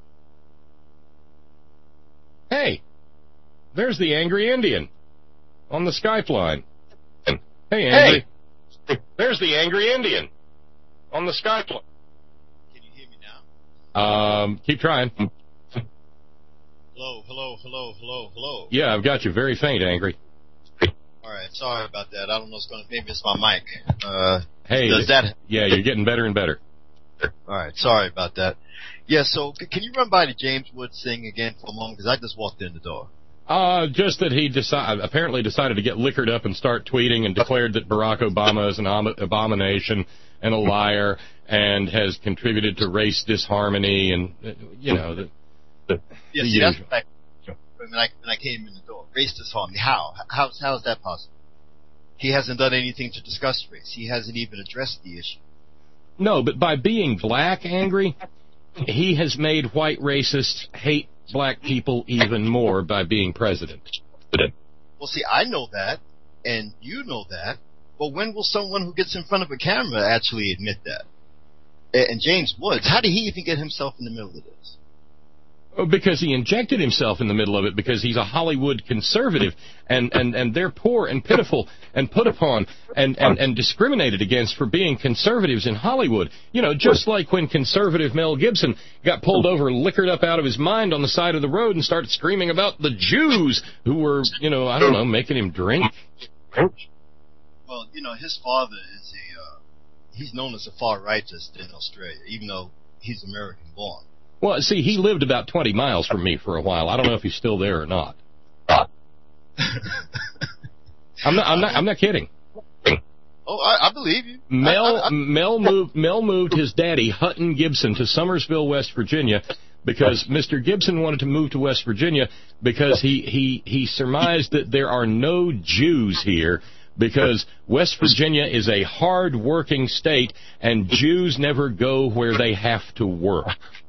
Hey, there's the angry Indian on the Skype line. Hey, Angry. Hey. There's the angry Indian on the Skype line. Can you hear me now? Um, keep trying. Hello, hello, hello, hello, hello. Yeah, I've got you very faint, Angry. All right, sorry about that. I don't know what's going to. Maybe it's my mic. Uh, hey, does that? Yeah, you're getting better and better. All right, sorry about that. Yeah, so c- can you run by the James Woods thing again for a moment? Because I just walked in the door. Uh, just that he decide, apparently decided to get liquored up and start tweeting and declared that Barack Obama is an ab- abomination and a liar and has contributed to race disharmony and, uh, you know, the, the, yes, the see, that's usual. what I, when, I, when I came in the door. Race disharmony. How? How, how is that possible? He hasn't done anything to discuss race. He hasn't even addressed the issue. No, but by being black, Angry, he has made white racists hate black people even more by being president. Well, see, I know that, and you know that, but when will someone who gets in front of a camera actually admit that? And James Woods, how did he even get himself in the middle of this? Oh, because he injected himself in the middle of it, because he's a Hollywood conservative, and, and, and they're poor and pitiful and put upon and, and, and discriminated against for being conservatives in Hollywood. You know, just like when conservative Mel Gibson got pulled over, liquored up out of his mind on the side of the road and started screaming about the Jews who were, you know, I don't know, making him drink. Well, you know, his father is a, uh, he's known as a far rightist in Australia, even though he's American born. Well, see, he lived about twenty miles from me for a while. I don't know if he's still there or not. I'm not. I'm not. I'm not kidding. Oh, I, I believe you. Mel I, I, I, Mel moved Mel moved his daddy Hutton Gibson to Summersville, West Virginia, because Mister Gibson wanted to move to West Virginia because he he he surmised that there are no Jews here, because West Virginia is a hard-working state and Jews never go where they have to work.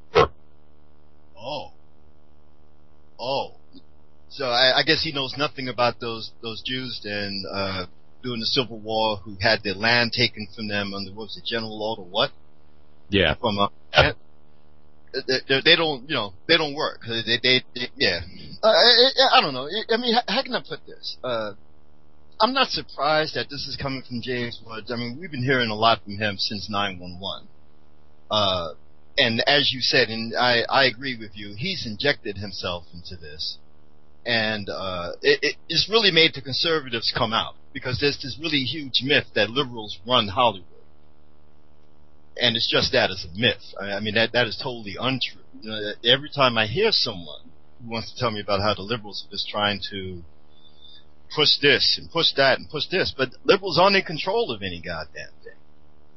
Oh. Oh. So I, I guess he knows nothing about those those Jews then uh, during the Civil War who had their land taken from them under, what was it, general order what? Yeah. From uh, they, they don't, you know, they don't work. They, they, they yeah. Uh, I, I don't know. I mean, how, how can I put this? Uh, I'm not surprised that this is coming from James Woods. I mean, we've been hearing a lot from him since nine one one. Uh, And as you said, and I, I agree with you, he's injected himself into this. And uh, it, it, it's really made the conservatives come out, because there's this really huge myth that liberals run Hollywood. And it's just that, it's a myth. I, I mean, that that is totally untrue. You know, every time I hear someone who wants to tell me about how the liberals are just trying to push this and push that and push this, but liberals aren't in control of any goddamn thing.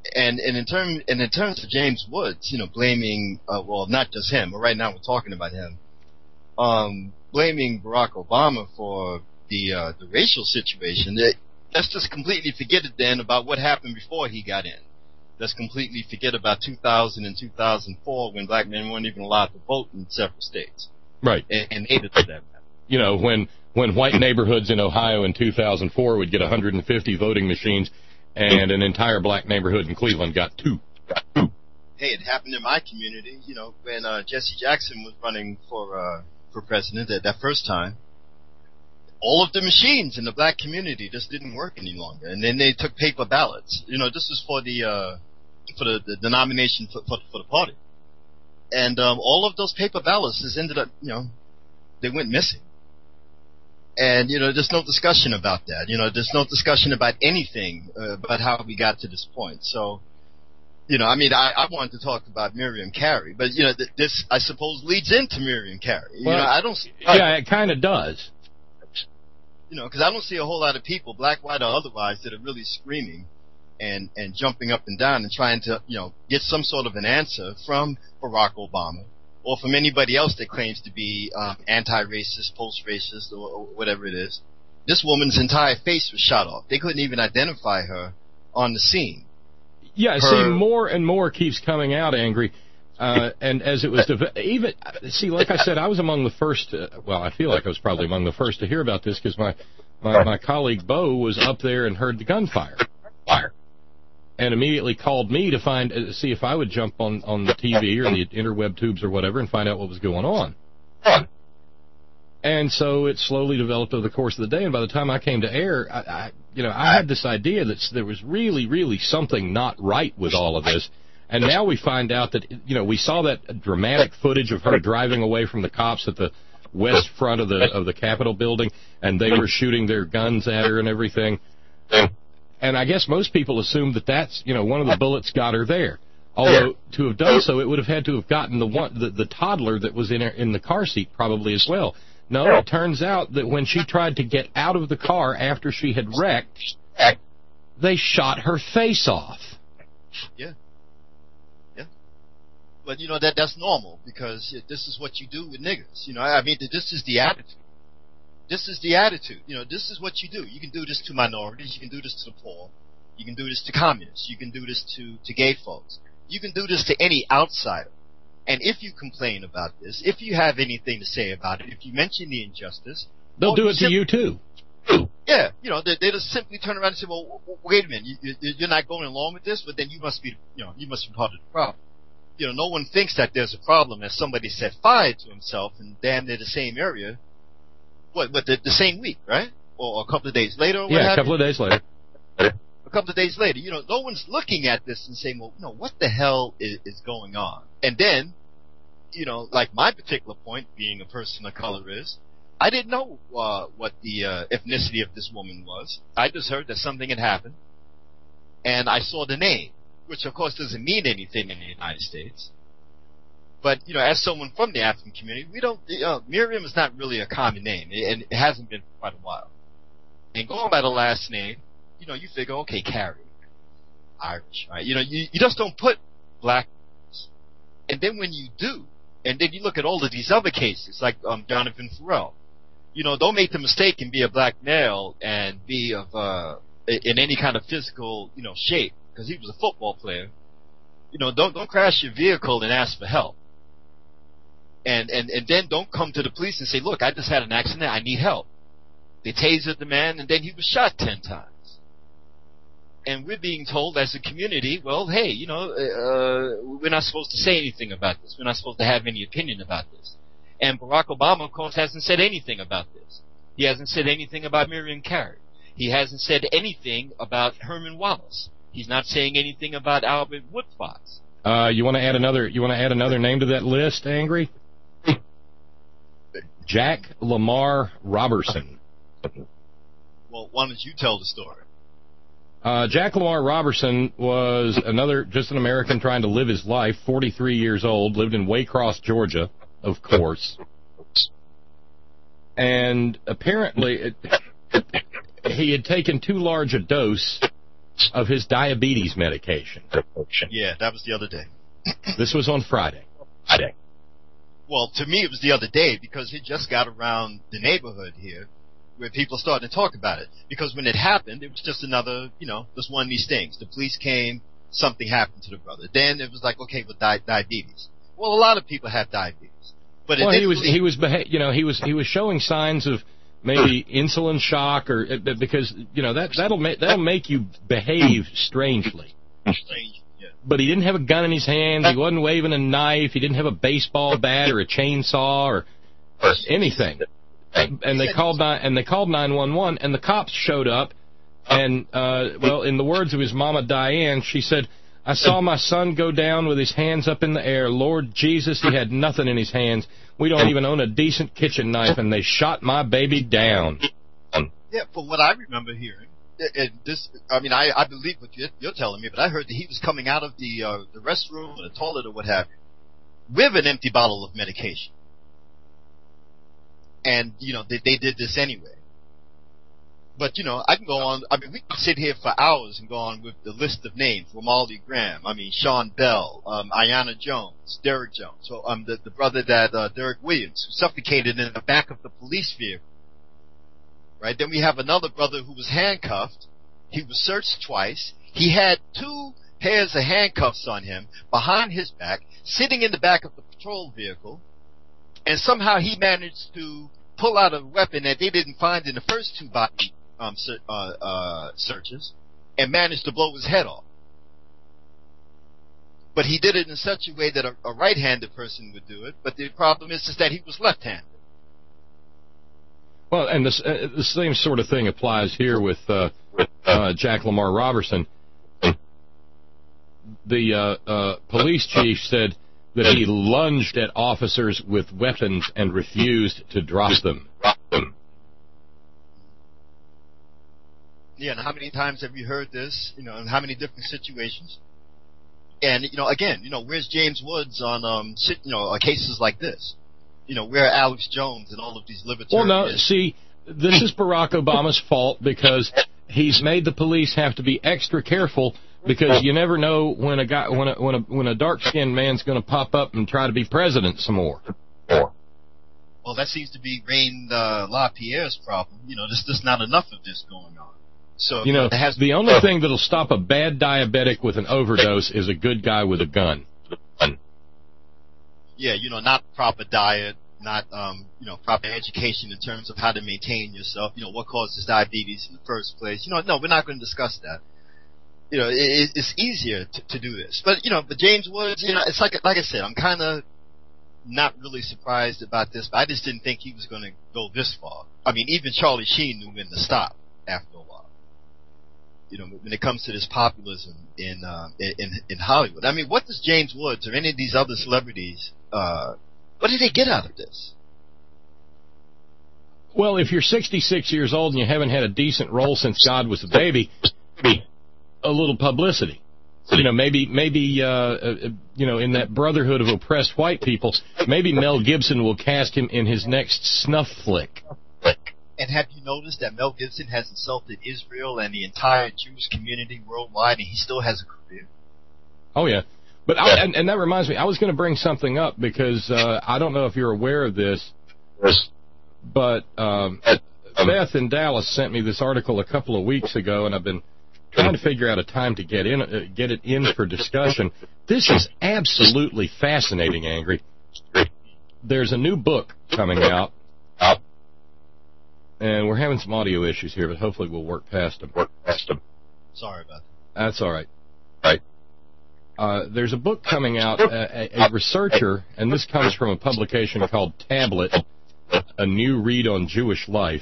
and and in term and in terms of James Woods, you know, blaming uh, well, not just him, but right now we're talking about him, um, blaming Barack Obama for the uh, the racial situation. That, let's just completely forget it then about what happened before he got in. Let's completely forget about two thousand and two thousand four when black men weren't even allowed to vote in several states. Right. And, and they did that. You know, when when white neighborhoods in Ohio in two thousand four would get one hundred fifty voting machines, and an entire black neighborhood in Cleveland got two. Hey, it happened in my community. You know, when uh, Jesse Jackson was running for uh, for president at that first time, all of the machines in the black community just didn't work any longer, and then they took paper ballots. You know, this was for the uh, for the, the, the nomination for, for for the party, and um, all of those paper ballots just ended up, you know, they went missing. And, you know, there's no discussion about that. You know, there's no discussion about anything uh, about how we got to this point. So, you know, I mean, I, I wanted to talk about Miriam Carey, but, you know, th- this, I suppose, leads into Miriam Carey. You Well, know, I don't see... Yeah, it kind of does. You know, because I don't see a whole lot of people, black, white, or otherwise, that are really screaming and, and jumping up and down and trying to, you know, get some sort of an answer from Barack Obama, or from anybody else that claims to be um, anti-racist, post-racist, or, or whatever it is. This woman's entire face was shot off. They couldn't even identify her on the scene. Yeah, Her- see, more and more keeps coming out, Angry. Uh, and as it was, deve- even, see, like I said, I was among the first, uh, well, I feel like I was probably among the first to hear about this because my, my, my colleague Bo was up there and heard the gunfire. Fire. And immediately called me to find, uh, see if I would jump on, on the T V or the interweb tubes or whatever and find out what was going on. And so it slowly developed over the course of the day, and by the time I came to air, I, I you know, I had this idea that there was really, really something not right with all of this. And now we find out that, you know, we saw that dramatic footage of her driving away from the cops at the west front of the of the Capitol building, and they were shooting their guns at her and everything. And I guess most people assume that that's, you know, one of the bullets got her there. Although to have done so, it would have had to have gotten the one, the, the toddler that was in her, in the car seat probably as well. No, it turns out that when she tried to get out of the car after she had wrecked, they shot her face off. Yeah. Yeah. But, you know, that that's normal because this is what you do with niggas. You know, I mean, this is the attitude. This is the attitude. You know, this is what you do. You can do this to minorities. You can do this to the poor. You can do this to communists. You can do this to, to gay folks. You can do this to any outsider. And if you complain about this, if you have anything to say about it, if you mention the injustice, they'll well, do it sim- to you too. Yeah, you know, they, they just simply turn around and say, "Well, wait a minute, you, you, you're not going along with this, but then you must be, you know, you must be part of the problem." You know, no one thinks that there's a problem as somebody set fire to himself in damn near the same area. What? But the, the same week, right? Or a couple of days later? Or what Yeah, a couple you? of days later. A couple of days later, you know, no one's looking at this and saying, "Well, no, what the hell is, is going on?" And then, you know, like my particular point, being a person of color, is I didn't know uh, what the uh, ethnicity of this woman was. I just heard that something had happened, and I saw the name, which of course doesn't mean anything in the United States. But, you know, as someone from the African community, we don't, you know, Miriam is not really a common name, and it hasn't been for quite a while. And going by the last name, you know, you figure, okay, Carey, Irish, right? You know, you, you just don't put black. And then when you do, and then you look at all of these other cases, like um, Jonathan Ferrell, you know, don't make the mistake and be a black male and be of uh, in any kind of physical, you know, shape, because he was a football player. You know, don't don't crash your vehicle and ask for help. And and and then don't come to the police and say, "Look, I just had an accident. I need help." They tasered the man, and then he was shot ten times. And we're being told as a community, well, hey, you know, uh, we're not supposed to say anything about this. We're not supposed to have any opinion about this. And Barack Obama, of course, hasn't said anything about this. He hasn't said anything about Miriam Carey. He hasn't said anything about Herman Wallace. He's not saying anything about Albert Woodfox. Uh, you want to add another? You want to add another name to that list, Angry? Jack Lamar Robertson. Well, why don't you tell the story? Uh, Jack Lamar Robertson was another, just an American trying to live his life, forty-three years old, lived in Waycross, Georgia, of course. And apparently it, he had taken too large a dose of his diabetes medication. Yeah, that was the other day. This was on Friday. Friday. Well, to me, it was the other day because it just got around the neighborhood here where people started to talk about it. Because when it happened, it was just another, you know, just one of these things. The police came, something happened to the brother. Then it was like, okay, with di- diabetes. Well, a lot of people have diabetes. But well, he was, he was, beha- you know, he was, he was showing signs of maybe insulin shock or, uh, because, you know, that, that'll make, that'll make you behave strangely. Strange. But he didn't have a gun in his hands. He wasn't waving a knife. He didn't have a baseball bat or a chainsaw or anything. And they called and they called nine one one, and the cops showed up. And uh, well, in the words of his mama Diane, she said, "I saw my son go down with his hands up in the air. Lord Jesus, he had nothing in his hands. We don't even own a decent kitchen knife, and they shot my baby down." Yeah, from what I remember hearing. And this, I mean, I, I believe what you're, you're telling me, but I heard that he was coming out of the uh, the restroom or the toilet or what have you with an empty bottle of medication. And, you know, they, they did this anyway. But, you know, I can go on, I mean, we can sit here for hours and go on with the list of names. Romaldi Graham, I mean, Sean Bell, um, Ayanna Jones, Derek Jones, so um, the, the brother that, uh, Derek Williams, who suffocated in the back of the police vehicle. Right, then we have another brother who was handcuffed. He was searched twice. He had two pairs of handcuffs on him behind his back, sitting in the back of the patrol vehicle, and somehow he managed to pull out a weapon that they didn't find in the first two body um, ser- uh, uh, searches, and managed to blow his head off. But he did it in such a way that a, a right-handed person would do it. But the problem is, is that he was left-handed. Well, and this, uh, the same sort of thing applies here with uh, uh, Jack Lamar Robertson. The uh, uh, police chief said that he lunged at officers with weapons and refused to drop them. Yeah, and how many times have you heard this? You know, in how many different situations? And, you know, again, you know, where's James Woods on, um, you know, cases like this? You know, where Alex Jones and all of these libertarians. Well, no, see, this is Barack Obama's fault because he's made the police have to be extra careful because you never know when a guy, when a when a when a dark-skinned man's going to pop up and try to be president some more. Well, that seems to be Rain uh, LaPierre's problem. You know, there's just not enough of this going on. So you know, it has the only thing that'll stop a bad diabetic with an overdose is a good guy with a gun. Yeah, you know, not proper diet, not, um, you know, proper education in terms of how to maintain yourself, you know, what causes diabetes in the first place. You know, no, we're not going to discuss that. You know, it, it's easier to, to do this. But, you know, but James Woods, you know, it's like, like I said, I'm kind of not really surprised about this, but I just didn't think he was going to go this far. I mean, even Charlie Sheen knew when to stop after a while. You know, when it comes to this populism in, uh, in, in Hollywood. I mean, what does James Woods or any of these other celebrities, uh, what did they get out of this? Well, if you're sixty-six years old and you haven't had a decent role since God was a baby, a little publicity. You know, maybe, maybe, uh, uh, you know, in that brotherhood of oppressed white people, maybe Mel Gibson will cast him in his next snuff flick. And have you noticed that Mel Gibson has insulted Israel and the entire Jewish community worldwide, and he still has a career? Oh, yeah. But I, and, and that reminds me, I was going to bring something up because uh, I don't know if you're aware of this, but um, Beth in Dallas sent me this article a couple of weeks ago, and I've been trying to figure out a time to get in, uh, get it in for discussion. This is absolutely fascinating, Angry. There's a new book coming out. And we're having some audio issues here, but hopefully we'll work past them. Work past them. Sorry about that. That's all right. Right. Uh, there's a book coming out, uh, a, a researcher, and this comes from a publication called Tablet, A New Read on Jewish Life.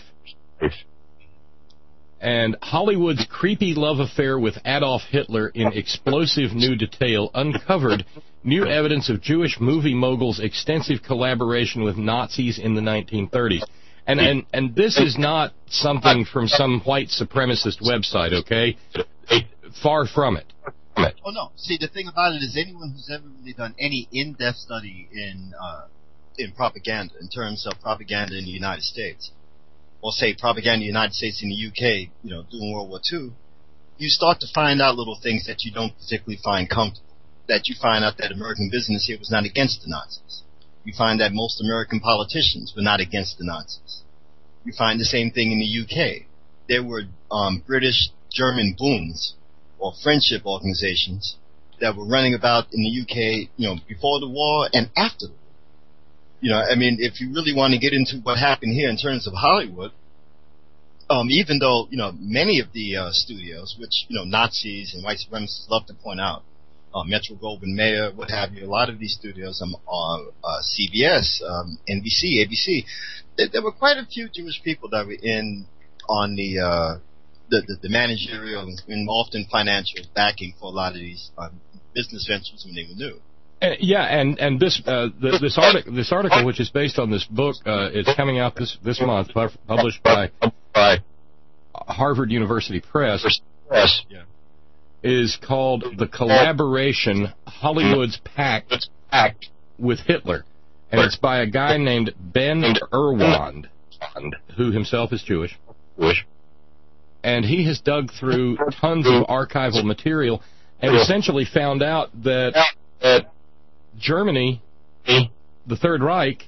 And Hollywood's creepy love affair with Adolf Hitler in explosive new detail uncovered new evidence of Jewish movie moguls' extensive collaboration with Nazis in the nineteen thirties. And, and and this is not something from some white supremacist website, okay? Far from it. Oh, no. See, the thing about it is anyone who's ever really done any in-depth study in uh, in propaganda, in terms of propaganda in the United States, or say propaganda in the United States and the U K, you know, during World War Two, you start to find out little things that you don't particularly find comfortable. That you find out that American business here was not against the Nazis. You find that most American politicians were not against the Nazis. You find the same thing in the U K. There were um, British, German Bunds, or friendship organizations, that were running about in the U K, you know, before the war and after the war. You know, I mean, if you really want to get into what happened here in terms of Hollywood, um, even though, you know, many of the uh, studios, which, you know, Nazis and white supremacists love to point out, uh, Metro-Goldwyn Mayer, what have you, a lot of these studios, um, uh, uh, C B S, um, N B C, A B C, there, there were quite a few Jewish people that were in on the, uh, the, the, the managerial and often financial backing for a lot of these um, business ventures when they were new. Uh, yeah, and and this uh, the, this article this article, which is based on this book, uh, is coming out this this month, published by Harvard University Press. Yeah. Is called The Collaboration: Hollywood's Pact with Hitler, and it's by a guy named Ben Irwand, who himself is Jewish. And he has dug through tons of archival material and essentially found out that Germany, the Third Reich,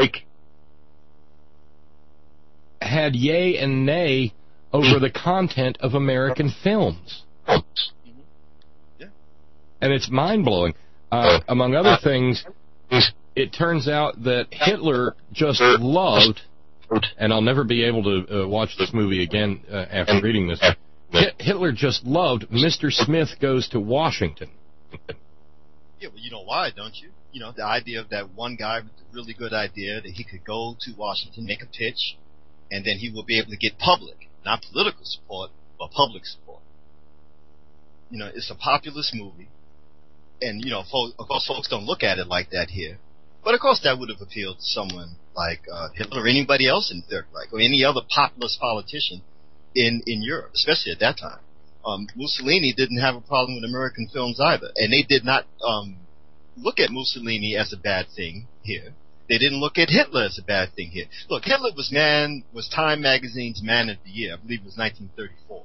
had yay and nay over the content of American films. And it's mind-blowing. Uh, among other things, it turns out that Hitler just loved, and I'll never be able to uh, watch this movie again uh, after reading this, Hitler just loved Mister Smith Goes to Washington. Yeah, well, you know why, don't you? You know, the idea of that one guy with a really good idea that he could go to Washington, make a pitch, and then he will be able to get public, not political support, but public support. You know, it's a populist movie. And, you know, fo- of course, folks don't look at it like that here. But, of course, that would have appealed to someone like uh, Hitler or anybody else in the Third Reich, or any other populist politician in, in Europe, especially at that time. Um, Mussolini didn't have a problem with American films either. And they did not um, look at Mussolini as a bad thing here. They didn't look at Hitler as a bad thing here. Look, Hitler was man was Time Magazine's Man of the Year. I believe it was nineteen thirty-four.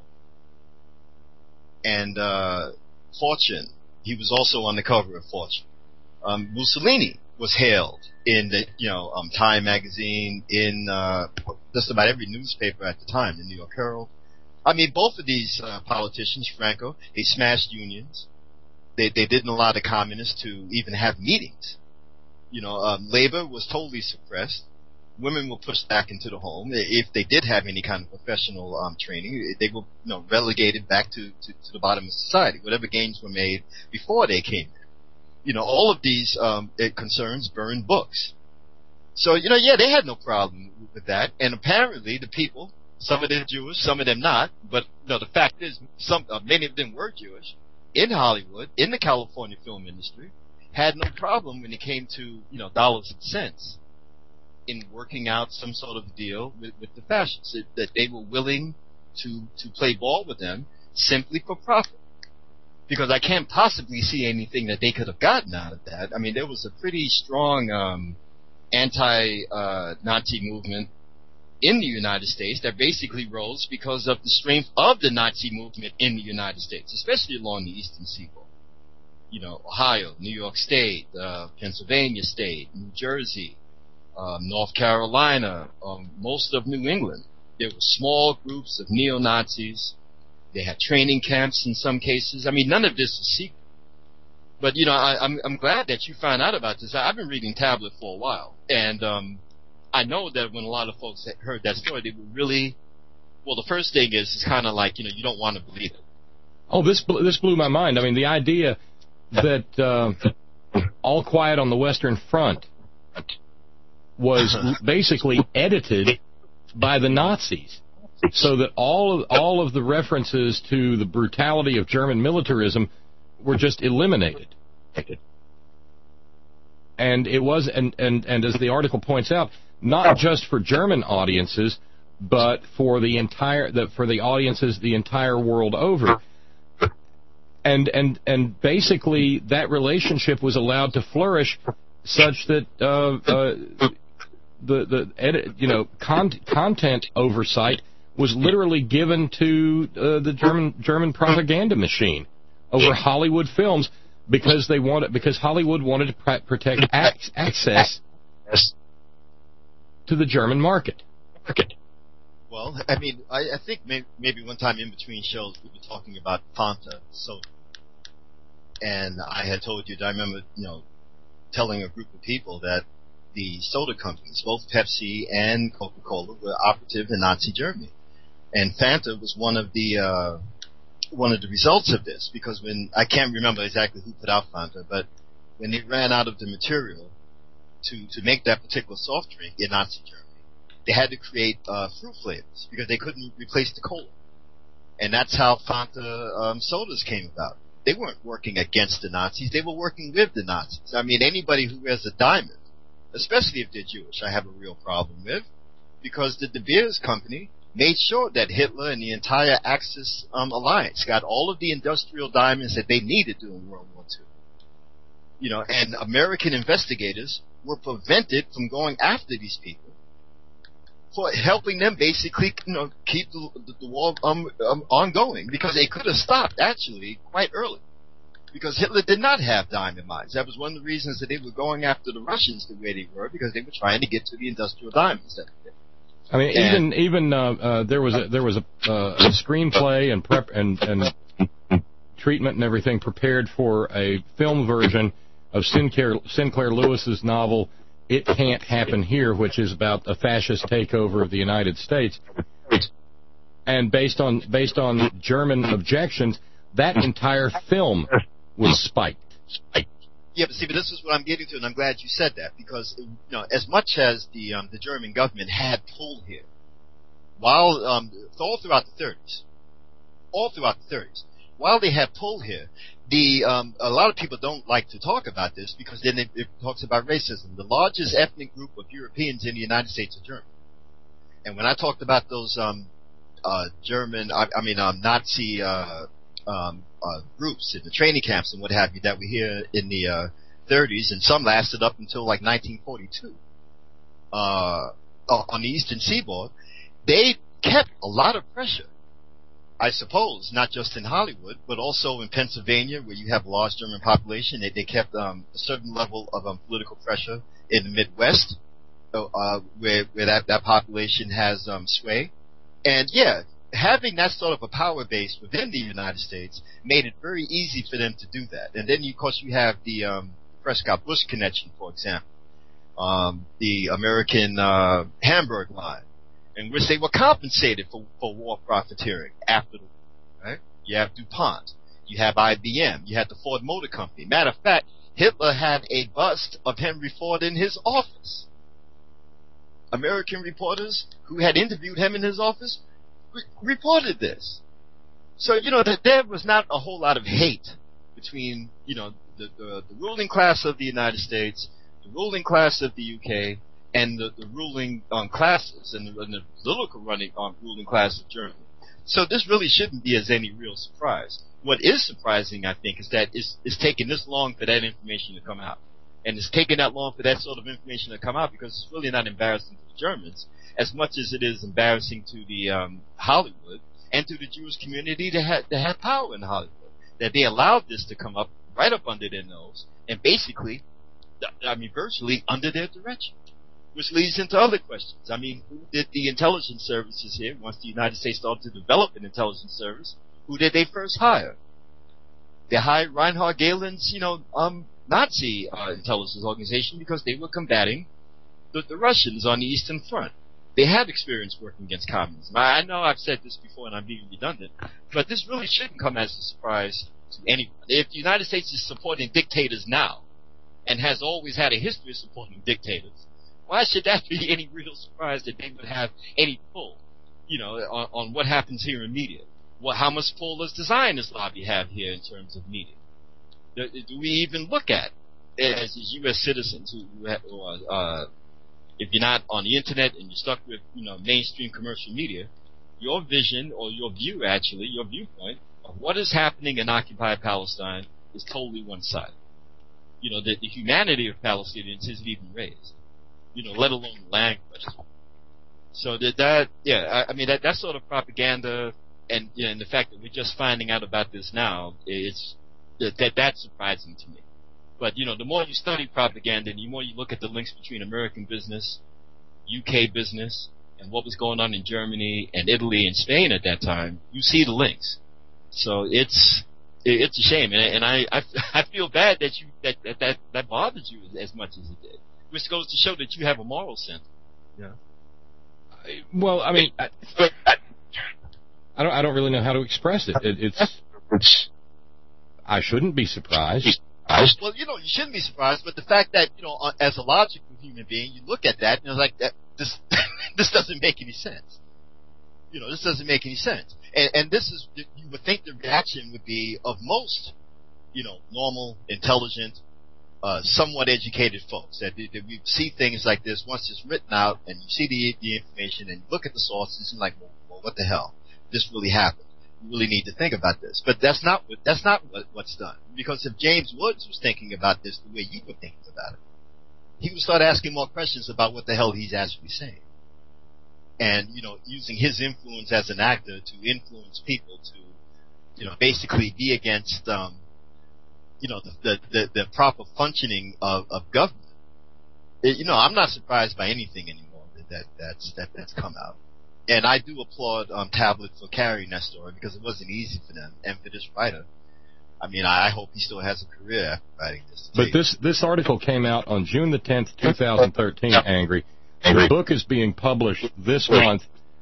And uh, Fortune, he was also on the cover of Fortune. Um, Mussolini was hailed in the, you know, um, Time Magazine, in uh, just about every newspaper at the time, the New York Herald. I mean, both of these uh, politicians, Franco, they smashed unions. They they didn't allow the communists to even have meetings. You know, um, labor was totally suppressed. Women were pushed back into the home. If they did have any kind of professional um, training, they were, you know, relegated back to, to, to the bottom of society. Whatever gains were made before they came there. You know, all of these um, concerns burned books. So, you know, yeah, they had no problem with that. And apparently the people, some of them Jewish, some of them not, but, you know, the fact is, some uh, many of them were Jewish, in Hollywood, in the California film industry, had no problem when it came to, you know, dollars and cents, in working out some sort of deal with, with the fascists, that they were willing to, to play ball with them simply for profit. Because I can't possibly see anything that they could have gotten out of that. I mean, there was a pretty strong um, anti-Nazi uh, movement in the United States that basically rose because of the strength of the Nazi movement in the United States, especially along the Eastern Seaboard. You know, Ohio, New York State, uh, Pennsylvania State, New Jersey, Um, North Carolina, um, most of New England. There were small groups of neo-Nazis. They had training camps in some cases. I mean, none of this is secret. But, you know, I, I'm, I'm glad that you found out about this. I've been reading Tablet for a while. And um, I know that when a lot of folks heard that story, they were really... Well, the first thing is, it's kind of like, you know, you don't want to believe it. Oh, this blew, this blew my mind. I mean, the idea that uh, All Quiet on the Western Front was basically edited by the Nazis, so that all of all of the references to the brutality of German militarism were just eliminated. And it was, and, and, and as the article points out, not just for German audiences, but for the entire the, for the audiences the entire world over. And and and basically that relationship was allowed to flourish such that uh, uh, the the edit, you know con- content oversight was literally given to uh, the German German propaganda machine over Hollywood films because they wanted because Hollywood wanted to pr- protect ac- access to the German market. Well, I mean, I, I think maybe, maybe one time in between shows we were talking about Fanta soda, and I had told you that I remember, you know, telling a group of people that the soda companies, both Pepsi and Coca-Cola, were operative in Nazi Germany, and Fanta was one of the uh, one of the results of this, because when I can't remember exactly who put out Fanta, but when they ran out of the material to to make that particular soft drink in Nazi Germany, they had to create uh, fruit flavors because they couldn't replace the cola. And that's how Fanta um, sodas came about. They weren't working against the Nazis. They were working with the Nazis. I mean, anybody who wears a diamond, especially if they're Jewish, I have a real problem with, because the De Beers company made sure that Hitler and the entire Axis um, alliance got all of the industrial diamonds that they needed during World War Two. You know, and American investigators were prevented from going after these people for helping them basically, you know, keep the, the, the war um, um, ongoing, because they could have stopped actually quite early, because Hitler did not have diamond mines. That was one of the reasons that they were going after the Russians the way they were, because they were trying to get to the industrial diamonds. That I mean, and, even even uh, uh, there was a, there was a, uh, a screenplay and prep and, and treatment and everything prepared for a film version of Sinclair Sinclair Lewis's novel It Can't Happen Here, which is about a fascist takeover of the United States. And based on based on German objections, that entire film was spiked. Yeah, but see, but this is what I'm getting to, and I'm glad you said that, because, you know, as much as the um, the German government had pull here, while um, all throughout the thirties, all throughout the thirties, while they had pull here, the um, a lot of people don't like to talk about this, because then it, it talks about racism. The largest ethnic group of Europeans in the United States are German. And when I talked about those um, uh, German, I, I mean um, Nazi uh, um, uh, groups in the training camps and what have you that were here in the uh, thirties, and some lasted up until like nineteen forty-two uh, on the Eastern Seaboard, they kept a lot of pressure, I suppose, not just in Hollywood, but also in Pennsylvania, where you have a large German population. They, they kept um, a certain level of um, political pressure in the Midwest, uh, where, where that, that population has um, sway. And yeah, having that sort of a power base within the United States made it very easy for them to do that. And then, of course, you have the um, Prescott-Bush connection, for example, um, the American uh, Hamburg line, in which they were compensated for, for war profiteering after the war, right? You have DuPont, you have I B M, you had the Ford Motor Company. Matter of fact, Hitler had a bust of Henry Ford in his office. American reporters who had interviewed him in his office re- reported this. So, you know, that there was not a whole lot of hate between, you know, the, the, the ruling class of the United States, the ruling class of the U K, and the, the ruling um, classes, and the, and the political running um, ruling class of Germany. So this really shouldn't be as any real surprise. What is surprising, I think, is that it's, it's taken this long for that information to come out. And it's taken that long for that sort of information to come out because it's really not embarrassing to the Germans as much as it is embarrassing to the um, Hollywood and to the Jewish community that had, that had power in Hollywood. That they allowed this to come up right up under their nose and basically, I mean, virtually under their direction. Which leads into other questions. I mean, who did the intelligence services here, once the United States started to develop an intelligence service, who did they first hire? They hired Reinhard Gehlen's, you know, um, Nazi uh, intelligence organization because they were combating the, the Russians on the Eastern Front. They had experience working against communism. I, I know I've said this before and I'm being redundant, but this really shouldn't come as a surprise to anyone. If the United States is supporting dictators now, and has always had a history of supporting dictators, why should that be any real surprise that they would have any pull, you know, on, on what happens here in media? Well, how much pull does the Zionist lobby have here in terms of media? Do, do we even look at, as U S citizens who, who have, uh, if you're not on the internet and you're stuck with, you know, mainstream commercial media, your vision or your view, actually, your viewpoint of what is happening in occupied Palestine is totally one-sided. You know, the, the humanity of Palestinians isn't even raised. You know, let alone the land question. So that, that yeah, I, I mean that that sort of propaganda, and you know, and the fact that we're just finding out about this now, it's that, that that's surprising to me. But you know, the more you study propaganda, and the more you look at the links between American business, U K business, and what was going on in Germany and Italy and Spain at that time, you see the links. So it's it's a shame, and, and I, I I feel bad that you that that that, that bothered you as much as it did, which goes to show that you have a moral center. Yeah. I, well, I mean, I, I don't I don't really know how to express it. it it's it's I shouldn't be surprised. Well, you know, you shouldn't be surprised, but the fact that, you know, as a logical human being, you look at that and it's like, that, this this doesn't make any sense. You know, this doesn't make any sense. And, and this is, you would think the reaction would be of most, you know, normal, intelligent, uh, somewhat educated folks, that, that we see things like this once it's written out and you see the, the information and you look at the sources and like, well, well, what the hell? This really happened. You really need to think about this. But that's not what that's not what, what's done. Because if James Woods was thinking about this the way you were thinking about it, he would start asking more questions about what the hell he's actually saying. And, you know, using his influence as an actor to influence people to, you know, basically be against, um, you know, the the, the, the proper functioning of, of government. It, you know, I'm not surprised by anything anymore that, that that's that that's come out. And I do applaud um, Tablet for carrying that story because it wasn't easy for them. And for this writer, I mean, I hope he still has a career after writing this. But this this article came out on June the tenth, twenty thirteen, Angry. The book is being published this month.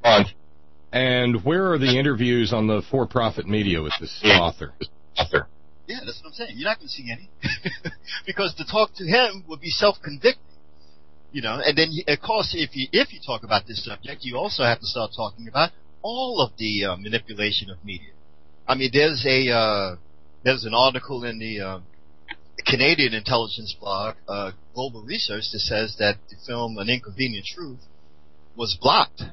And where are the interviews on the for-profit media with this author? Yeah, that's what I'm saying. You're not going to see any. Because to talk to him would be self-convicting. You know, and then, of course, if you if you talk about this subject, you also have to start talking about all of the uh, manipulation of media. I mean, there's a uh, there's an article in the uh, Canadian intelligence blog, uh, Global Research, that says that the film An Inconvenient Truth was blocked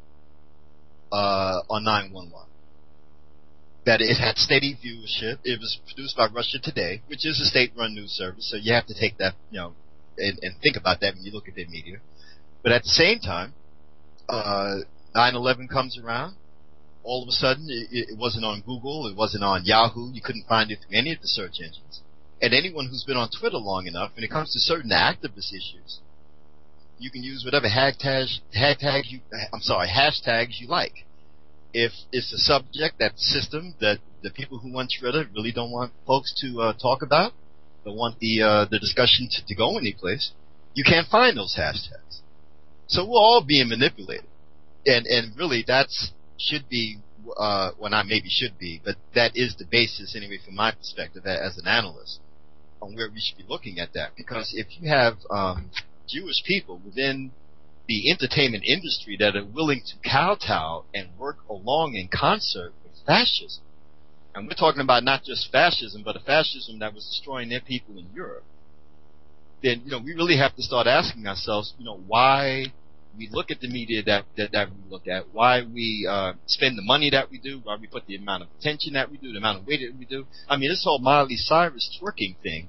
uh, on nine one one. That it had steady viewership. It was produced by Russia Today, which is a state-run news service, so you have to take that, you know, And, and think about that when you look at their media. But at the same time, uh, nine eleven comes around. All of a sudden, it, it wasn't on Google. It wasn't on Yahoo. You couldn't find it through any of the search engines. And anyone who's been on Twitter long enough, when it comes to certain activist issues, you can use whatever hashtag, hashtag you, I'm sorry, hashtags you like. If it's a subject, that system, that the people who run Twitter really don't want folks to uh, talk about, don't want the uh, the discussion to, to go anyplace, you can't find those hashtags. So we're all being manipulated, and and really that's should be uh, well, not maybe should be, but that is the basis anyway from my perspective as an analyst on where we should be looking at that. Because if you have um, Jewish people within the entertainment industry that are willing to kowtow and work along in concert with fascism. And we're talking about not just fascism, but a fascism that was destroying their people in Europe. Then, you know, we really have to start asking ourselves, you know, why we look at the media that that, that we look at, why we uh, spend the money that we do, why we put the amount of attention that we do, the amount of weight that we do. I mean, this whole Miley Cyrus twerking thing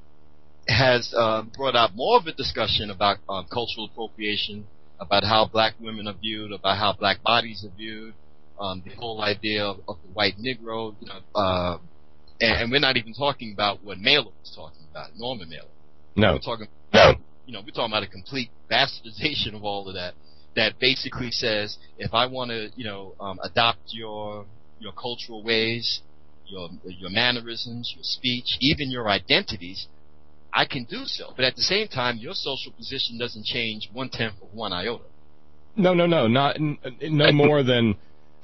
has uh, brought out more of a discussion about um, cultural appropriation, about how black women are viewed, about how black bodies are viewed. Um, the whole idea of, of the white Negro, you know, uh, and, and we're not even talking about what Mailer was talking about, Norman Mailer. No. We're talking about, you know, we're talking about a complete bastardization of all of that, that basically says, if I want to, you know, um, adopt your, your cultural ways, your, your mannerisms, your speech, even your identities, I can do so. But at the same time, your social position doesn't change one-tenth of one iota. No, no, no, not, no more than,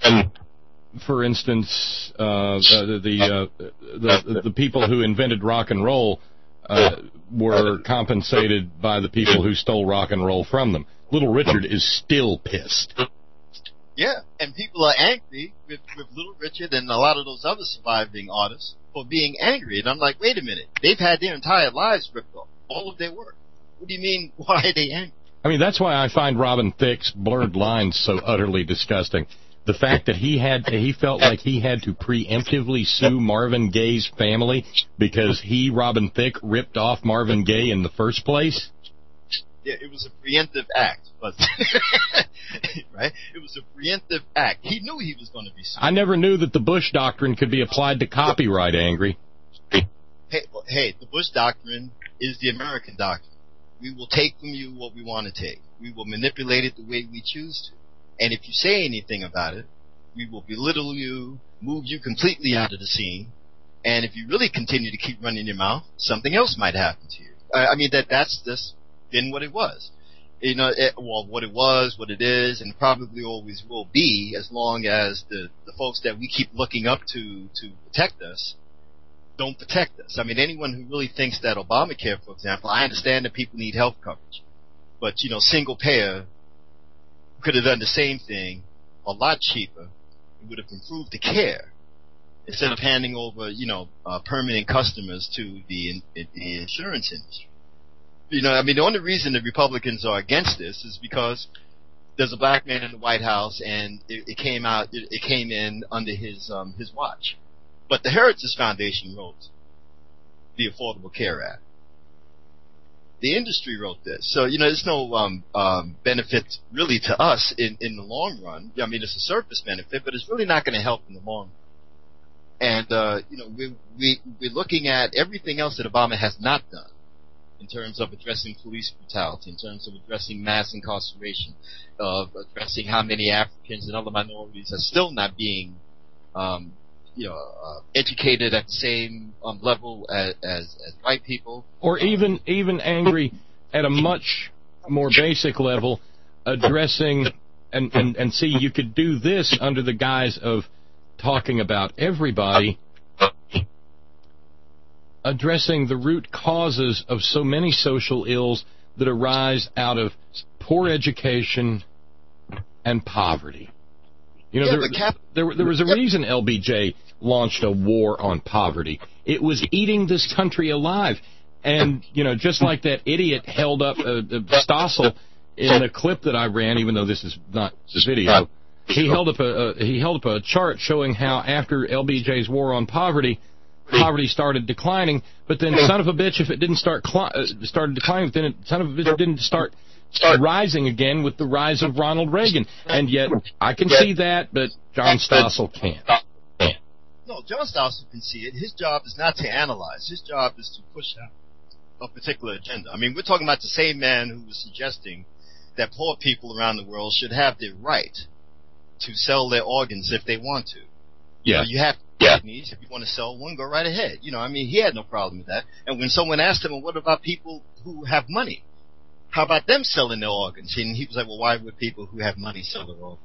for instance, uh, uh, the, uh, the the people who invented rock and roll uh, were compensated by the people who stole rock and roll from them. Little Richard is still pissed. Yeah, and people are angry with, with Little Richard and a lot of those other surviving artists for being angry. And I'm like, wait a minute, they've had their entire lives ripped off, all of their work. What do you mean, why are they angry? I mean, that's why I find Robin Thicke's blurred lines so utterly disgusting. The fact that he had, he felt like he had to preemptively sue Marvin Gaye's family because he, Robin Thicke, ripped off Marvin Gaye in the first place. Yeah, it was a preemptive act, but right? It was a preemptive act. He knew he was going to be sued. I never knew that the Bush Doctrine could be applied to copyright, Angry. Hey, well, hey, the Bush Doctrine is the American doctrine. We will take from you what we want to take. We will manipulate it the way we choose to. And if you say anything about it, we will belittle you, move you completely out of the scene. And if you really continue to keep running your mouth, something else might happen to you. I, I mean, that that's just been what it was. You know, it, well, what it was, what it is, and probably always will be, as long as the, the folks that we keep looking up to to protect us don't protect us. I mean, anyone who really thinks that Obamacare, for example, I understand that people need health coverage, but, you know, single payer could have done the same thing a lot cheaper. It would have improved the care instead of handing over, you know, uh, permanent customers to the, in, the insurance industry. You know, I mean, the only reason the Republicans are against this is because there's a black man in the White House, and it, it came out, it, it came in under his um, his watch. But the Heritage Foundation wrote the Affordable Care Act. The industry wrote this. So, you know, there's no um, um, benefit really to us in, in the long run. I mean, it's a surface benefit, but it's really not going to help in the long run. And, uh, you know, we, we, we're looking at everything else that Obama has not done in terms of addressing police brutality, in terms of addressing mass incarceration, of addressing how many Africans and other minorities are still not being um, you know, uh, educated at the same um, level as, as, as white people. Or even, even Angry at a much more basic level, addressing, and, and, and see, you could do this under the guise of talking about everybody, addressing the root causes of so many social ills that arise out of poor education and poverty. You know, yeah, there, cap- there, there was a reason L B J launched a war on poverty. It was eating this country alive. And, you know, just like that idiot held up uh, uh, Stossel in the clip that I ran, even though this is not the video, he held up a, a he held up a chart showing how after L B J's war on poverty, poverty started declining. But then, son of a bitch, if it didn't start cli- uh, started declining, then it, son of a bitch didn't start rising again with the rise of Ronald Reagan. And yet, I can see that, but John Stossel can't. No, John Stossel can see it. His job is not to analyze. His job is to push out a particular agenda. I mean, we're talking about the same man who was suggesting that poor people around the world should have the right to sell their organs if they want to. You Yeah. know, you have Yeah. kidneys. If you want to sell one, go right ahead. You know, I mean, he had no problem with that. And when someone asked him, well, what about people who have money? How about them selling their organs? And he was like, well, why would people who have money sell their organs?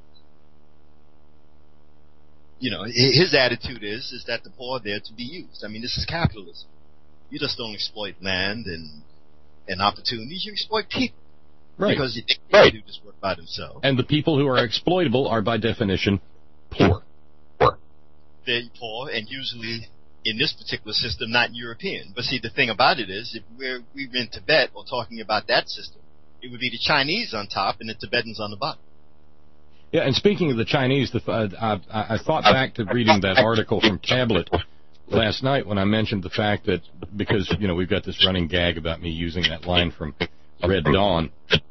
You know, his attitude is is that the poor are there to be used. I mean, this is capitalism. You just don't exploit land and and opportunities. You exploit people. Right. Because they can't do this work by themselves. And the people who are exploitable are, by definition, poor. They're poor, and usually, in this particular system, not European. But see, the thing about it is, if we're, we were in Tibet or talking about that system, it would be the Chinese on top and the Tibetans on the bottom. Yeah, and speaking of the Chinese, the, uh, I, I thought back to reading that article from Tablet last night when I mentioned the fact that, because, you know, we've got this running gag about me using that line from Red Dawn,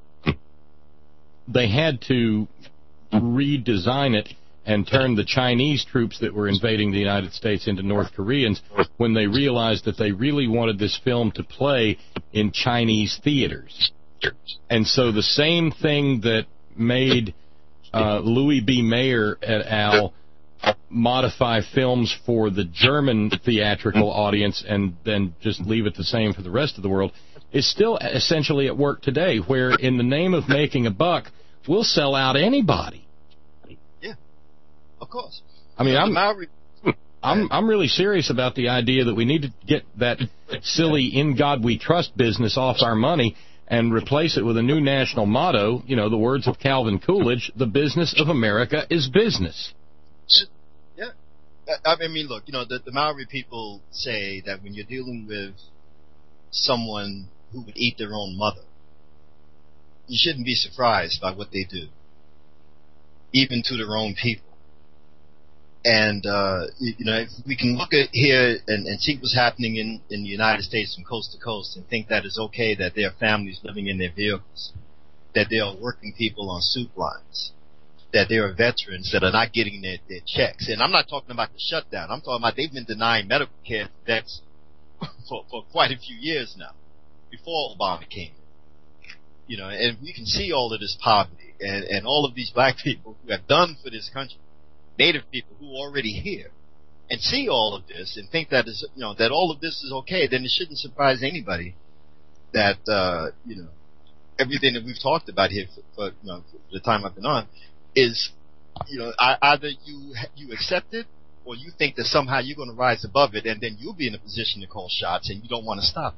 they had to redesign it and turn the Chinese troops that were invading the United States into North Koreans when they realized that they really wanted this film to play in Chinese theaters. And so the same thing that made uh, Louis B. Mayer et al. Modify films for the German theatrical audience and then just leave it the same for the rest of the world is still essentially at work today, where in the name of making a buck, we'll sell out anybody. Yeah, of course. I mean, So I'm, the Maori- I'm I'm really serious about the idea that we need to get that silly "In God We Trust" business off our money and replace it with a new national motto. You know, the words of Calvin Coolidge: "The business of America is business." Yeah. I I mean, look, you know, the, the Maori people say that when you're dealing with someone who would eat their own mother, you shouldn't be surprised by what they do, even to their own people. And, uh, you know, if we can look at here and, and see what's happening in, in the United States from coast to coast and think that it's okay that there are families living in their vehicles, that there are working people on soup lines, that there are veterans that are not getting their, their checks. And I'm not talking about the shutdown. I'm talking about they've been denying medical care vets for, for quite a few years now, before Obama came. You know, and we can see all of this poverty and, and all of these black people who have done for this country, Native people who are already here, and see all of this and think that is, you know, that all of this is okay, then it shouldn't surprise anybody that, uh, you know, everything that we've talked about here for, for, you know, for the time I've been on is, you know, either you you accept it or you think that somehow you're going to rise above it and then you'll be in a position to call shots and you don't want to stop it.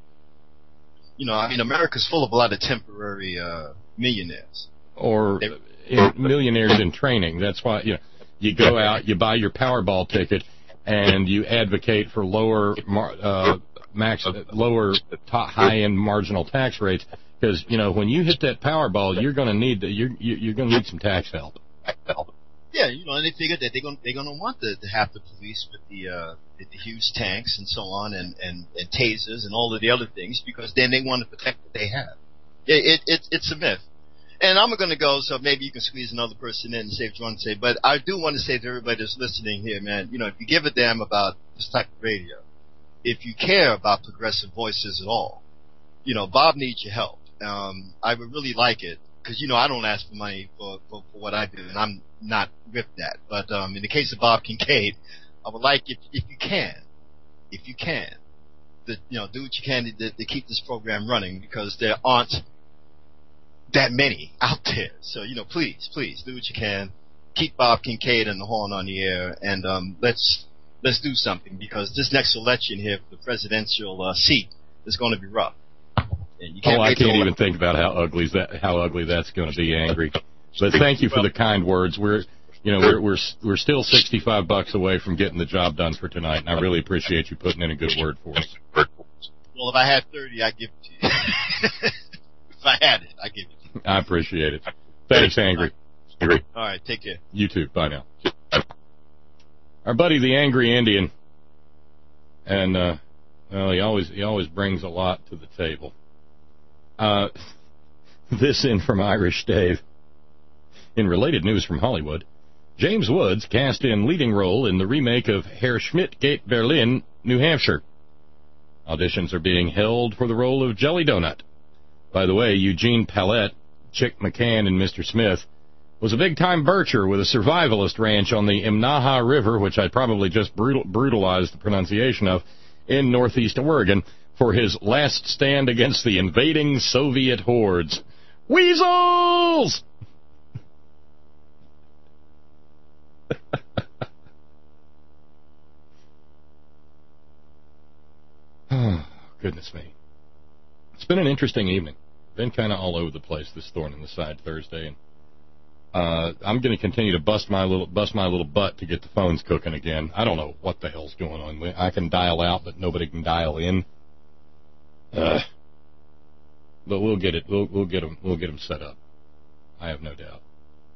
You know, I mean, America's full of a lot of temporary uh, millionaires. Or in, millionaires in training. That's why, you know, you go out, you buy your Powerball ticket, and you advocate for lower uh, max, lower top, high-end marginal tax rates. Because, you know, when you hit that Powerball, you're going to need to, you're you're going to need some tax help. Yeah, you know, and they figured that they're going they're going to want to, to have the police with the, uh, the the huge tanks and so on, and, and, and tasers and all of the other things, because then they want to protect what they have. It, it, it it's a myth. And I'm going to go, so maybe you can squeeze another person in and say what you want to say. But I do want to say to everybody that's listening here, man, you know, if you give a damn about this type of radio, if you care about progressive voices at all, you know, Bob needs your help. Um, I would really like it, because, you know, I don't ask for money for, for, for what I do, and I'm not with that. But um, in the case of Bob Kincaid, I would like, if, if you can, if you can, to, you know, do what you can to, to keep this program running, because there aren't that many out there. So, you know, please, please do what you can. Keep Bob Kincaid and the Horn on the air, and um, let's let's do something, because this next election here for the presidential uh, seat is going to be rough. And you can't oh, I can't even ele- think about how ugly that how ugly that's going to be, Angry. But thank you for the kind words. We're you know we're we're we're still sixty-five bucks away from getting the job done for tonight, and I really appreciate you putting in a good word for us. Well, if I had thirty, I'd give it to you. If I had it, I'd give it to you. I appreciate it. Thanks, Angry. All right, take care. You too. Bye now. Our buddy, the Angry Indian, and uh, well, he always he always brings a lot to the table. Uh, this in from Irish Dave. In related news from Hollywood, James Woods cast in leading role in the remake of Herr Schmidt geht Berlin, New Hampshire. Auditions are being held for the role of Jelly Donut. By the way, Eugene Pallette, Chick McCann, and Mister Smith was a big-time bircher with a survivalist ranch on the Imnaha River, which I probably just brutal, brutalized the pronunciation of, in northeast Oregon, for his last stand against the invading Soviet hordes. Weasels! Oh, goodness me. It's been an interesting evening. Been kind of all over the place this thorn in the side Thursday, and uh, I'm going to continue to bust my little bust my little butt to get the phones cooking again. I don't know what the hell's going on. I can dial out, but nobody can dial in. Uh, but we'll get it. We'll, we'll get them. We'll get them set up. I have no doubt.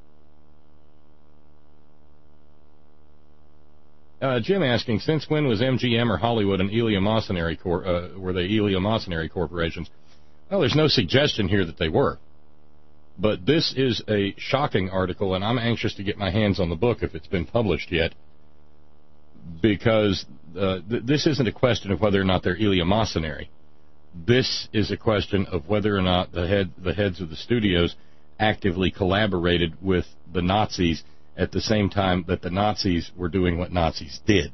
Uh, Jim asking, since when was M G M or Hollywood an eleemosynary cor- uh, were they eleemosynary corporations? Well, there's no suggestion here that they were. But this is a shocking article, and I'm anxious to get my hands on the book if it's been published yet, because uh, th- this isn't a question of whether or not they're eleemosynary. This is a question of whether or not the head the heads of the studios actively collaborated with the Nazis at the same time that the Nazis were doing what Nazis did.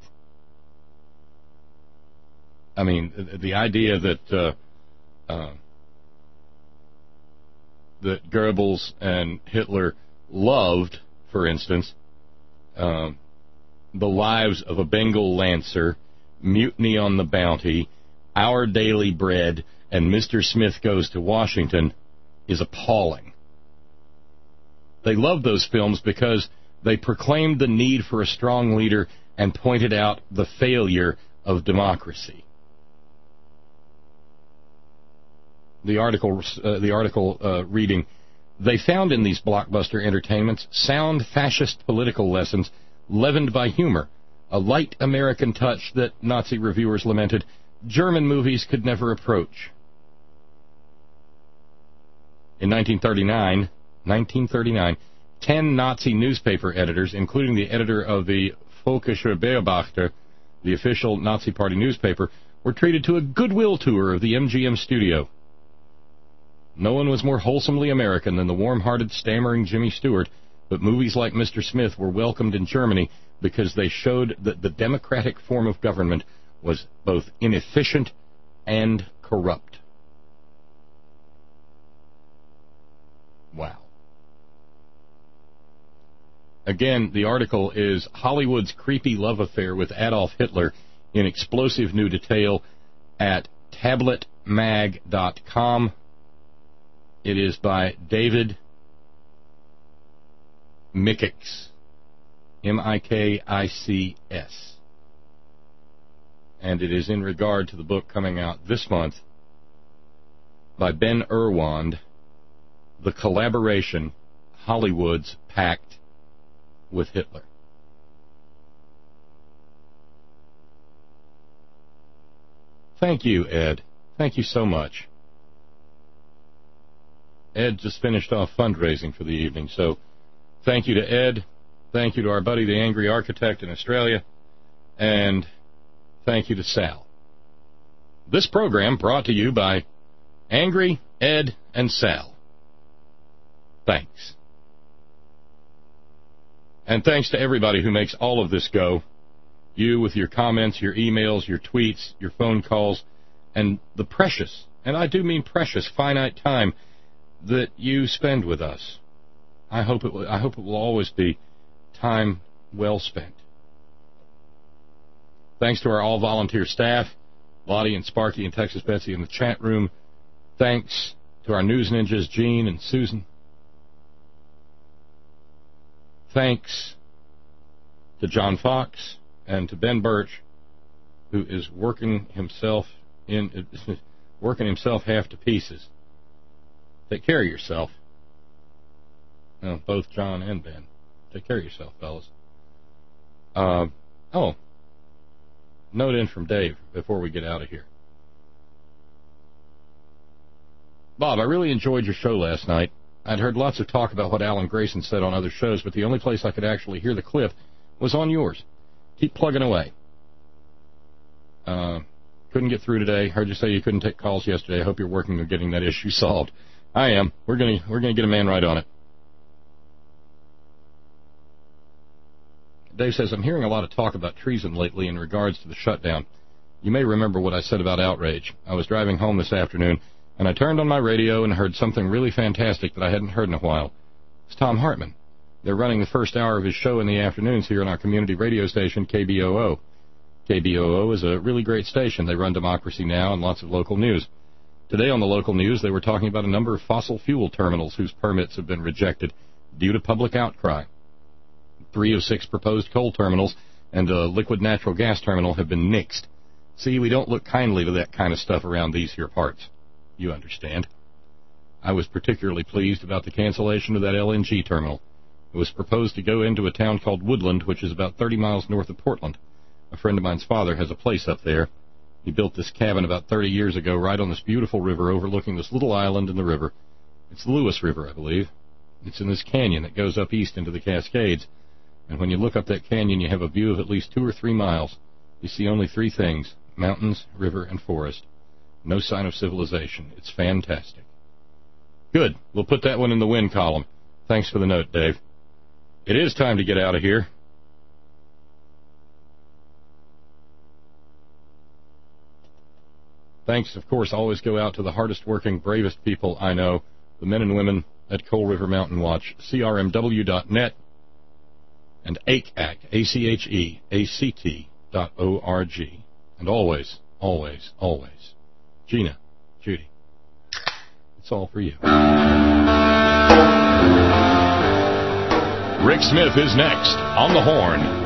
I mean, the idea that uh, uh, that Goebbels and Hitler loved, for instance, um, the lives of a Bengal Lancer, Mutiny on the Bounty, Our Daily Bread, and Mister Smith Goes to Washington is appalling. They loved those films because they proclaimed the need for a strong leader and pointed out the failure of democracy. The article, uh, the article uh, reading, they found in these blockbuster entertainments sound fascist political lessons leavened by humor, a light American touch that Nazi reviewers lamented German movies could never approach. In nineteen thirty-nine, nineteen thirty-nine, ten Nazi newspaper editors, including the editor of the Völkischer Beobachter, the official Nazi Party newspaper, were treated to a goodwill tour of the M G M studio. No one was more wholesomely American than the warm-hearted, stammering Jimmy Stewart, but movies like Mister Smith were welcomed in Germany because they showed that the democratic form of government was both inefficient and corrupt. Wow. Again, the article is Hollywood's creepy love affair with Adolf Hitler in explosive new detail at tablet mag dot com. It is by David Mikics, M I K I C S. And it is in regard to the book coming out this month by Ben Irwand, The Collaboration, Hollywood's Pact with Hitler. Thank you, Ed. Thank you so much. Ed just finished off fundraising for the evening, so thank you to Ed. Thank you to our buddy, the Angry Architect in Australia. And thank you to Sal. This program brought to you by Angry, Ed, and Sal. Thanks. And thanks to everybody who makes all of this go. You with your comments, your emails, your tweets, your phone calls, and the precious, and I do mean precious, finite time that you spend with us. I hope it will, I hope it will always be time well spent. Thanks to our all-volunteer staff, Lottie and Sparky and Texas Betsy in the chat room. Thanks to our news ninjas, Gene and Susan. Thanks to John Fox and to Ben Birch, who is working himself in working himself half to pieces. Take care of yourself. Well, both John and Ben. Take care of yourself, fellas. Uh, oh, note in from Dave before we get out of here. Bob, I really enjoyed your show last night. I'd heard lots of talk about what Alan Grayson said on other shows, but the only place I could actually hear the clip was on yours. Keep plugging away. Uh, couldn't get through today. Heard you say you couldn't take calls yesterday. I hope you're working on getting that issue solved. I am. We're gonna we're gonna get a man right on it. Dave says, I'm hearing a lot of talk about treason lately in regards to the shutdown. You may remember what I said about outrage. I was driving home this afternoon, and I turned on my radio and heard something really fantastic that I hadn't heard in a while. It's Tom Hartman. They're running the first hour of his show in the afternoons here on our community radio station, K B O O. K B O O is a really great station. They run Democracy Now! And lots of local news. Today on the local news, they were talking about a number of fossil fuel terminals whose permits have been rejected due to public outcry. Three of six proposed coal terminals and a liquid natural gas terminal have been nixed. See, we don't look kindly to that kind of stuff around these here parts. You understand. I was particularly pleased about the cancellation of that L N G terminal. It was proposed to go into a town called Woodland, which is about thirty miles north of Portland. A friend of mine's father has a place up there. He built this cabin about thirty years ago right on this beautiful river overlooking this little island in the river. It's the Lewis River, I believe. It's in this canyon that goes up east into the Cascades. And when you look up that canyon, you have a view of at least two or three miles. You see only three things: mountains, river, and forest. No sign of civilization. It's fantastic. Good. We'll put that one in the win column. Thanks for the note, Dave. It is time to get out of here. Thanks, of course, always go out to the hardest working, bravest people I know, the men and women at Coal River Mountain Watch, C R M W dot net, and A C A C, A C H E A C T dot O R G. And always, always, always, Gina, Judy, it's all for you. Rick Smith is next on the Horn.